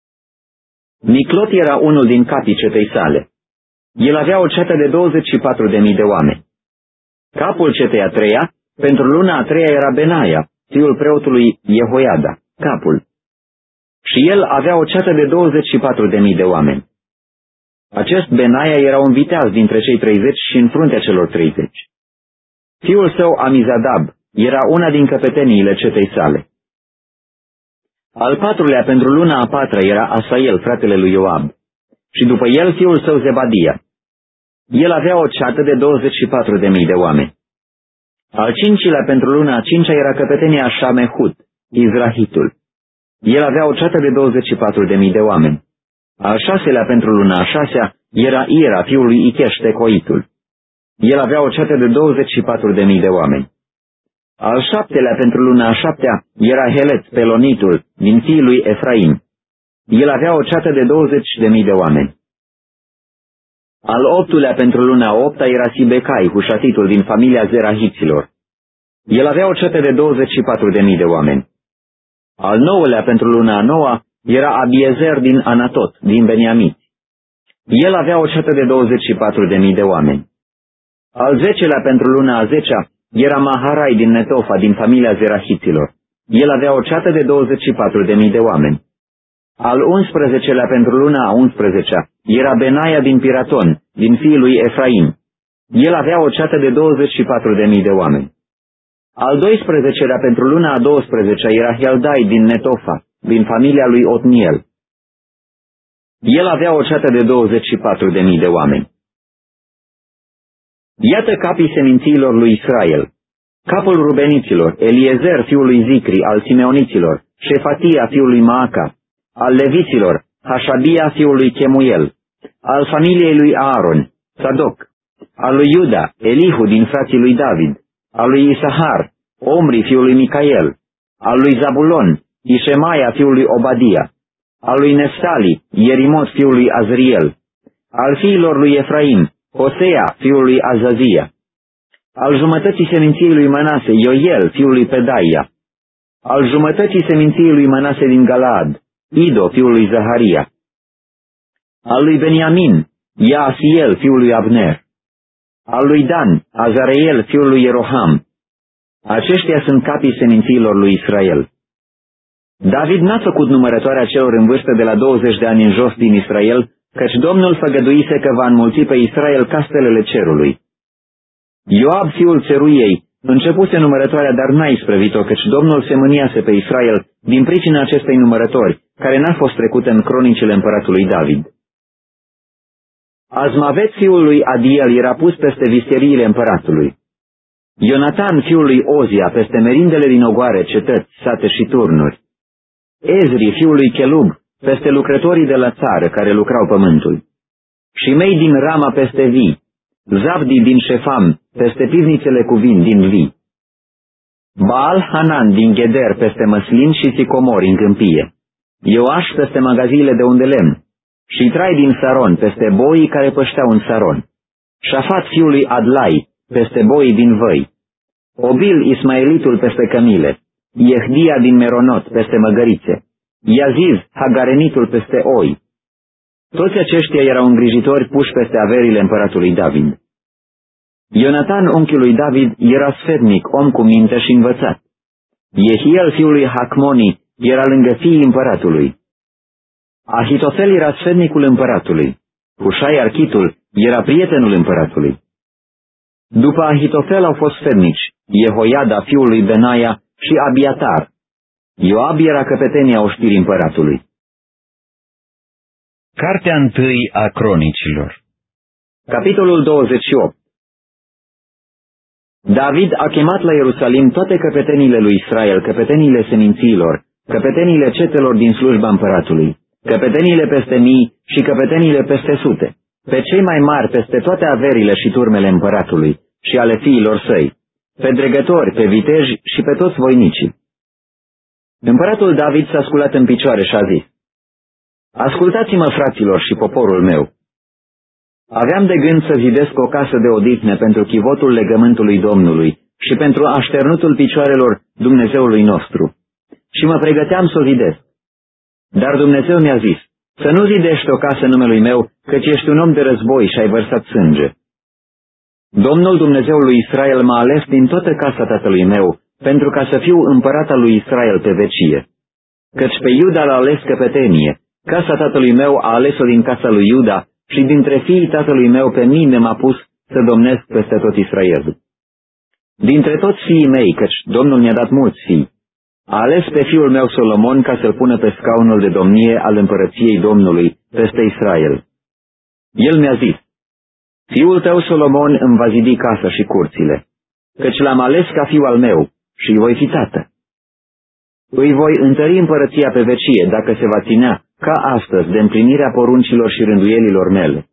Miclot era unul din capii cetei sale. El avea o ceată de 24.000 de oameni. Capul cetei a treia, pentru luna a treia era Benaia, fiul preotului Jehoiada, capul. Și el avea o ceată de 24.000 de oameni. Acest Benaia era un viteaz dintre cei 30 și în fruntea celor 30. Fiul său Amizadab era una din căpeteniile cetei sale. Al patrulea pentru luna a patra era Asael, fratele lui Ioab, și după el fiul său Zebadia. El avea o ceată de 24.000 de oameni. Al cincilea pentru luna a cincea era căpetenia Șamehut, Izrahitul. El avea o ceată de 24.000 de oameni. Al șaselea pentru luna a șasea era Ira, fiul lui Icheș, Tecoitul. El avea o ceată de 24.000 de oameni. Al șaptelea pentru luna a șaptea era Helet, Pelonitul, din fiii lui Efraim. El avea o ceată de 20.000 de oameni. Al optulea pentru luna a opta era Sibecai, hușatitul din familia Zerahiților. El avea o ceată de 24.000 de oameni. Al nouălea pentru luna a noua era Abiezer din Anatot, din Beniamit. El avea o ceată de 24.000 de oameni. Al zecelea pentru luna a zecea era Maharai din Netofa, din familia Zerahiților. El avea o ceată de 24.000 de oameni. Al 11-lea pentru luna a 11-a era Benaia din Piraton, din fiii lui Efraim. El avea o ceată de 24.000 de oameni. Al 12-lea pentru luna a 12-a era Heldai din Netofa, din familia lui Otniel. El avea o ceată de 24.000 de oameni. Iată capii semințiilor lui Israel. Capul rubeniților, Eliezer, fiul lui Zicri, al simeoniților, Șefatia, fiul lui Maaca, al leviților, Hașabia, fiul lui Chemuel, al familiei lui Aaron, Sadoc, al lui Iuda, Elihu din frații lui David, al lui Isahar, Omri, fiul lui Micael, al lui Zabulon, Ișemaia, fiul lui Obadia, al lui Neftali, Ierimot, fiul lui Azriel, al fiilor lui Efraim, Hosea, fiul lui Azazia, al jumătății seminției lui Manase, Ioel, fiul lui Pedaia, al jumătății seminției lui Manase din Galaad, Ido, fiul lui Zaharia, al lui Beniamin, Yaasiel, fiul lui Abner, al lui Dan, Azareel, fiul lui Ieroham. Aceștia sunt capii semințiilor lui Israel. David n-a făcut numărătoarea celor în vârstă de la 20 de ani în jos din Israel, căci Domnul făgăduise că va înmulți pe Israel ca stelele cerului. Ioab, fiul Țeruiei, începuse numărătoarea, dar n-a isprăvit-o, căci Domnul se mâniase pe Israel din pricina acestei numărători, care n-a fost trecută în cronicile împăratului David. Azmavet, fiul lui Adiel, era pus peste visteriile împăratului. Ionatan, fiul lui Ozia, peste merindele din ogoare, cetăți, sate și turnuri. Ezri, fiul lui Chelub, peste lucrătorii de la țară care lucrau pământul. Și mei din Rama peste vii, Zabdi din Șefam, peste pivnițele cu vin din vii. Baal Hanan din Gheder peste măslin și sicomori în câmpie. Ioaș peste magaziile de unde lemn. Și Trai din Saron peste boii care pășteau în Saron. Șafat fiul lui Adlai peste boii din văi. Obil Ismaelitul peste cămile. Iehdia din Meronot peste măgărițe. Iaziz Hagarenitul peste oi. Toți aceștia erau îngrijitori puși peste averile împăratului David. Ionatan, unchiul lui David, era sfetnic, om cu minte și învățat. Jehiel, fiul lui Hacmoni, era lângă fiii împăratului. Ahitofel era sfetnicul împăratului. Hușai Architul era prietenul împăratului. După Ahitofel au fost sfetnici Jehoiada, fiul lui Benaia, și Abiatar. Ioab era căpetenia oștirii împăratului. Cartea 1 a Cronicilor. Capitolul 28. David a chemat la Ierusalim toate căpeteniile lui Israel, căpeteniile semințiilor, căpeteniile cetelor din slujba împăratului, căpeteniile peste mii și căpeteniile peste sute, pe cei mai mari peste toate averile și turmele împăratului și ale fiilor săi, pe dregători, pe viteji și pe toți voinicii. Împăratul David s-a sculat în picioare și a zis: Ascultați-mă, fraților și poporul meu! Aveam de gând să zidesc o casă de odihnă pentru chivotul legământului Domnului și pentru așternutul picioarelor Dumnezeului nostru. Și mă pregăteam să o zidesc. Dar Dumnezeu mi-a zis: să nu zidești o casă numelui meu, căci ești un om de război și ai vărsat sânge. Domnul Dumnezeul lui Israel m-a ales din toată casa tatălui meu, pentru ca să fiu împărat al lui Israel pe vecie. Căci pe Iuda l-a ales căpetenie, casa tatălui meu a ales-o din casa lui Iuda, și dintre fiii tatălui meu pe mine m-a pus să domnesc peste tot Israelul. Dintre toți fiii mei, căci Domnul mi-a dat mulți fii, a ales pe fiul meu Solomon ca să-l pună pe scaunul de domnie al împărăției Domnului peste Israel. El mi-a zis: fiul tău Solomon îmi va zidi casa și curțile, căci l-am ales ca fiu al meu și îi voi fi tată. Îi voi întări împărăția pe vecie dacă se va ținea, ca astăzi, de împlinirea poruncilor și rânduielilor mele.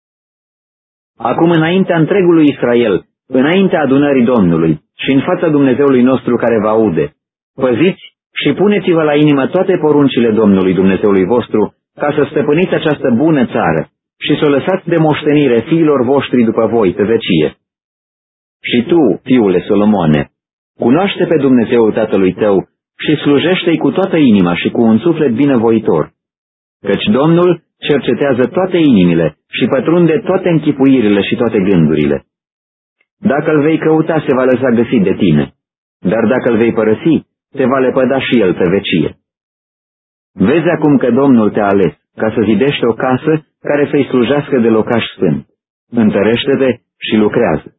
Acum, înaintea întregului Israel, înaintea adunării Domnului și în fața Dumnezeului nostru care vă aude, păziți și puneți-vă la inimă toate poruncile Domnului Dumnezeului vostru, ca să stăpâniți această bună țară și să o lăsați de moștenire fiilor voștri după voi pe vecie. Și tu, fiule Solomone, cunoaște pe Dumnezeul tatălui tău și slujește-i cu toată inima și cu un suflet binevoitor, căci Domnul cercetează toate inimile și pătrunde toate închipuirile și toate gândurile. Dacă îl vei căuta, se va lăsa găsit de tine, dar dacă îl vei părăsi, te va lepăda și el pe vecie. Vezi acum că Domnul te-a ales ca să zidești o casă care să-i slujească de locaș sfânt. Întărește-te și lucrează.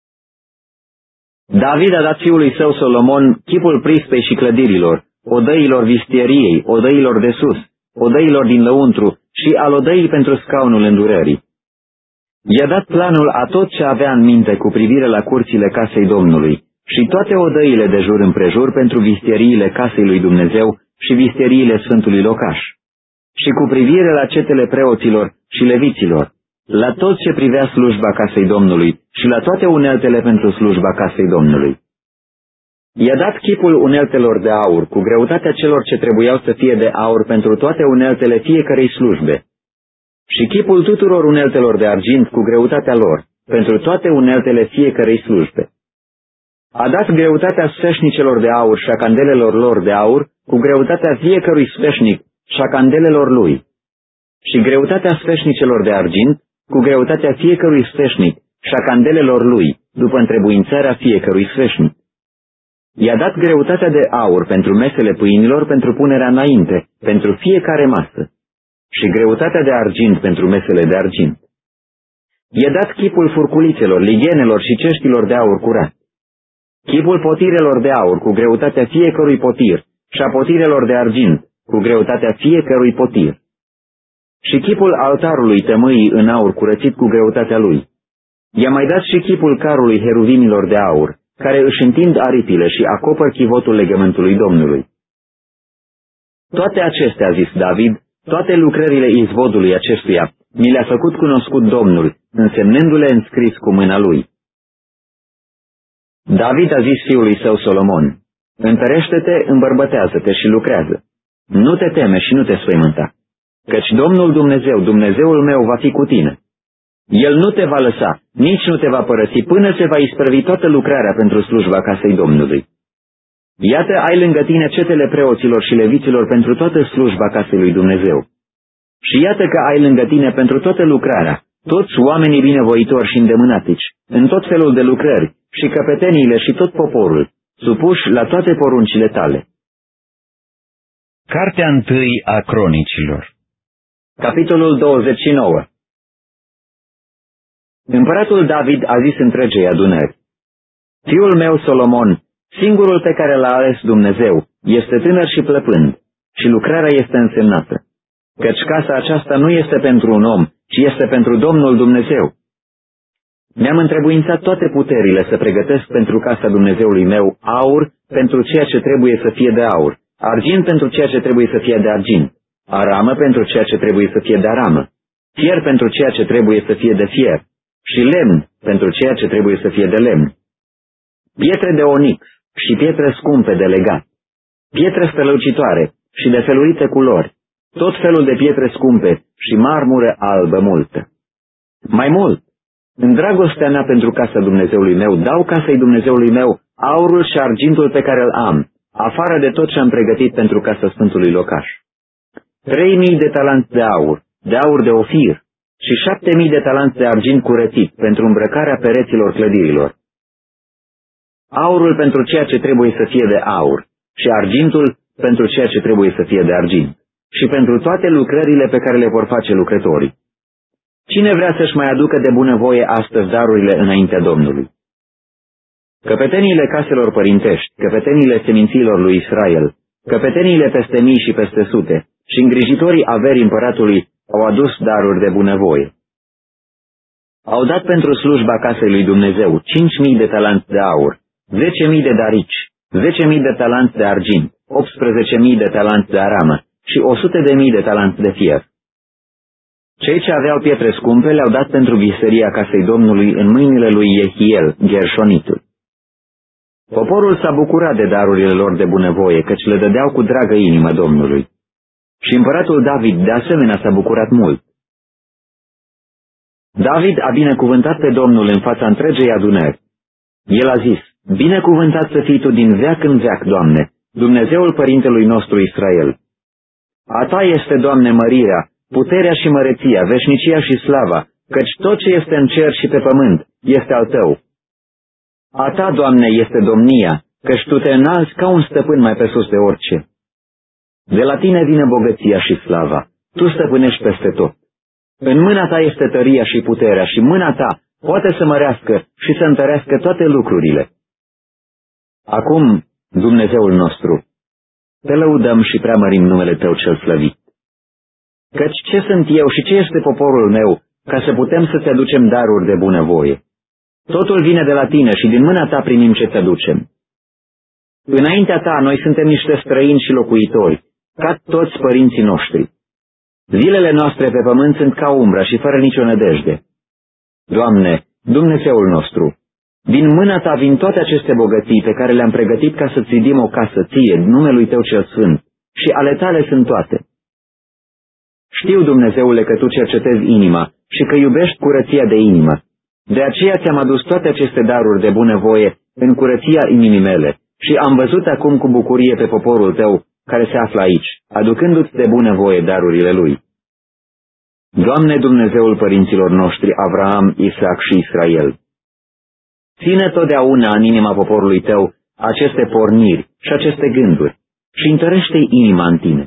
David a dat fiului său Solomon chipul prispei și clădirilor, odăilor vistieriei, odăilor de sus, odăilor din lăuntru și al odăii pentru scaunul îndurării. I-a dat planul a tot ce avea în minte cu privire la curțile casei Domnului și toate odăile de jur împrejur pentru vistieriile casei lui Dumnezeu și vistieriile Sfântului Locaș, și cu privire la cetele preoților și leviților, la tot ce privea slujba casei Domnului și la toate uneltele pentru slujba casei Domnului. I-a dat chipul uneltelor de aur, cu greutatea celor ce trebuiau să fie de aur pentru toate uneltele fiecărei slujbe, și chipul tuturor uneltelor de argint cu greutatea lor, pentru toate uneltele fiecărei slujbe. A dat greutatea sfeșnicelor de aur și a candelelor lor de aur, cu greutatea fiecărui sfeșnic și a candelelor lui, și greutatea sfeșnicelor de argint, cu greutatea fiecărui sfeșnic și a candelelor lui, după întrebuințarea fiecărui sfeșnic. I-a dat greutatea de aur pentru mesele pâinilor pentru punerea înainte, pentru fiecare masă, și greutatea de argint pentru mesele de argint. I-a dat chipul furculițelor, lighenelor și ceștilor de aur curat, chipul potirelor de aur cu greutatea fiecărui potir și a potirelor de argint cu greutatea fiecărui potir, și chipul altarului tămâii în aur curățit cu greutatea lui. I-a mai dat și chipul carului heruvimilor de aur, care își întind aripile și acopăr chivotul legământului Domnului. Toate acestea, a zis David, toate lucrările izvodului acestuia, mi le-a făcut cunoscut Domnul, însemnându-le înscris cu mâna lui. David a zis fiului său Solomon, întărește-te, îmbărbătează-te și lucrează. Nu te teme și nu te spăimânta, căci Domnul Dumnezeu, Dumnezeul meu, va fi cu tine. El nu te va lăsa, nici nu te va părăsi, până se va isprăvi toată lucrarea pentru slujba casei Domnului. Iată, ai lângă tine cetele preoților și leviților pentru toată slujba casei lui Dumnezeu. Și iată că ai lângă tine pentru toată lucrarea, toți oamenii binevoitori și îndemânatici, în tot felul de lucrări, și căpeteniile și tot poporul, supuși la toate poruncile tale. Cartea 1 a Cronicilor. Capitolul 29. Împăratul David a zis întregei adunări: Fiul meu Solomon, singurul pe care l-a ales Dumnezeu, este tânăr și plăpând, și lucrarea este însemnată, căci casa aceasta nu este pentru un om, ci este pentru Domnul Dumnezeu. Mi-am întrebuințat toate puterile să pregătesc pentru casa Dumnezeului meu aur pentru ceea ce trebuie să fie de aur, argint pentru ceea ce trebuie să fie de argint, aramă pentru ceea ce trebuie să fie de aramă, fier pentru ceea ce trebuie să fie de fier, și lemn pentru ceea ce trebuie să fie de lemn, pietre de onix și pietre scumpe de legat, pietre strălucitoare și de felurite culori, tot felul de pietre scumpe și marmură albă multă. Mai mult, în dragostea mea pentru casa Dumnezeului meu, dau casei Dumnezeului meu aurul și argintul pe care îl am, afară de tot ce am pregătit pentru casa Sfântului Locaș. 3.000 de talanți de aur de ofir și 7.000 de talanți de argint curățit pentru îmbrăcarea pereților clădirilor. Aurul pentru ceea ce trebuie să fie de aur și argintul pentru ceea ce trebuie să fie de argint și pentru toate lucrările pe care le vor face lucrătorii. Cine vrea să-și mai aducă de bunăvoie astăzi darurile înaintea Domnului? Căpeteniile caselor părintești, căpeteniile semințiilor lui Israel, căpeteniile peste mii și peste sute și îngrijitorii averii împăratului au adus daruri de bunăvoie. Au dat pentru slujba casei lui Dumnezeu 5.000 de talanți de aur, 10.000 de darici, 10.000 de talanți de argint, 18.000 de talanți de aramă și 100.000 de talanți de fier. Cei ce aveau pietre scumpe le-au dat pentru viseria casei Domnului în mâinile lui Jehiel, Gershonitul. Poporul s-a bucurat de darurile lor de bunăvoie, căci le dădeau cu dragă inimă Domnului. Și împăratul David de asemenea s-a bucurat mult. David a binecuvântat pe Domnul în fața întregei adunări. El a zis: binecuvântat să fii tu din veac în veac, Doamne, Dumnezeul părintelui nostru Israel. A ta este, Doamne, mărirea, puterea și măreția, veșnicia și slava, căci tot ce este în cer și pe pământ este al tău. A ta, Doamne, este domnia, căci tu te înalți ca un stăpân mai pe sus de orice. De la tine vine bogăția și slava, tu stăpânești peste tot. În mâna ta este tăria și puterea și mâna ta poate să mărească și să întărească toate lucrurile. Acum, Dumnezeul nostru, te lăudăm și preamărim numele tău cel slăvit. Căci ce sunt eu și ce este poporul meu, ca să putem să-ți aducem daruri de bunăvoie? Totul vine de la tine și din mâna ta primim ce-ți aducem. Înaintea ta noi suntem niște străini și locuitori, ca toți părinții noștri. Zilele noastre pe pământ sunt ca umbra și fără nicio nădejde. Doamne, Dumnezeul nostru, din mâna ta vin toate aceste bogății pe care le-am pregătit ca să-ți zidim o casă ție, numelui tău cel sfânt, și ale tale sunt toate. Știu, Dumnezeule, că tu cercetezi inima și că iubești curăția de inimă. De aceea ți-am adus toate aceste daruri de bunăvoie în curăția inimii mele și am văzut acum cu bucurie pe poporul tău care se află aici, aducându-ți de bunăvoie darurile lui. Doamne, Dumnezeul părinților noștri, Avraam, Isaac și Israel, ține totdeauna în inima poporului tău aceste porniri și aceste gânduri și întărește-i inima în tine.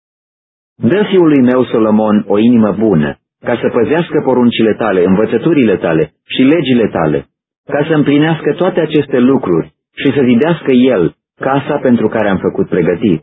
Dă fiului meu Solomon o inimă bună, ca să păzească poruncile tale, învățăturile tale și legile tale, ca să împlinească toate aceste lucruri și să zidească el casa pentru care am făcut pregătiri.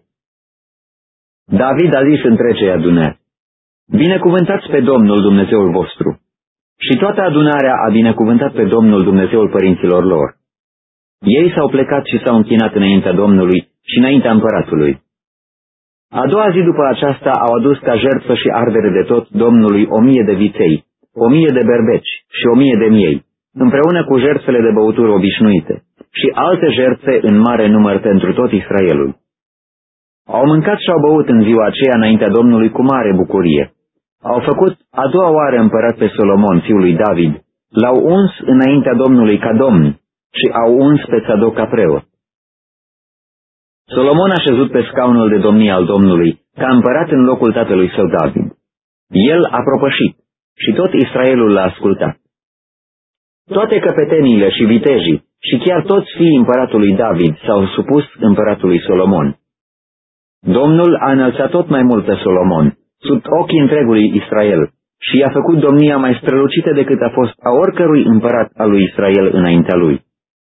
David a zis întregei adunări: binecuvântați pe Domnul Dumnezeul vostru. Și toată adunarea a binecuvântat pe Domnul Dumnezeul părinților lor. Ei s-au plecat și s-au închinat înaintea Domnului și înaintea împăratului. A doua zi după aceasta au adus ca jertfă și ardere de tot Domnului 1000 de viței, 1000 de berbeci și 1000 de miei, împreună cu jertfele de băuturi obișnuite și alte jertfe în mare număr pentru tot Israelul. Au mâncat și au băut în ziua aceea înaintea Domnului cu mare bucurie. Au făcut a doua oară împărat pe Solomon, fiul lui David, l-au uns înaintea Domnului ca domn și au uns pe Tzadok ca preot. Solomon a șezut pe scaunul de domnie al Domnului ca împărat în locul tatălui său David. El a propășit și tot Israelul l-a ascultat. Toate căpeteniile și vitejii și chiar toți fiii împăratului David s-au supus împăratului Solomon. Domnul a înălțat tot mai mult pe Solomon, sub ochii întregului Israel, și i-a făcut domnia mai strălucită decât a fost a oricărui împărat al lui Israel înaintea lui.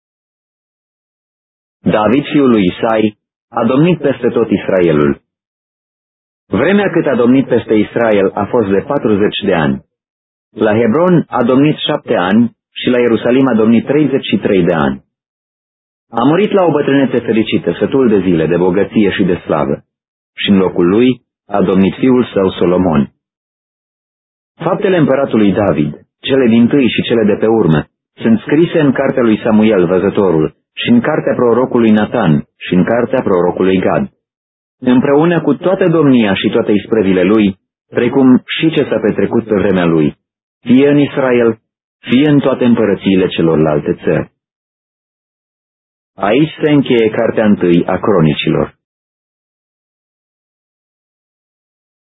David, fiul lui Isai, a domnit peste tot Israelul. Vremea cât a domnit peste Israel a fost de 40 de ani. La Hebron a domnit 7 ani și la Ierusalim a domnit 33 de ani. A murit la o bătrânețe fericită, sătul de zile, de bogăție și de slavă, și în locul lui a domnit fiul său Solomon. Faptele împăratului David, cele dintâi și cele de pe urmă, sunt scrise în cartea lui Samuel, văzătorul, și în cartea prorocului Natan și în cartea prorocului Gad, împreună cu toată domnia și toate isprăvile lui, precum și ce s-a petrecut pe vremea lui, fie în Israel, fie în toate împărățiile celorlalte țări. Aici se încheie cartea întâi a cronicilor.